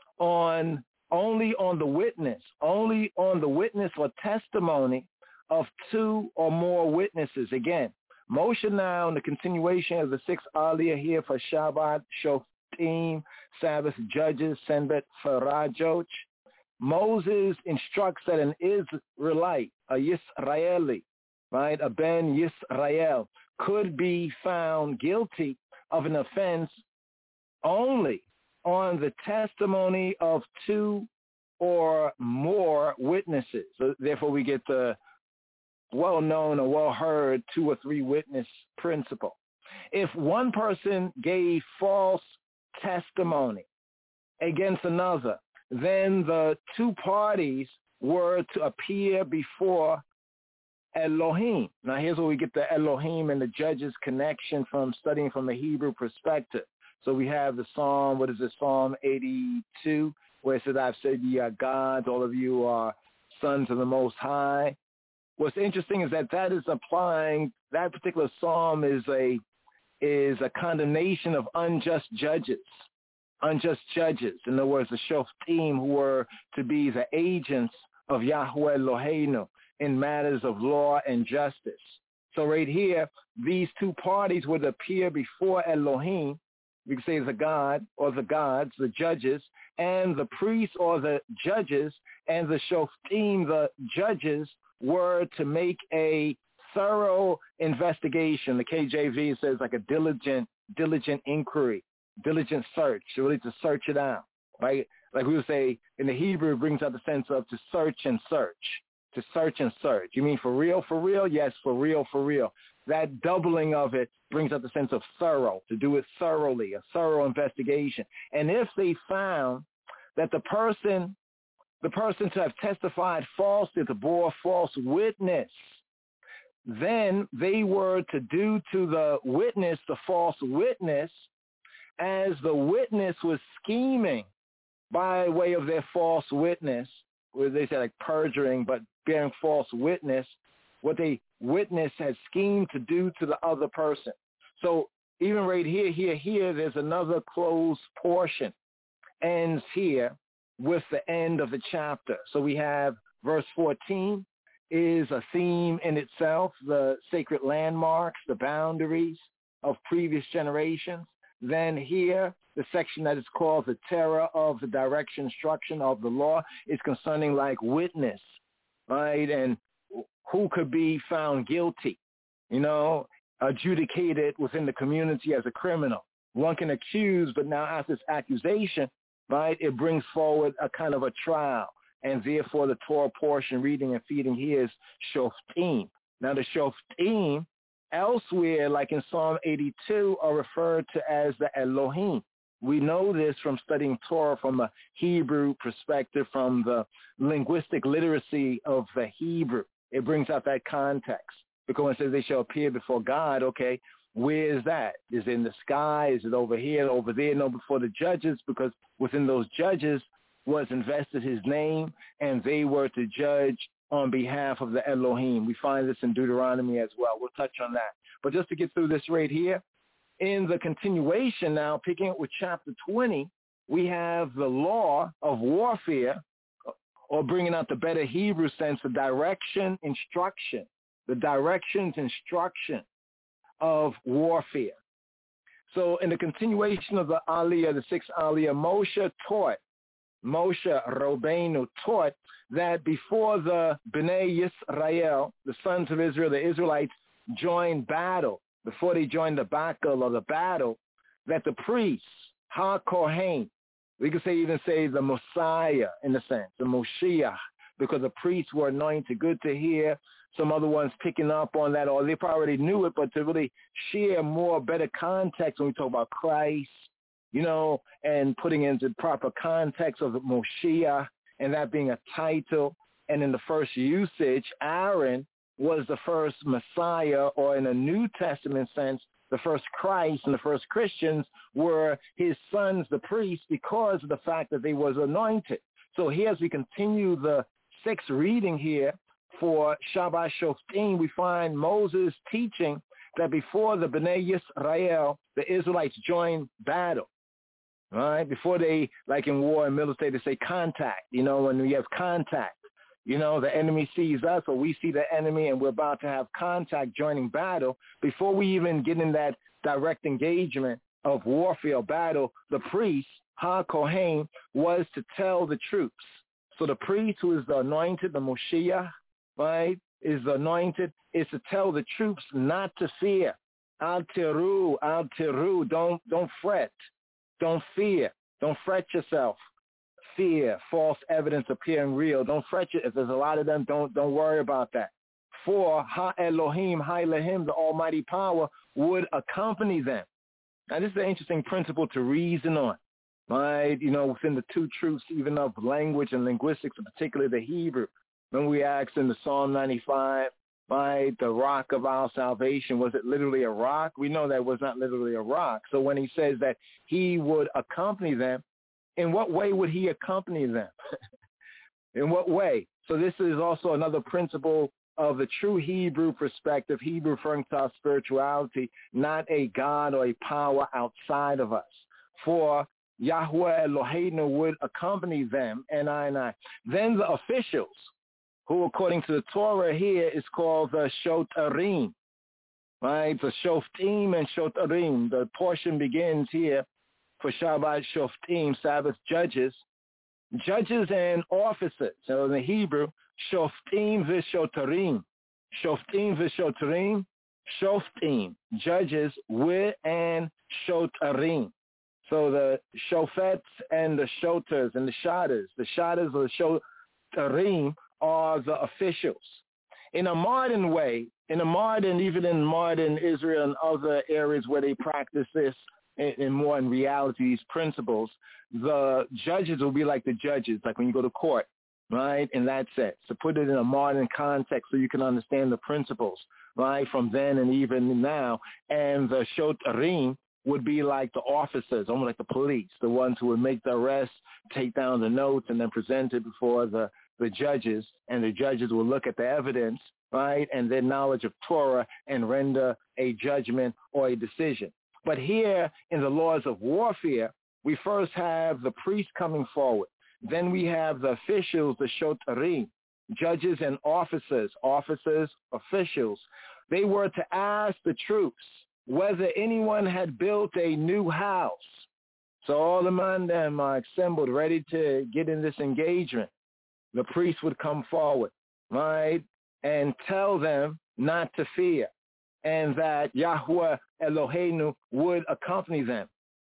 on only on the witness, only on the witness or testimony of two or more witnesses. Again, Moshe now in the continuation of the sixth aliyah here for Shabbat, Shoftim, Sabbath, Judges, Senbet, Farajot. Moses instructs that an Israelite, a Yisraeli, right, a Ben Yisrael, could be found guilty of an offense only on the testimony of two or more witnesses. So therefore, we get the well-known or well-heard two or three witness principle. If one person gave false testimony against another, then the two parties were to appear before Elohim. Now, here's where we get the Elohim and the judges connection from studying from the Hebrew perspective. So we have the Psalm, what is it, Psalm eighty-two, where it says, I've said ye are gods, all of you are sons of the Most High. What's interesting is that that is applying, that particular psalm is a is a condemnation of unjust judges, unjust judges. In other words, the Shoftim, who were to be the agents of Yahweh Eloheinu in matters of law and justice. So right here, these two parties would appear before Elohim, we can say the God or the gods, the judges, and the priests or the judges, and the Shoftim, the judges, were to make a thorough investigation. The K J V says like a diligent, diligent inquiry, diligent search, really to search it out, right? Like we would say in the Hebrew, it brings out the sense of to search and search, to search and search. You mean for real, for real? Yes, for real, for real. That doubling of it brings out the sense of thorough, to do it thoroughly, a thorough investigation. And if they found that the person the person to have testified falsely, to bore false witness, then they were to do to the witness, the false witness, as the witness was scheming by way of their false witness, where they say like perjuring, but bearing false witness, what they witness had schemed to do to the other person. So even right here, here, here, there's another closed portion, ends here with the end of the chapter. So we have verse fourteen is a theme in itself, the sacred landmarks, the boundaries of previous generations. Then here, the section that is called the terror of the direction, instruction of the law is concerning like witness, right? And who could be found guilty, you know, adjudicated within the community as a criminal. One can accuse, but now after this accusation, right, it brings forward a kind of a trial. And therefore the Torah portion reading and feeding here is Shoftim. Now the Shoftim elsewhere, like in Psalm eighty-two, are referred to as the Elohim. We know this from studying Torah from a Hebrew perspective, from the linguistic literacy of the Hebrew. It brings out that context. Because when it says they shall appear before God, okay, where is that? Is it in the sky? Is it over here, over there? No, before the judges, because within those judges was invested his name, and they were to judge on behalf of the Elohim. We find this in Deuteronomy as well. We'll touch on that. But just to get through this right here, in the continuation now, picking up with chapter twenty, we have the law of warfare, or bringing out the better Hebrew sense, the direction, instruction, the directions, instruction of warfare. So in the continuation of the Aliyah, the sixth Aliyah, Moshe taught, Moshe Rabbeinu taught that before the Bnei Yisrael, the sons of Israel, the Israelites, joined battle, before they joined the battle or the battle, that the priests, Ha-Kohen, we could say even say the Messiah in a sense, the Moshiach, because the priests were anointed. Good to hear some other ones picking up on that, or they probably already knew it, but to really share more, better context when we talk about Christ, you know, and putting into proper context of the Moshiach, and that being a title. And in the first usage, Aaron was the first Messiah, or in a New Testament sense, the first Christ, and the first Christians were his sons, the priests, because of the fact that they was anointed. So here, as we continue the sixth reading here for Shabbat Shoftim, we find Moses teaching that before the Bnei Yisrael, the Israelites joined battle, right? Before they, like in war and military, they say contact, you know, when we have contact. You know, the enemy sees us, or we see the enemy, and we're about to have contact, joining battle. Before we even get in that direct engagement of warfare, battle, the priest, Ha-Kohen, was to tell the troops. So the priest, who is the anointed, the Moshiach, right, is the anointed, is to tell the troops not to fear. Al-Tiru, Al-Tiru, don't, don't fret. Don't fear. Don't fret yourself. Fear, false evidence appearing real. Don't fret you. If there's a lot of them, don't don't worry about that. For Ha Elohim, Ha Elohim, the Almighty Power, would accompany them. Now, this is an interesting principle to reason on, right? You know, within the two truths, even of language and linguistics, particularly the Hebrew. When we asked in the Psalm ninety-five, right, the rock of our salvation, was it literally a rock? We know that it was not literally a rock. So when he says that he would accompany them, in what way would he accompany them? In what way? So this is also another principle of the true Hebrew perspective, Hebrew referring to our spirituality, not a God or a power outside of us. For Yahweh Eloheinu would accompany them, and I and I. Then the officials, who according to the Torah here is called the Shotarim, right? The Shoftim and Shotarim. The portion begins here for Shabbat Shoftim, Sabbath judges, judges and officers. So in the Hebrew, Shoftim v'Shotarim, Shoftim v'Shotarim, Shoftim, judges with and Shotarim. So the Shofets and the Shoters and the Shatters, the Shatters or the Shotarim are the officials. In a modern way, in a modern, even in modern Israel and other areas where they practice this, and more in reality, these principles, the judges will be like the judges, like when you go to court, right, in that sense. To put it in a modern context so you can understand the principles, right, from then and even now. And the Shotarim would be like the officers, almost like the police, the ones who would make the arrest, take down the notes, and then present it before the, the judges. And the judges will look at the evidence, right, and their knowledge of Torah and render a judgment or a decision. But here in the laws of warfare, we first have the priests coming forward. Then we have the officials, the shotarim, judges and officers, officers, officials. They were to ask the troops whether anyone had built a new house. So all the men them are assembled, ready to get in this engagement. The priests would come forward, right, and tell them not to fear, and that Yahweh Eloheinu would accompany them,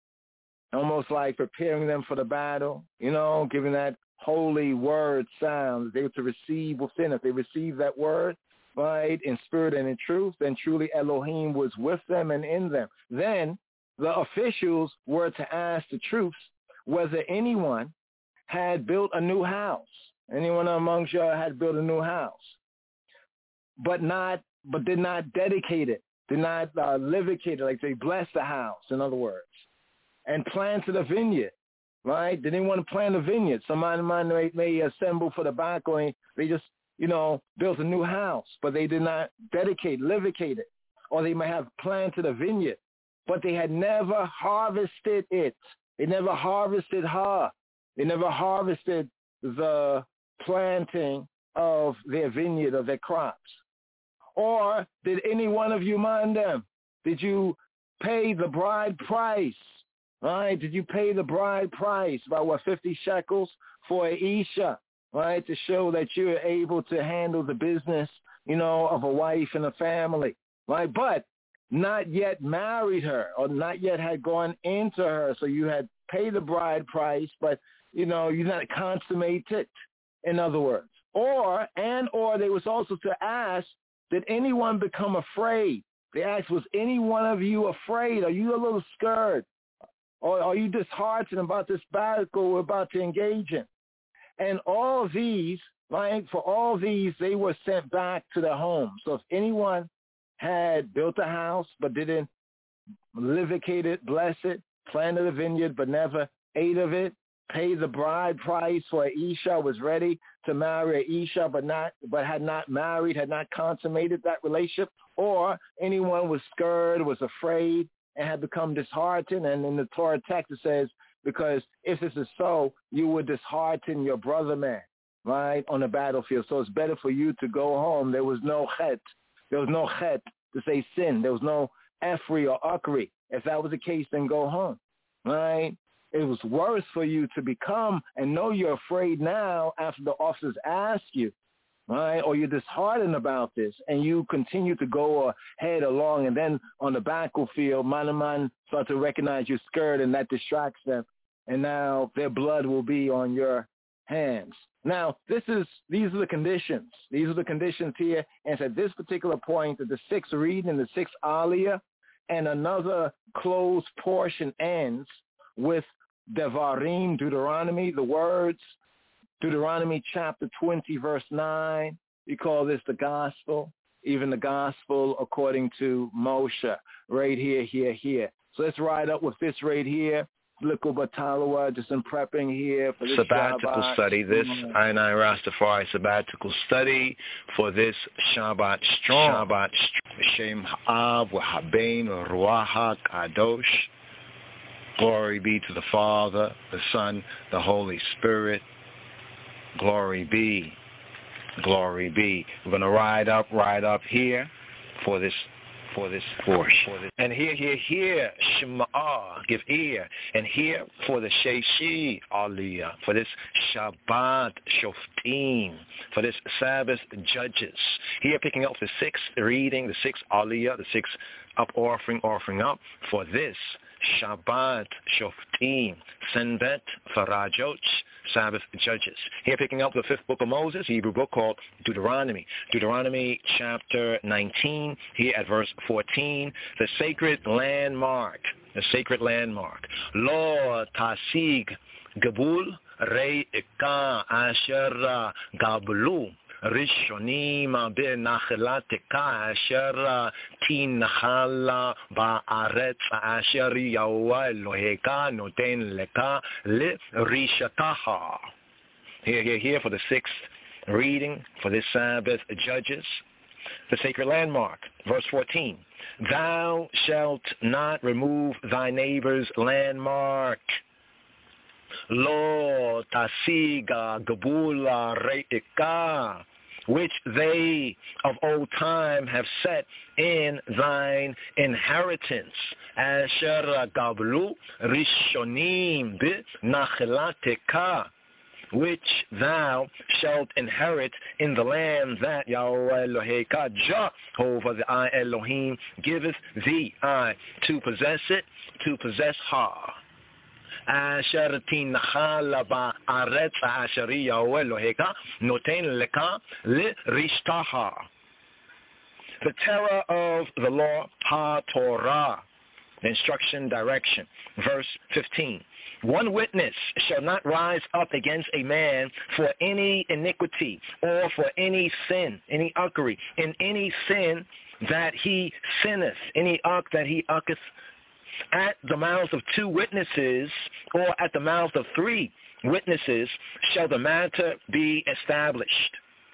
almost like preparing them for the battle, you know, giving that holy word sound. They were to receive within. If they receive that word, right, in spirit and in truth, then truly Elohim was with them and in them. Then the officials were to ask the troops whether anyone had built a new house. Anyone amongst you had built a new house, but not, but did not dedicate it, did not uh, livicate it, like they blessed the house, in other words, and planted a vineyard, right? Did anyone plant a vineyard? Somebody might may assemble for the back, or they just, you know, built a new house, but they did not dedicate, livicate it, or they might have planted a vineyard, but they had never harvested it. They never harvested her. They never harvested the planting of their vineyard, of their crops. Or did any one of you mind them? Did you pay the bride price? Right? Did you pay the bride price, about what, fifty shekels for an Isha, right? To show that you're able to handle the business, you know, of a wife and a family, right? But not yet married her or not yet had gone into her. So you had paid the bride price, but, you know, you not consummated, in other words. Or, and or they was also to ask, did anyone become afraid? They asked, was any one of you afraid? Are you a little scared? Or are you disheartened about this battle we're about to engage in? And all these, right, for all these, they were sent back to their home. So if anyone had built a house but didn't livicate it, bless it, planted a vineyard but never ate of it, paid the bride price for an Isha, was ready to marry an Isha but not, but had not married, had not consummated that relationship, or anyone was scared, was afraid, and had become disheartened. And in the Torah text it says, because if this is so, you would dishearten your brother man, right, on the battlefield. So it's better for you to go home. There was no chet. There was no chet to say sin. There was no efri or ukri. If that was the case, then go home, right? It was worse for you to become and know you're afraid now after the officers ask you, right? Or you're disheartened about this and you continue to go ahead along, and then on the battlefield, man and man start to recognize you're scared, and that distracts them. And now their blood will be on your hands. Now, this is these are the conditions. These are the conditions here. And at this particular point, that the sixth reading, the sixth aliyah, and another closed portion ends with Devarim, Deuteronomy, the words, Deuteronomy chapter twenty, verse nine. We call this the gospel, even the gospel according to Moshe, right here, here, here. So let's ride up with this right here. Likkul Batalawa, just in prepping here for this sabbatical Shabbat. study, this I N I Rastafari sabbatical study for this Shabbat strong. Shabbat Shem Ha'av W'Habein Ruach HaKadosh. Glory be to the Father, the Son, the Holy Spirit. Glory be, glory be. We're going to ride up, ride up here for this for this portion. And here, here, here, Shema'ah, give ear. And here for the Sheishi Aliyah, for this Shabbat Shoftim, for this Sabbath Judges. Here picking up the sixth reading, the sixth Aliyah, the sixth up offering, offering up, for this Shabbat Shoftim, Senbet Farajot, Sabbath Judges. Here picking up the fifth book of Moses, Hebrew book called Deuteronomy. Deuteronomy chapter nineteen, here at verse fourteen, the sacred landmark, the sacred landmark. Lo tasig gabul re'ika asher gablu. Rishonim benachelateka asher tinachala ba'aretz asher Yahweh Eloheka noten leka le'rishataha. Here, here, here for the sixth reading for this Sabbath Judges, the sacred landmark, verse fourteen. Thou shalt not remove thy neighbor's landmark. Lo tasiga gabula re'ika, which they of old time have set in thine inheritance. Asher gablu rishonim b'nachelateka, which thou shalt inherit in the land that Yahweh Eloheka, Jehovah the I Elohim, giveth thee, I, to possess it, to possess her. Asher tinachala ba'aretz asher Yahweh Eloheka noten leka le'rishtaha. The terror of the law, ha-Torah, the instruction, direction. Verse fifteen. One witness shall not rise up against a man for any iniquity or for any sin, any uckery, in any sin that he sinneth, any uck that he ucketh. At the mouths of two witnesses or at the mouth of three witnesses shall the matter be established.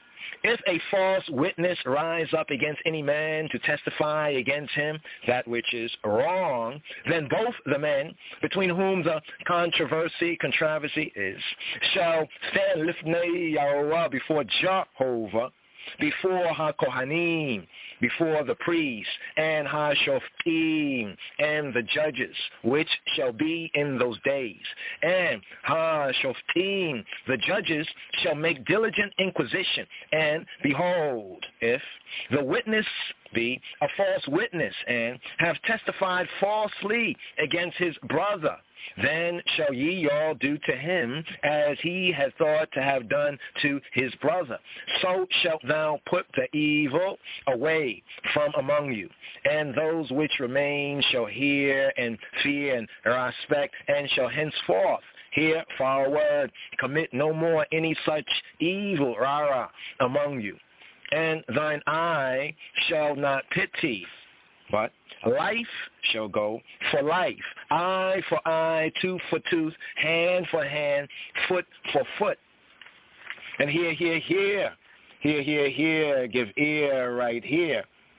If a false witness rise up against any man to testify against him that which is wrong, then both the men between whom the controversy, controversy is, shall stand lifnei Yahweh before Jehovah, before HaKohanim, before the priests, and HaShoftim, and the judges, which shall be in those days. And HaShoftim, the judges, shall make diligent inquisition, and behold, if the witness be a false witness, and have testified falsely against his brother, then shall ye all do to him as he had thought to have done to his brother. So shalt thou put the evil away from among you, and those which remain shall hear and fear and respect, and shall henceforth hear forward, commit no more any such evil rara among you. And thine eye shall not pity, but life shall go for life, eye for eye, tooth for tooth, hand for hand, foot for foot. And here, here, here, here, here, here, give ear right here.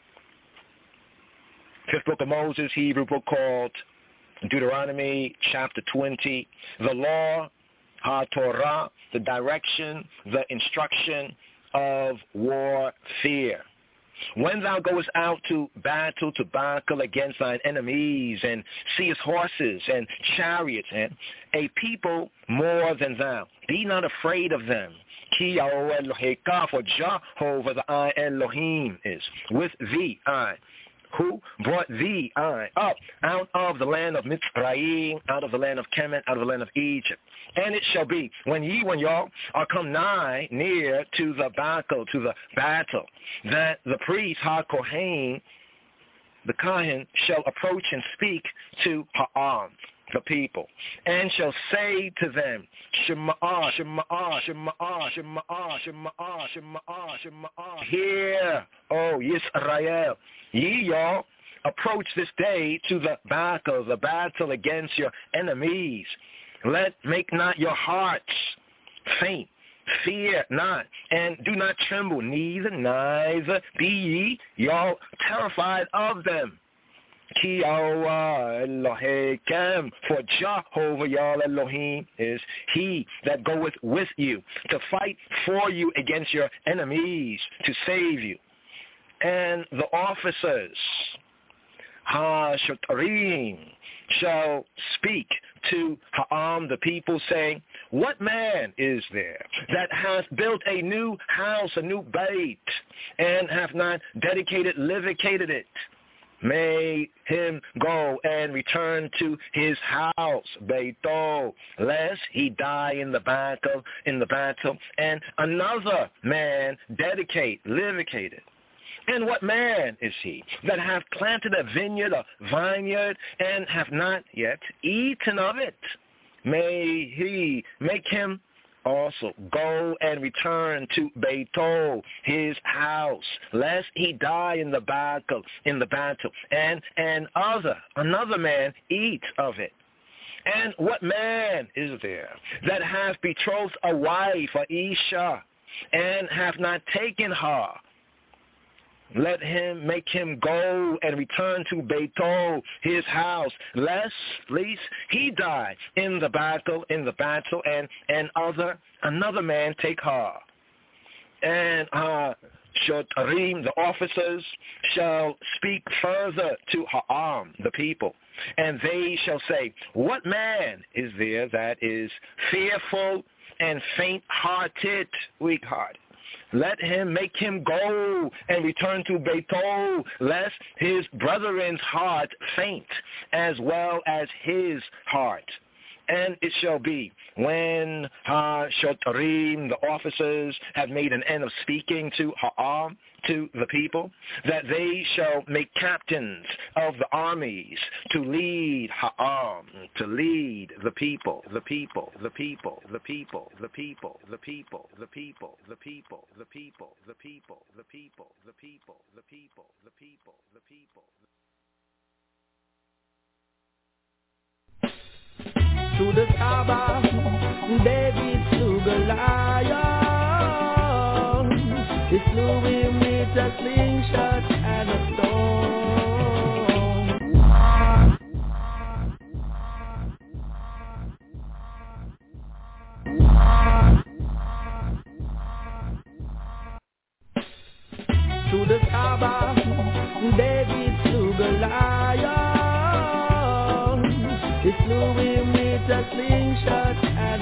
Fifth book of Moses, Hebrew book called Deuteronomy, chapter twenty. The law, HaTorah, the direction, the instruction of warfare. When thou goest out to battle, to battle against thine enemies, and seest horses and chariots, and a people more than thou, be not afraid of them. Ki Eloheka, for Jehovah the I Elohim is with thee, I, who brought thee, I, up out of the land of Mitzrayim, out of the land of Kemet, out of the land of Egypt. And it shall be, when ye, when y'all are come nigh, near to the battle, to the battle, that the priest, HaKohen, the Kohen, shall approach and speak to Ha'am, the people, and shall say to them, Shema'ah, Shema'ah, Shema'ah, Shema'ah, Shema'ah, Shema'ah, Shema'ah. Hear, O Yisrael, ye y'all, approach this day to the battle, the battle against your enemies. Let make not your hearts faint, fear not, and do not tremble, neither, neither be ye y'all terrified of them. Ki Elohim, for Jehovah Yah Elohim is he that goeth with you to fight for you against your enemies, to save you. And the officers, HaShotrim, shall speak to Ha'am, the people, saying, what man is there that hath built a new house, a new bait, and hath not dedicated, livicated it? May him go and return to his house, Beito, lest he die in the battle, in the battle, and another man dedicate, livicate it. And what man is he that hath planted a vineyard, a vineyard, and hath not yet eaten of it? May he make him also go and return to Beito, his house, lest he die in the battle, in the battle, and and other, another man eat of it. And what man is there that hath betrothed a wife, a Isha, and hath not taken her? Let him make him go and return to Beito, his house, lest least he die in the battle, in the battle, and and other another man take her. And uh, Shotrim, the officers, shall speak further to Ha'am, the people, and they shall say, what man is there that is fearful and faint-hearted, weak-hearted? Let him make him go and return to Beito, lest his brethren's heart faint, as well as his heart. And it shall be, when HaShotrim, the officers, have made an end of speaking to Ha'am, to the people, that they shall make captains of the armies to lead Ha'am, to lead the people, the people, the people, the people, the people, the people, the people, the people, the people, the people, the people, the people, the people, the people, the people. To the Kaaba, David to Goliath. It slew him with a slingshot and a stone. To the Kaaba, David slew Goliath. He slew him with a slingshot and a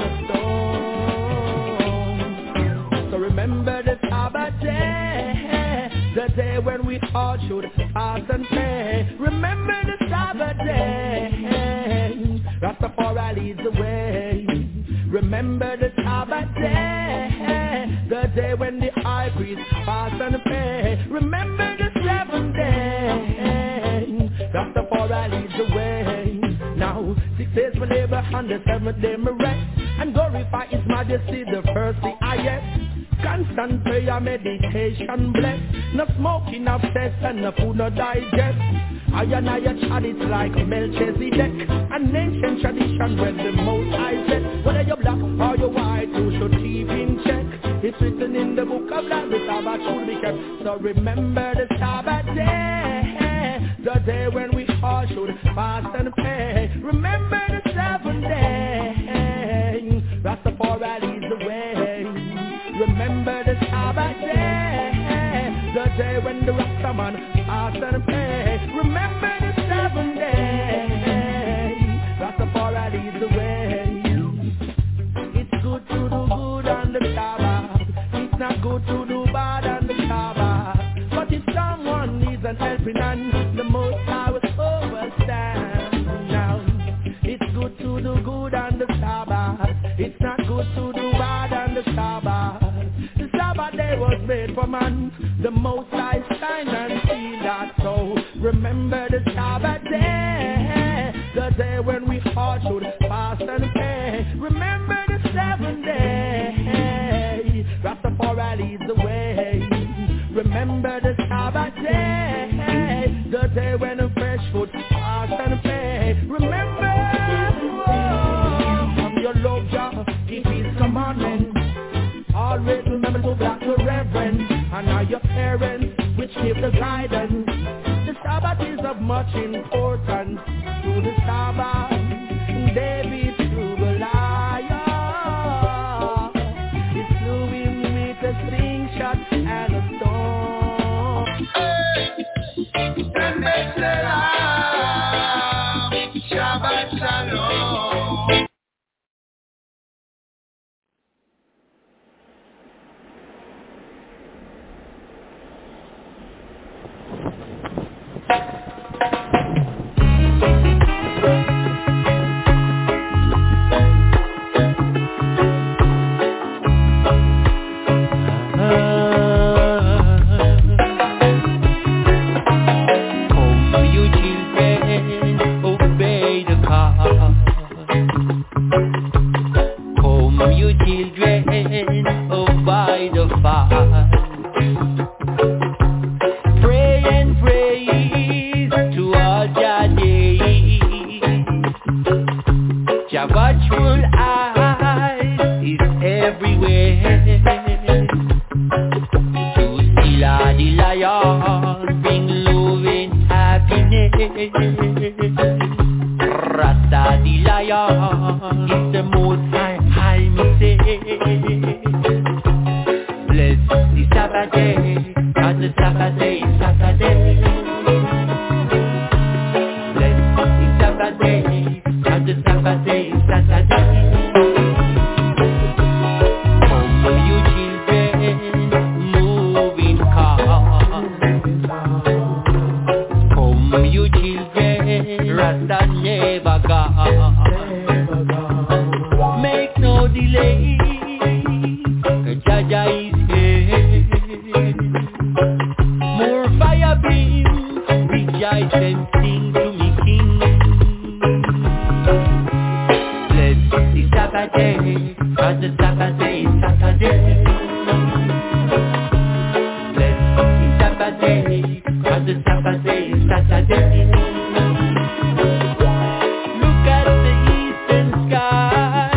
stone. So remember the Sabbath day, the day when we all should fast and pray. Remember the Sabbath day, Rastafari leads the way. Remember the Sabbath day, the day when the high priest fast and pray. Remember the seventh day, Rastafari leads the way. Now, six days we labor and the seventh day we rest, and glorify His Majesty, the first the highest. Constant prayer, meditation, bless. No smoking, obsess, and no food, no digest. I and I chat it like Melchizedek, an ancient tradition where the most I said, whether you're black or you're white, you should keep in check. It's written in the book of life, the Sabbath should be kept. So remember the Sabbath day, the day when we all should fast and pray. Remember the seventh day, Rastafari leads the way. Remember the Sabbath day, the day when the Rastaman fast and pray. Remember the seventh day, Rastafari leads the way. It's good to do good on the Sabbath, it's not good to do bad on the Sabbath. But if someone needs an helping hand, the Most High will overstand. Now, it's good to do good on the Sabbath, it's not good to do bad on the Sabbath. The Sabbath day was made for man, the Most High shine and see that. So remember the Sabbath day, the day when we all should fast and pray. Remember the seventh day, Rastafari leads the way. Remember the Sabbath day, the day when the fresh food fast and pray. Remember, oh, from your love, Jah, keep His commandments. Always remember to black your reverend, and now your parents, which give the guidance. The Sabbath is of much importance. To the Sabbath, David slew Goliath. He slew him with a slingshot and a stone. Shabbat Shalom.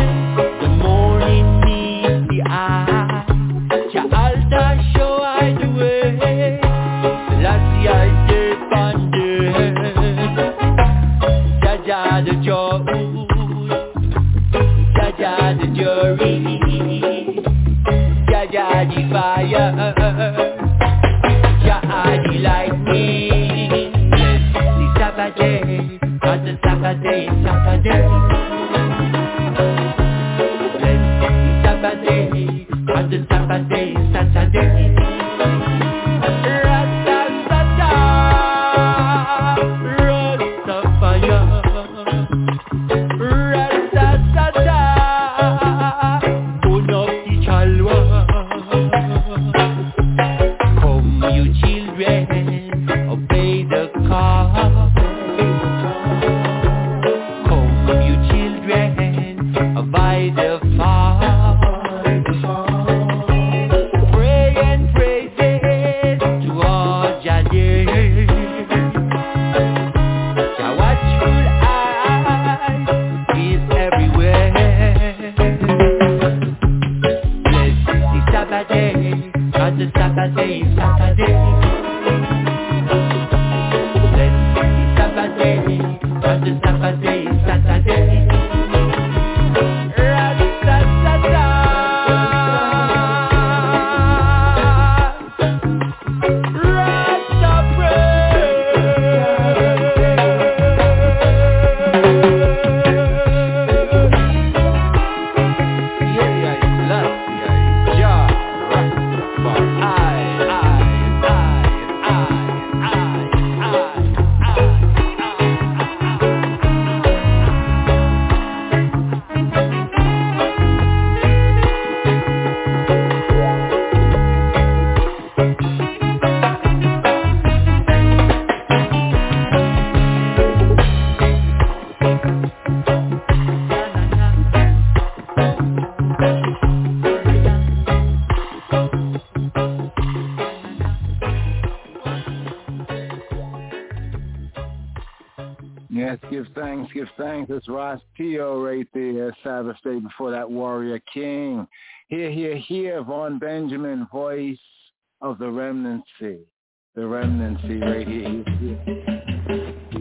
Show I do cause the Saturday is Saturday. Blessed Saturday, cause the Saturday is Saturday. Rasta-Sata, Rastafire, Rasta-Sata, turn up the chalwa. Come you children, obey the call. Come you children, abide the fall. Pray and praises to all Jah dear. Jah watchful eye is everywhere. Bless the Saturday, cause the Saturday is Saturday. Bless the Saturday, cause the Saturday is Saturday. Yes, give thanks, give thanks. It's Ross Tio right there, Sabbath Day before that warrior king. Here, here, here, Vaughn Benjamin, voice of the remnancy. The remnancy right here. here, here.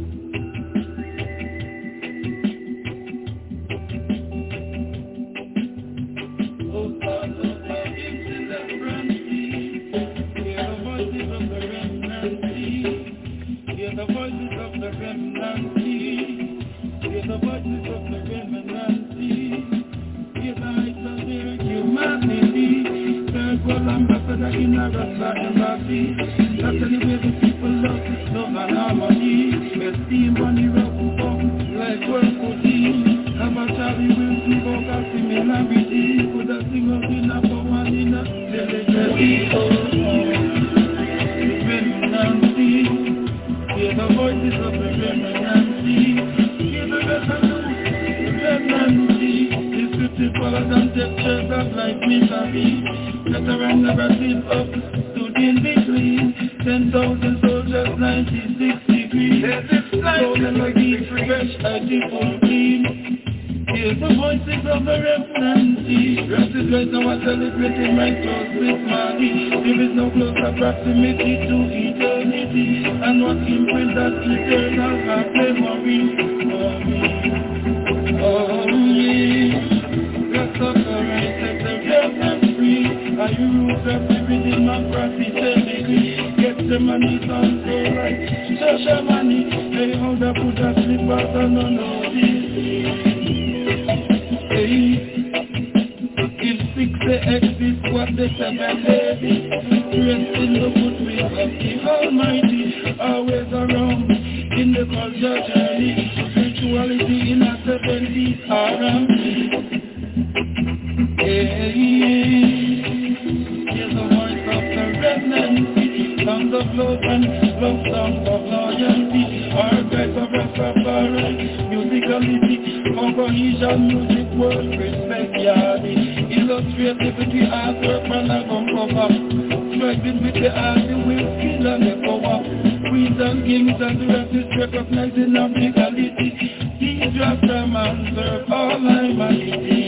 The voices of the remnant, hear the voices of the remnant, hear the heights of their humanity. Third world ambassador in a Rasta embassy. That's the way the people love, love and harmony. Esteem on the rock up, like work for thee. Have a Charlie will see vocal similarity. Could a sing up in a power in a celebrity. Remnant, hear the voices of the remnancy. Hear the remnancy. Descriptive colors and textures of life misery. Veteran narrative of stood in between. Ten thousand soldiers, ninety-six degrees. Slow melody, fresh, a full beam. Hear the voices of the remnancy. Rest is right now, we're celebrating right close with Mali. There is no closer proximity to eternity. And what imprint that eternal heart memory. Oh me, oh me. Rest of the right, set the remnant free. Are you rooted living in my prosperity? Get the money sound so right. Social money, they hold up with a slippers and no notice. If six they exist, what the seven lady? Rest in the goodwill of the Almighty. Always around in the culture journey. Spirituality in a seventies R M P. Here's the voice of the remnant. Songs of love and love songs of loyalty. Archives of Rastafari. Musicality. Cohesion, music, world, respect, yardie. Illustrate liberty, artwork, man, I come cover. Striking with the art, the will, skill, and the power. Queens and kings and the rest is recognizing legality. These Rasta man serve all humanity.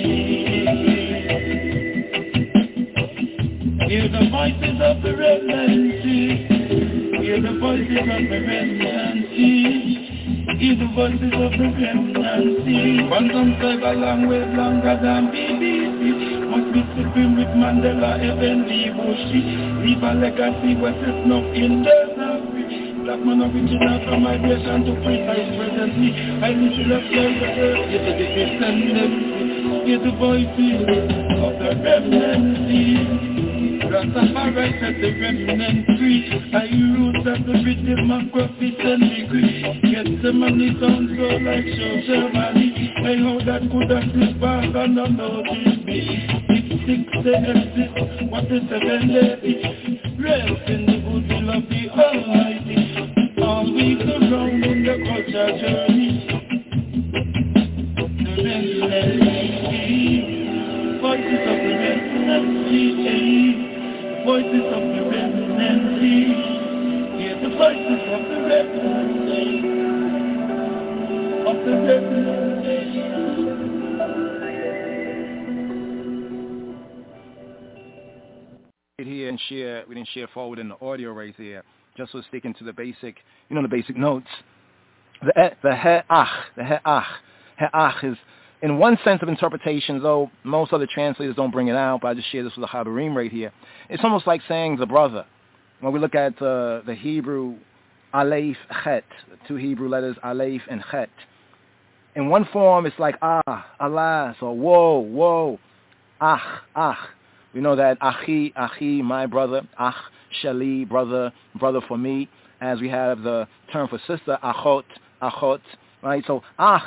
Hear the voices of the remnancy. Hear the voices of the remnancy. Hear the voices of the remnancy. Quantum drive a long way longer than B B C. Must be supreme with Mandela, Eben, Lee Bushi. Leave a legacy, what is not in the Black black man original from migration to precise presently. I need to left like the earth, get the descendants, get the voices of the remnant. Rastafari set the remnant free. I roots at the rhythm of profit and degree. Get the money sound so like social money. I how that could have this back and I'm noticed me. It's six to exist, what is seven days? Rest in the goodwill of the Almighty. All week around in the culture journey. The remnant free. Voices of the remnant free. Voices of the remnant, hear the voices of the remnant, of the remnant. Here and share, we didn't share forward in the audio right there. Just was sticking to the basic, you know, the basic notes. The the he'ach, the he'ach, he'ach is, in one sense of interpretation, though most other translators don't bring it out, but I just share this with the Habarim right here. It's almost like saying the brother. When we look at uh, the Hebrew Aleph, Chet, two Hebrew letters, Aleph and Chet. In one form, it's like ah, alas, or whoa, whoa, ach, ach. We know that achi, achi, my brother, ach, shali, brother, brother for me. As we have the term for sister, achot, achot, right? So ach,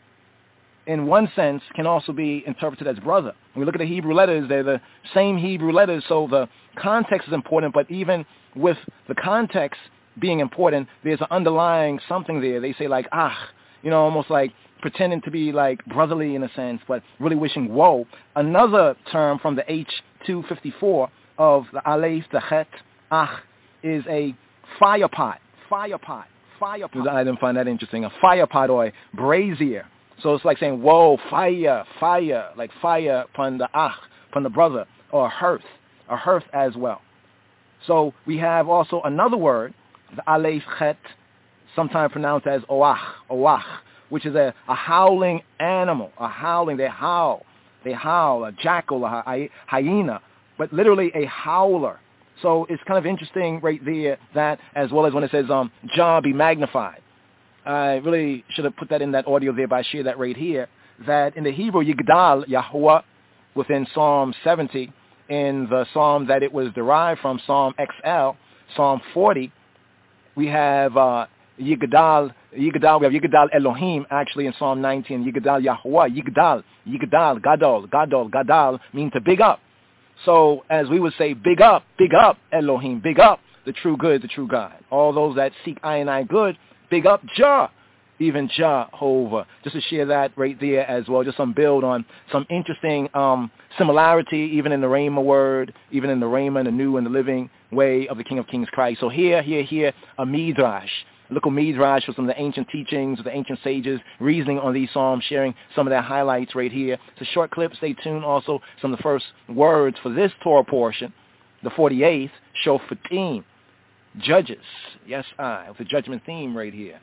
in one sense, can also be interpreted as brother. When we look at the Hebrew letters, they're the same Hebrew letters, so the context is important, but even with the context being important, there's an underlying something there. They say like, ah, you know, almost like pretending to be like brotherly in a sense, but really wishing woe. Another term from the H two fifty-four of the Aleph, the Chet, ah, is a fire pot, fire pot, fire pot. I didn't find that interesting. A fire pot or a brazier. So it's like saying, whoa, fire, fire, like fire upon the ach, upon the brother, or a hearth, a hearth as well. So we have also another word, the Aleph Chet, sometimes pronounced as oach, oach, which is a, a howling animal, a howling, they howl, they howl, a jackal, a hy- hyena, but literally a howler. So it's kind of interesting right there that, as well as when it says, um, Jah be magnified. I really should have put that in that audio there, but I share that right here, that in the Hebrew, Yigdal, Yahuwah, within Psalm seventy, in the psalm that it was derived from, Psalm X L, Psalm forty, we have uh, Yigdal, Yigdal, we have Yigdal Elohim, actually in Psalm nineteen, Yigdal Yahuwah, Yigdal, Yigdal, Gadol, Gadol, Gadal, mean to big up. So as we would say, big up, big up Elohim, big up the true good, the true God. All those that seek I and I good, big up Jah, even Jehovah. Just to share that right there as well, just some build on some interesting um, similarity, even in the Rhema word, even in the Rhema, the new and the living way of the King of Kings Christ. So here, here, here, a midrash, a little midrash for some of the ancient teachings of the ancient sages, reasoning on these psalms, sharing some of their highlights right here. It's a short clip. Stay tuned. Also, some of the first words for this Torah portion, the forty-eighth, Shofatim. Judges, yes, I, with the judgment theme right here.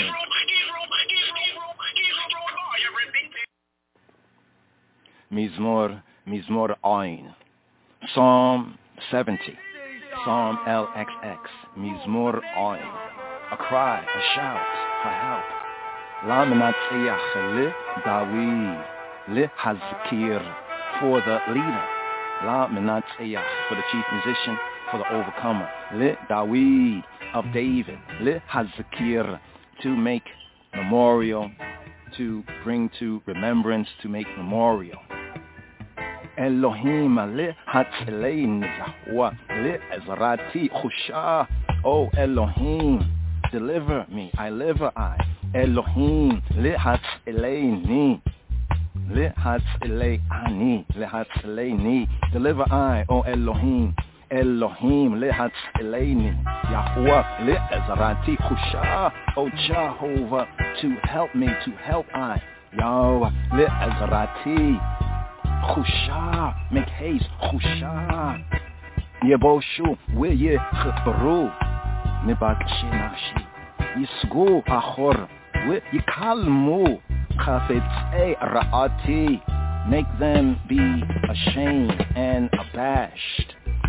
Mizmor, Mizmor Ayin, Psalm seventy, Psalm L X X, Mizmor Ayin, a cry, a shout for help. La Menatzeyach le David, le Hazkir, for the leader. La Menatzeyach, for the chief musician, for the overcomer. Le David, of David. Le Hazkir, to make memorial, to bring to remembrance, to make memorial. Elohim, le Hatzelein, Yahuwah, le Ezrati, Chusha, oh Elohim, deliver me, I live I. Elohim, le Hatzeleini, le Hatzeleini, le Hatzeleini, deliver I, oh Elohim. Elohim, le Hatzeleini, Yahuwah, le Ezrati, Chusha, oh Jehovah, to help me, to help I. Yahweh, le Ezrati, Chusha, make haste, Chusha. Yeboshu, we ye chitbaru, Nebakshi Nashi, Yisgu Achor, we Yikalmu, Chafetzei Ra'ati, make them be ashamed and abashed.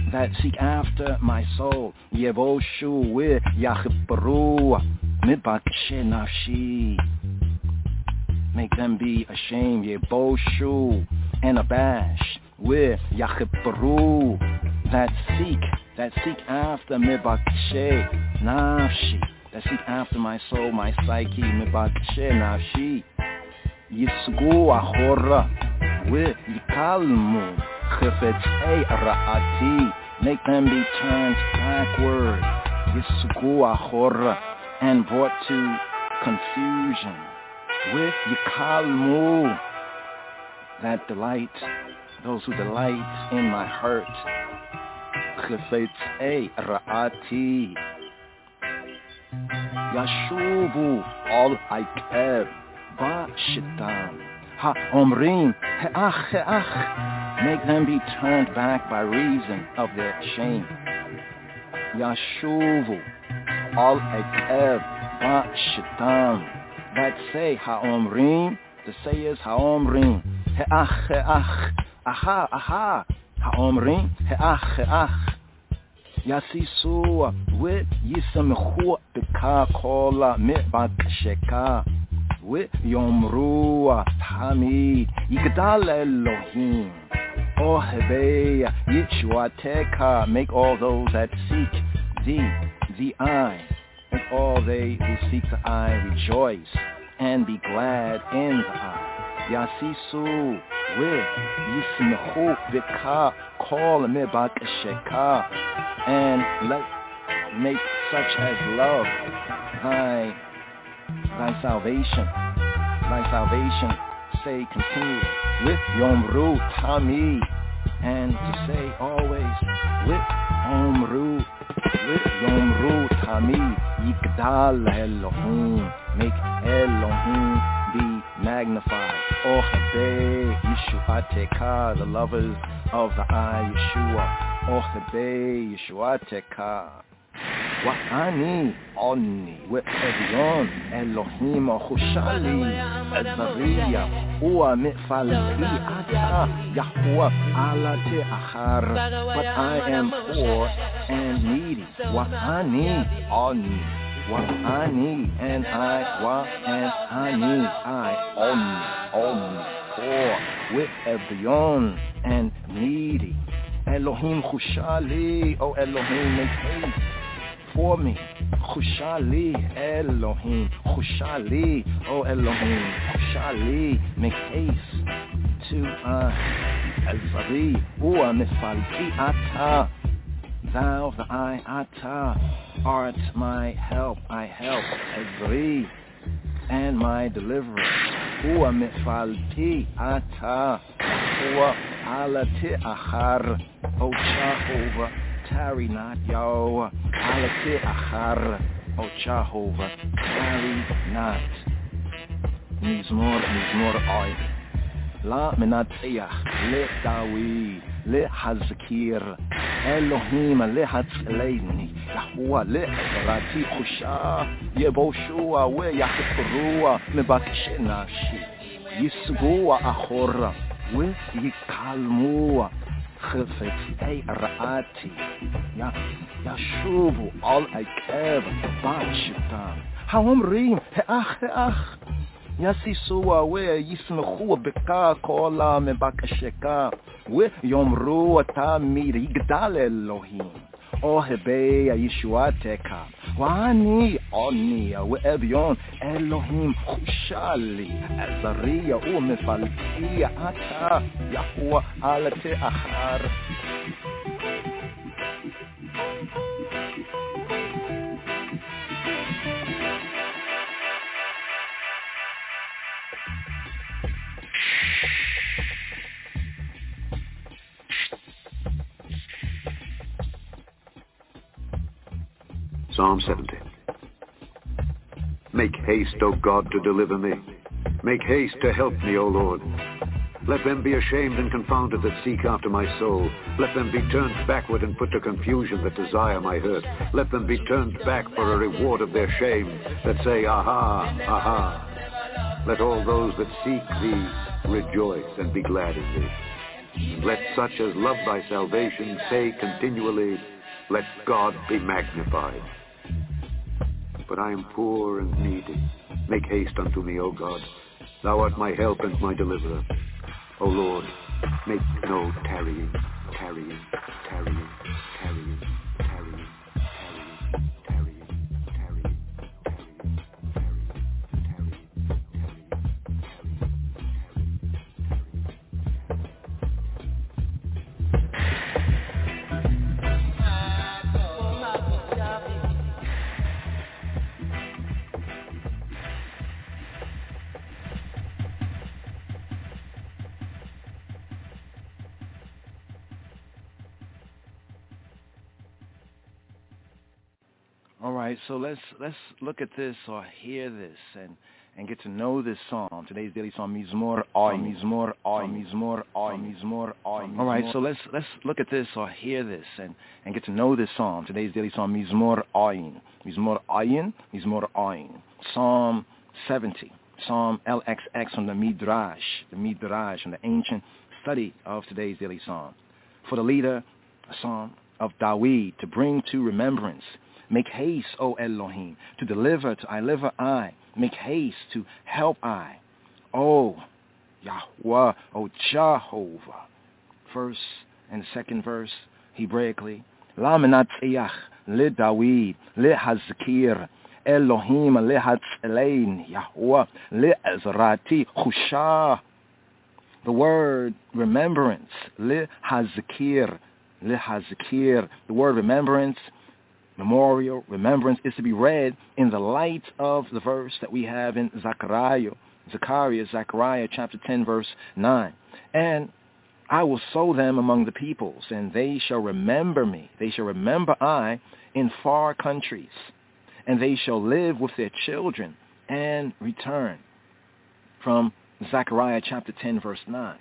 that seek after my soul. Yevoshu we Yachipru Mibakshe Nafshi. Make them be ashamed, Yevoshu and abashed with Yachipru that seek, that seek after Mibakshe Nafshi, that seek after my soul, my psyche, Mibakshe Nafshi. Yisgu Ahora with Yikalmu Chifetei Ra'ati. Make them be turned backward, Yisgu Ahora, and brought to confusion with Yikalmu, that delight, those who delight in my hurt. Chifetei Ra'ati. Yashubu al Aikeb Ba-shitam Ha-omrim He'ach He'ach. Make them be turned back by reason of their shame. Yashuvu al Aikeb Ba-shitam. That say Ha-omrim, the say is Ha-omrim He'ach He'ach. Aha, aha. Ha-omrim He'ach He'ach. Yasisu with Yisamhu Bika Kola Mibaksheka with Yomrua Tami Yigdal Elohim Ohebe Yichwateka. Make all those that seek thee, the I, make all they who seek the I rejoice and be glad in the I. Yasisu with Yismhu Bika Kola Mibaksheka. And let make such as love thy thy salvation, thy salvation say continually with Yomru Tami, and to say always with Yomru, with Yomru Tami Yigdal Elohim. Make Elohim be magnified. Ohebe Yeshuateka, the lovers of the I Yeshua. Ohebe Yeshuateka. Wa'ani Oni We'evion Elohim Chushali Azariya Ua Mitfalki Ata Yahua Alate Achar. But I am poor and needy. Wa'ani Oni Wa'ani and I Wa and Ani I Oni Oni poor with Evion and needy. Elohim Chushali, oh Elohim, make haste for me. Chushali, Elohim, Chushali, oh Elohim, Chushali, make haste to I. Azari, Ua Mifalki Ata, thou the I Ata, art my help, I help, Azari, and my deliverer. Ua Mifalki Ata, Ua Alati Achar, O Jehovah, tarry not, yo. Alati Achar, O Jehovah, tarry not. Mizmor, Mizmor Oy. La Menatziach, Le Dawi, Le Hazakir, Elohim, Le Hatzleini, Yahuwah, Le Rati Chusha, Yeboshua, We Yachipurua, Mebakshinashi, Yisgua Achora, with Yikalmua Chifetei Ra'ati Ya Yashuvu Al Aikeb Ba-shitam Ha-omrim He'ach He'ach Yasisua We Yismechu Bika Kola Mebakasheka We Yomru Tamir Yigdal Elohim Ohebe Yeshuateka Wani Oni We'evion Elohim Chushali Azariya Umefalki Ata Yahuwah Alate Achar. Psalm seventy. Make haste, O God, to deliver me. Make haste to help me, O Lord. Let them be ashamed and confounded that seek after my soul. Let them be turned backward and put to confusion that desire my hurt. Let them be turned back for a reward of their shame, that say, Aha, aha. Let all those that seek thee rejoice and be glad in thee. And let such as love thy salvation say continually, let God be magnified. But I am poor and needy. Make haste unto me, O God. Thou art my help and my deliverer. O Lord, make no tarrying, tarrying, tarrying, tarrying, tarrying, tarrying, tarrying, tarrying, All right, so let's let's look at this or hear this and, and get to know this psalm. Today's daily psalm, Mizmor Ayin, Mizmor Ayin, Mizmor Ayin, Mizmor Ayin. All right, so let's let's look at this or hear this and, and get to know this psalm. Today's daily psalm, Mizmor Ayin, Mizmor Ayin, Mizmor Ayin. Psalm seventy, Psalm L X X from the Midrash, the Midrash, from the ancient study of today's daily psalm. For the leader, a psalm of Dawid, to bring to remembrance. Make haste, O Elohim, to deliver, to I deliver I. Make haste to help I. O Yahweh, O Jehovah. First and second verse, Hebraically. La menatziach le Dawid, le hazkir, Elohim le hatzelein, Yahweh le ezrati chusha. The word remembrance, le hazkir, le hazkir. The word remembrance, memorial, remembrance, is to be read in the light of the verse that we have in Zechariah, Zechariah, Zechariah chapter ten, verse nine. And I will sow them among the peoples, and they shall remember me. They shall remember I in far countries, and they shall live with their children and return. From Zechariah chapter ten, verse nine.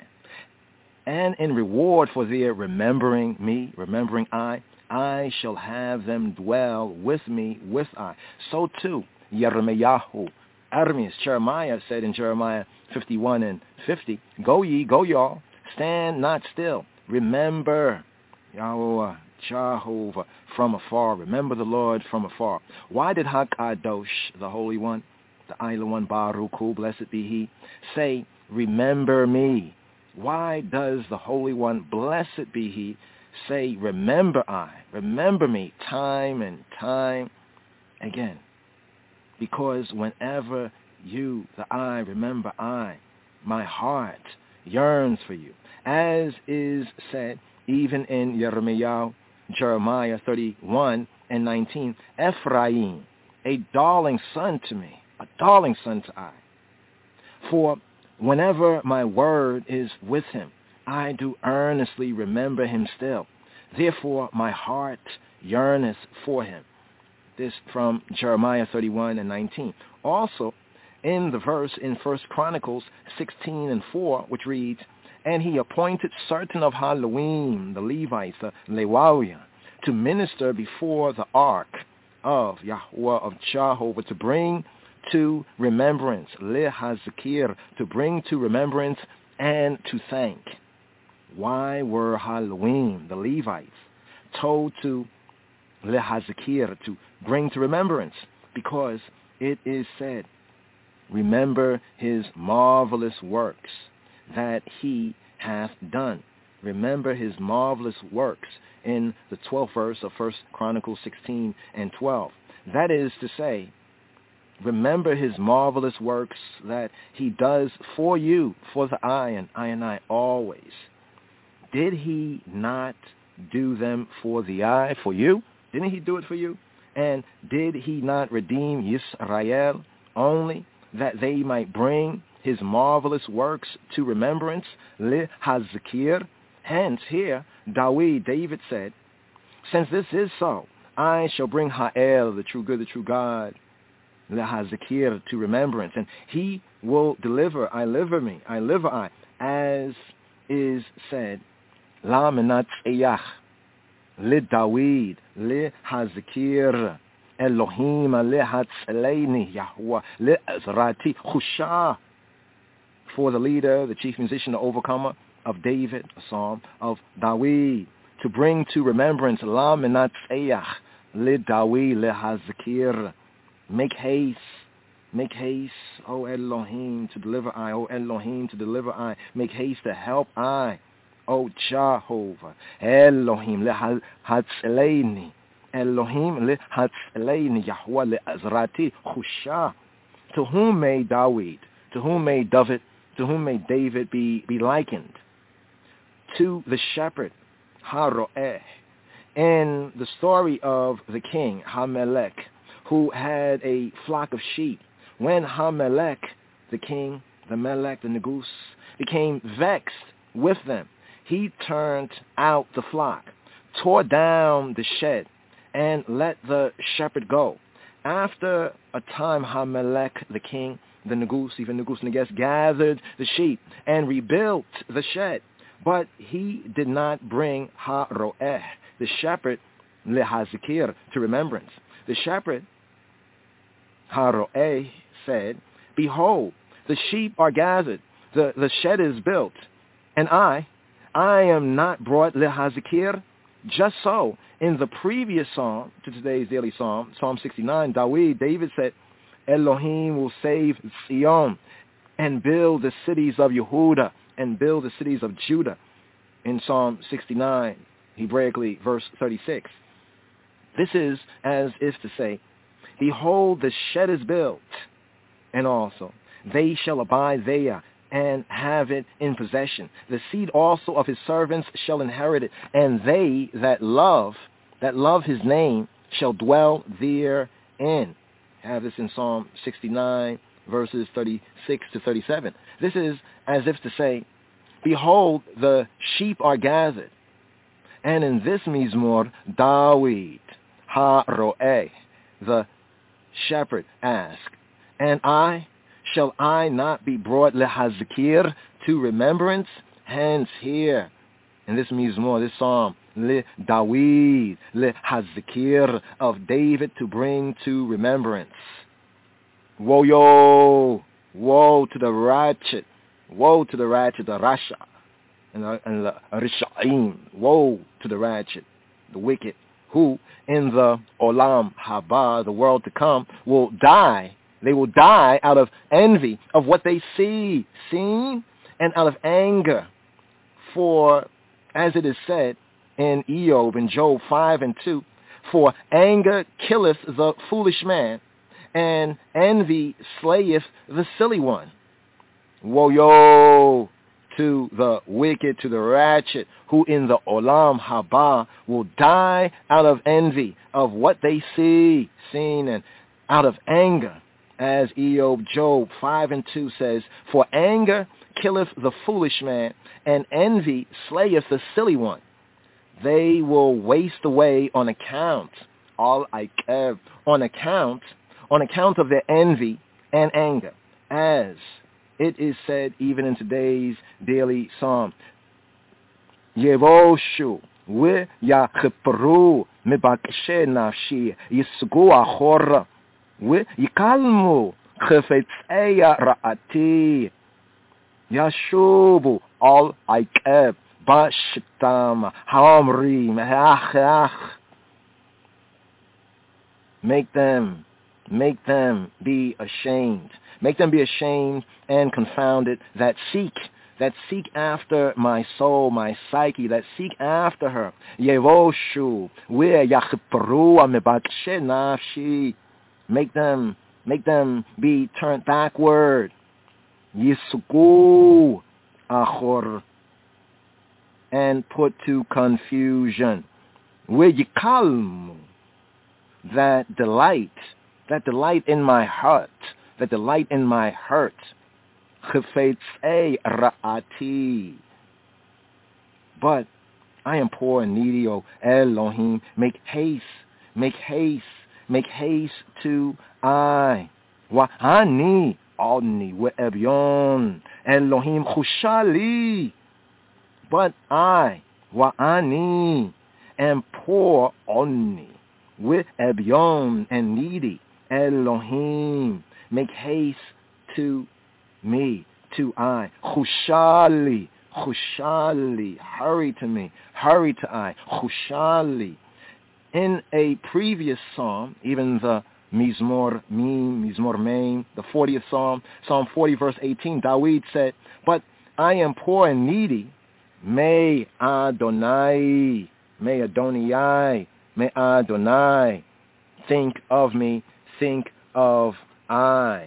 And in reward for their remembering me, remembering I, I shall have them dwell with me, with I. So too, Yirmiyahu, Aramis, Jeremiah said in Jeremiah fifty-one and fifty, Go ye, go y'all, stand not still. Remember Yahweh, Jehovah, from afar. Remember the Lord from afar. Why did HaKadosh, the Holy One, the Island One, Baruch Hu, blessed be He, say, remember me? Why does the Holy One, blessed be He, say, remember I, remember me, time and time again? Because whenever you, the I, remember I, my heart yearns for you. As is said even in Yirmiyahu, Jeremiah thirty-one and nineteen, Ephraim, a darling son to me, a darling son to I. For whenever my word is with him, I do earnestly remember him still. Therefore my heart yearneth for him. This from Jeremiah thirty-one and nineteen. Also in the verse in First Chronicles sixteen and four, which reads, And he appointed certain of Halloween, the Levites, the Lewawian, to minister before the ark of Yahweh, of Jehovah, to bring to remembrance, lehazkir, to bring to remembrance and to thank. Why were Halloween, the Levites, told to lehazkir, to bring to remembrance? Because it is said, remember his marvelous works that he hath done. Remember his marvelous works in the twelfth verse of First Chronicles sixteen and twelve. That is to say, remember his marvelous works that he does for you, for the I and I and I always. Did he not do them for the I, for you? Didn't he do it for you? And did he not redeem Yisrael only that they might bring his marvelous works to remembrance? Le hazkir. Hence here, Dawid, David said, since this is so, I shall bring Ha'el, the true good, the true God, le hazkir, to remembrance, and he will deliver, I deliver me, I deliver I, as is said, La menatziach, le Dawid, le hazkir, Elohim le hatzeleini, Yahweh le ezrati chusha. For the leader, the chief musician, the overcomer, of David, a psalm of Dawid, to bring to remembrance La Menatzeach, Le Dawid, Le Hazakir. Make haste, make haste, O Elohim, to deliver I, O Elohim, to deliver I. Make haste to help I, O Jehovah. Elohim, Le Hatzeleini. Elohim, Le Hatzeleini, Yahweh, Le Azrati, Chusha. To whom may Dawid, to whom may David, to whom may David be, be likened? To the shepherd, Haroeh, in the story of the king, Hamelech, who had a flock of sheep. When Hamelech, the king, the Melech, the Negus, became vexed with them, he turned out the flock, tore down the shed, and let the shepherd go. After a time, Hamelech, the king, the Negus, even Negus Neges, gathered the sheep and rebuilt the shed. But he did not bring Ha-Roeh, the shepherd, Lehazikir, to remembrance. The shepherd, Ha-Roeh, said, behold, the sheep are gathered, the, the shed is built, and I, I am not brought Lehazikir. Just so, in the previous psalm, to today's daily psalm, Psalm sixty-nine, Dawid, David said, Elohim will save Zion and build the cities of Yehuda and build the cities of Judah. In Psalm sixty-nine, Hebraically, verse thirty-six. This is as if to say, behold, the shed is built, and also they shall abide there and have it in possession. The seed also of his servants shall inherit it, and they that love, that love his name, shall dwell therein. Have this in Psalm sixty-nine, verses thirty-six to thirty-seven. This is as if to say, behold, the sheep are gathered. And in this Mizmor, Dawid, Ha-Roeh, the shepherd, asked, and I, shall I not be brought lehazikir, to remembrance? Hence here, in this Mizmor, this psalm, le Dawid, lehazikir, of David, to bring to remembrance. Woe, yo, woe to the ratchet, woe to the ratchet, the Rasha, and the, and the Risha'im, woe to the ratchet, the wicked, who in the Olam Haba, the world to come, will die. They will die out of envy of what they see, seen, and out of anger. For, as it is said in Eob, in Job five and two, for anger killeth the foolish man, and envy slayeth the silly one. Woe, yo, to the wicked, to the ratchet, who in the Olam Haba will die out of envy of what they see, seen, and out of anger. As Eob, Job five and two says, for anger killeth the foolish man, and envy slayeth the silly one. They will waste away on account, all I care, on account, on account of their envy and anger, as it is said even in today's daily psalm. Yevoshu we yakhpru mebakashe nafshi yisgu achor we yikalmu khafetzeya ra'ati yashubu al aikab bashtam hamri mahach. Make them, make them be ashamed. Make them be ashamed and confounded that seek, that seek after my soul, my psyche, that seek after her. Yevoshu, we yachperu amebakshe nafshi. Make them, make them be turned backward. Yisuku achor, and put to confusion. We yikalmu, that delight, that delight in my heart, that delight in my hurt. Chefetzei ra'ati. But I am poor and needy, O Elohim. Make haste, make haste, make haste to I. Wa'ani oni we'ebyon Elohim chushali. But I, wa'ani, am poor oni, we'ebyon, and needy. Elohim, make haste to me, to I. Chushali, Khushali, hurry to me, hurry to I, Khushali. In a previous psalm, even the Mizmor Mim, Mizmor Maim, the fortieth psalm, Psalm forty verse eighteen, Dawid said, but I am poor and needy. May Adonai, may Adonai, may Adonai think of me, think of I.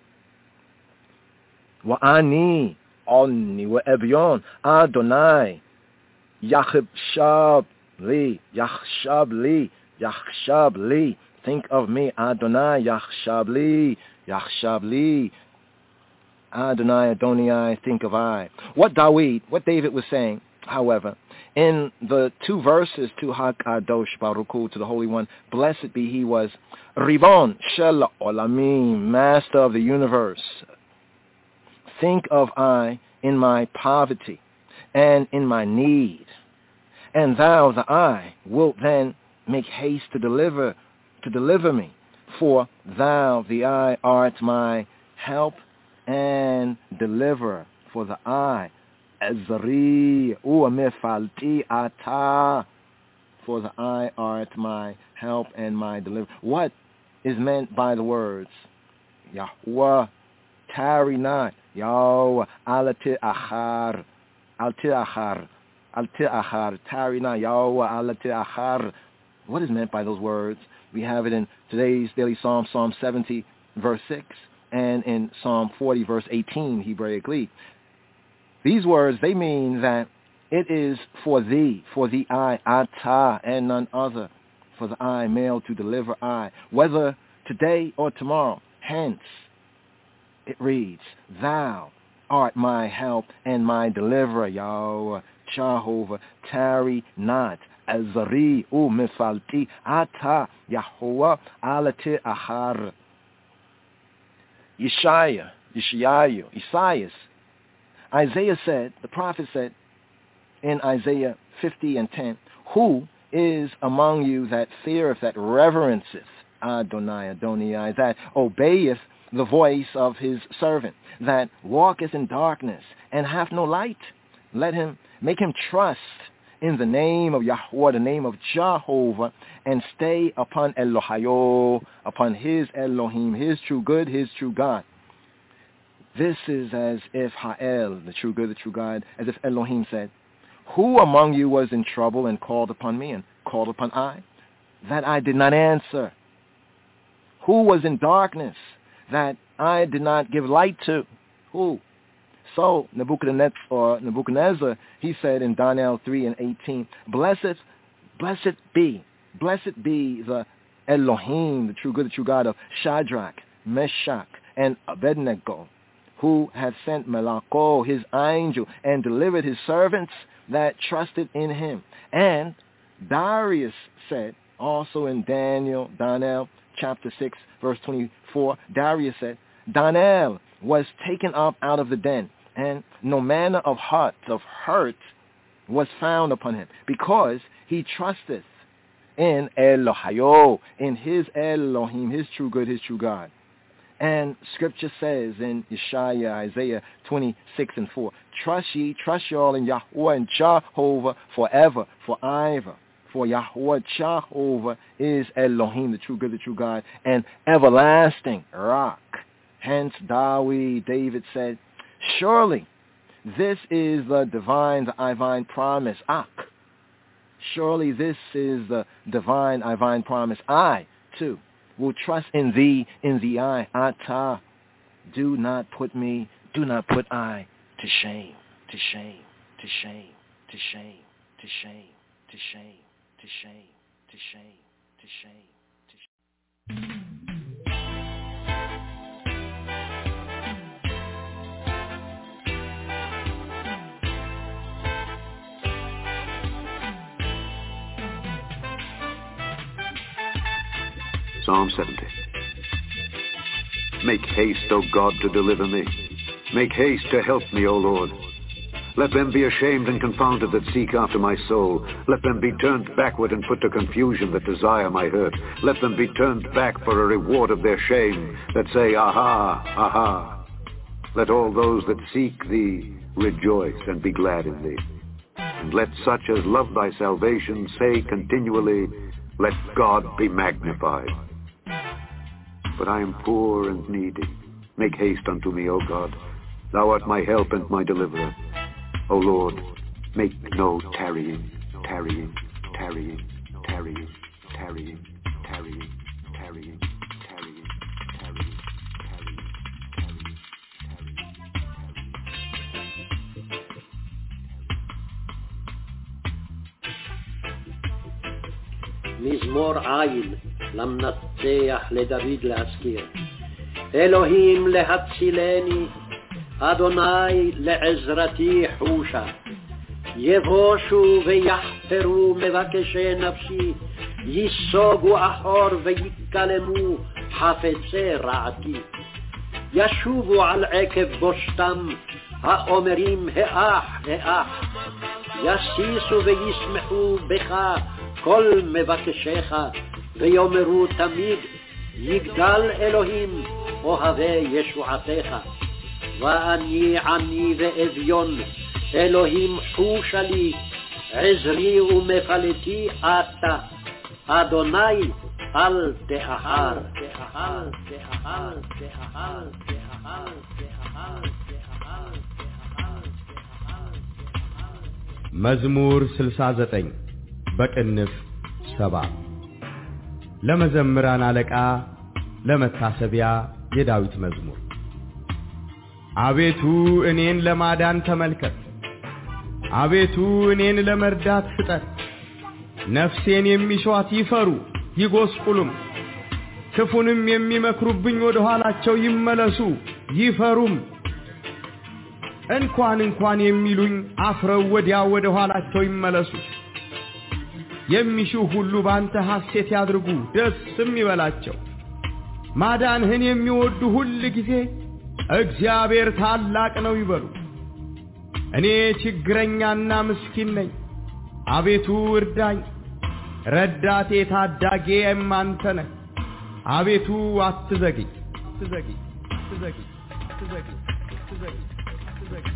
Wa'ani, Oni, Wa'ebion, Adonai, Yachshab li, Yachshab li, Yachshab li. Think of me, Adonai, Yachshab li, Yachshab li. Adonai, Adonai, think of I. What Dawid, what David was saying, however, in the two verses to HaKadosh Baruch Hu, to the Holy One, blessed be He, was Ribon Shel Olamim, Master of the universe. Think of I in my poverty and in my need, and thou, the I, wilt then make haste to deliver, to deliver me, for thou, the I, art my help and deliverer. For the I, Ezri u'mefalti ata, for the I art my help and my deliverer. What is meant by the words Yahweh, tarry not, Yahweh, alati achar, alti achar, alti achar, tarry not, Yahweh, alati achar. What is meant by those words? We have it in today's daily psalm, Psalm seventy, verse six, and in Psalm forty, verse eighteen, Hebraically. These words, they mean that it is for thee, for the I, Ata, and none other, for the I, male, to deliver I, whether today or tomorrow. Hence, it reads, thou art my help and my deliverer, Yahweh, Jehovah, tarry not, Azari u'mefalti ata, Yahweh, alati achar. Yeshaya, Yeshayahu, Isaiah, Isaiah said, the prophet said in Isaiah fifty and ten, who is among you that feareth, that reverenceth Adonai, Adonai, that obeyeth the voice of his servant, that walketh in darkness and hath no light? Let him, make him trust in the name of Yahweh, the name of Jehovah, and stay upon Elohayo, upon his Elohim, his true good, his true God. This is as if Ha'el, the true good, the true God, as if Elohim said, who among you was in trouble and called upon me, and called upon I, that I did not answer? Who was in darkness, that I did not give light to? Who? So Nebuchadnezzar, or Nebuchadnezzar, he said in Daniel three and eighteen, Blessed, blessed be, blessed be the Elohim, the true good, the true God of Shadrach, Meshach, and Abednego, who hath sent Melako, his angel, and delivered his servants that trusted in him. And Darius said, also in Daniel, Daniel chapter six, verse twenty-four, Darius said, Daniel was taken up out of the den, and no manner of heart, of hurt, was found upon him, because he trusteth in Elohayo, in his Elohim, his true good, his true God. And Scripture says in Yeshaya, Isaiah twenty-six and four, trust ye, trust ye all in Yahweh and Jehovah forever, forever. For Yahweh, Jehovah, is Elohim, the true good, the true God, and everlasting rock. Hence, Dawi, David said, surely this is the divine, the divine promise, Ak. Surely this is the divine, divine promise. I, too, will trust in thee, in the I, Ata. Do not put me, do not put I to shame, to shame, to shame, to shame, to shame, to shame, to shame, to shame, to shame, to shame. Psalm seventy. Make haste, O God, to deliver me. Make haste to help me, O Lord. Let them be ashamed and confounded that seek after my soul. Let them be turned backward and put to confusion that desire my hurt. Let them be turned back for a reward of their shame, that say, aha, aha. Let all those that seek thee rejoice and be glad in thee. And let such as love thy salvation say continually, let God be magnified. But I am poor and needy. Make haste unto me, O God. Thou art my help and my deliverer. O Lord, make no tarrying, tarrying, tarrying, tarrying, tarrying, tarrying, tarrying, tarrying, tarrying, tarrying, מזמור עין למנצח לדוד להזכיר. אלוהים להצילני, אדוני לעזרתי חושה. יבושו ויחפרו מבקשי נפשי, ייסוגו אחור ויקלמו חפצי רעתי. ישובו על עקב בושתם, האומרים האח האח. יסיסו וישמחו בך כל מבקשיך, ויאמרו תמיד, יגדל אלוהים אוהבי ישועתך. ואני עני ואביון, אלוהים חושה לי, עזרי ומפלתי אתה. אדוני אל תאחר. תאחר, תאחר, תאחר, תאחר, תאחר, תאחר. መዝሙር ስልሳ ዘጠኝ በቅንፍ ሰባ ለመዘምራን አለቃ ለመታሰቢያ የዳዊት መዝሙር። አቤቱ እኔን ለማዳን ተመልከት፣ አቤቱ እኔን ለመርዳት ፍጠን። ነፍሴን የሚሿት ይፈሩ ይጎስቁሉም፣ ክፉንም የሚመክሩብኝ ወደ ኋላቸው ይመለሱ ይፈሩም። እንኳን እንኳን የሚሉኝ አፍረው ወዲያው ወደ ኋላቸው ይመለሱ። የሚሹ ሁሉ ባንተ ሐሴት ያድርጉ ደስም ይበላቸው። ማዳንህን የሚወዱ ሁሉ ጊዜ እግዚአብሔር ታላቅ ነው ይበሉ። እኔ ችግረኛና ምስኪን ነኝ፣ አቤቱ እርዳኝ። ረዳቴ ታዳጌም አንተ ነህ። አቤቱ አትዘግይ አትዘግይ አትዘግይ አትዘግይ አትዘግይ አትዘግይ።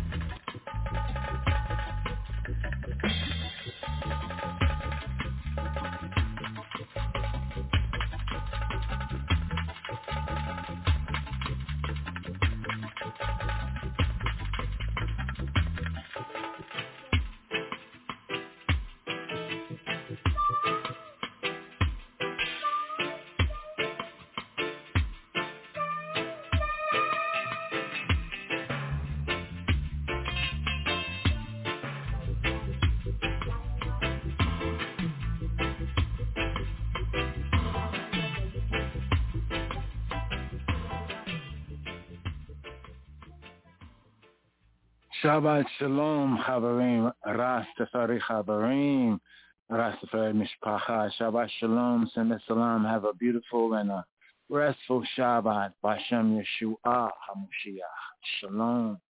Shabbat Shalom, Chaverim, Rastafari Chaverim, Rastafari Mishpacha, Shabbat Shalom, send a salam, have a beautiful and a restful Shabbat, Bashem Yeshua HaMashiach. Shalom.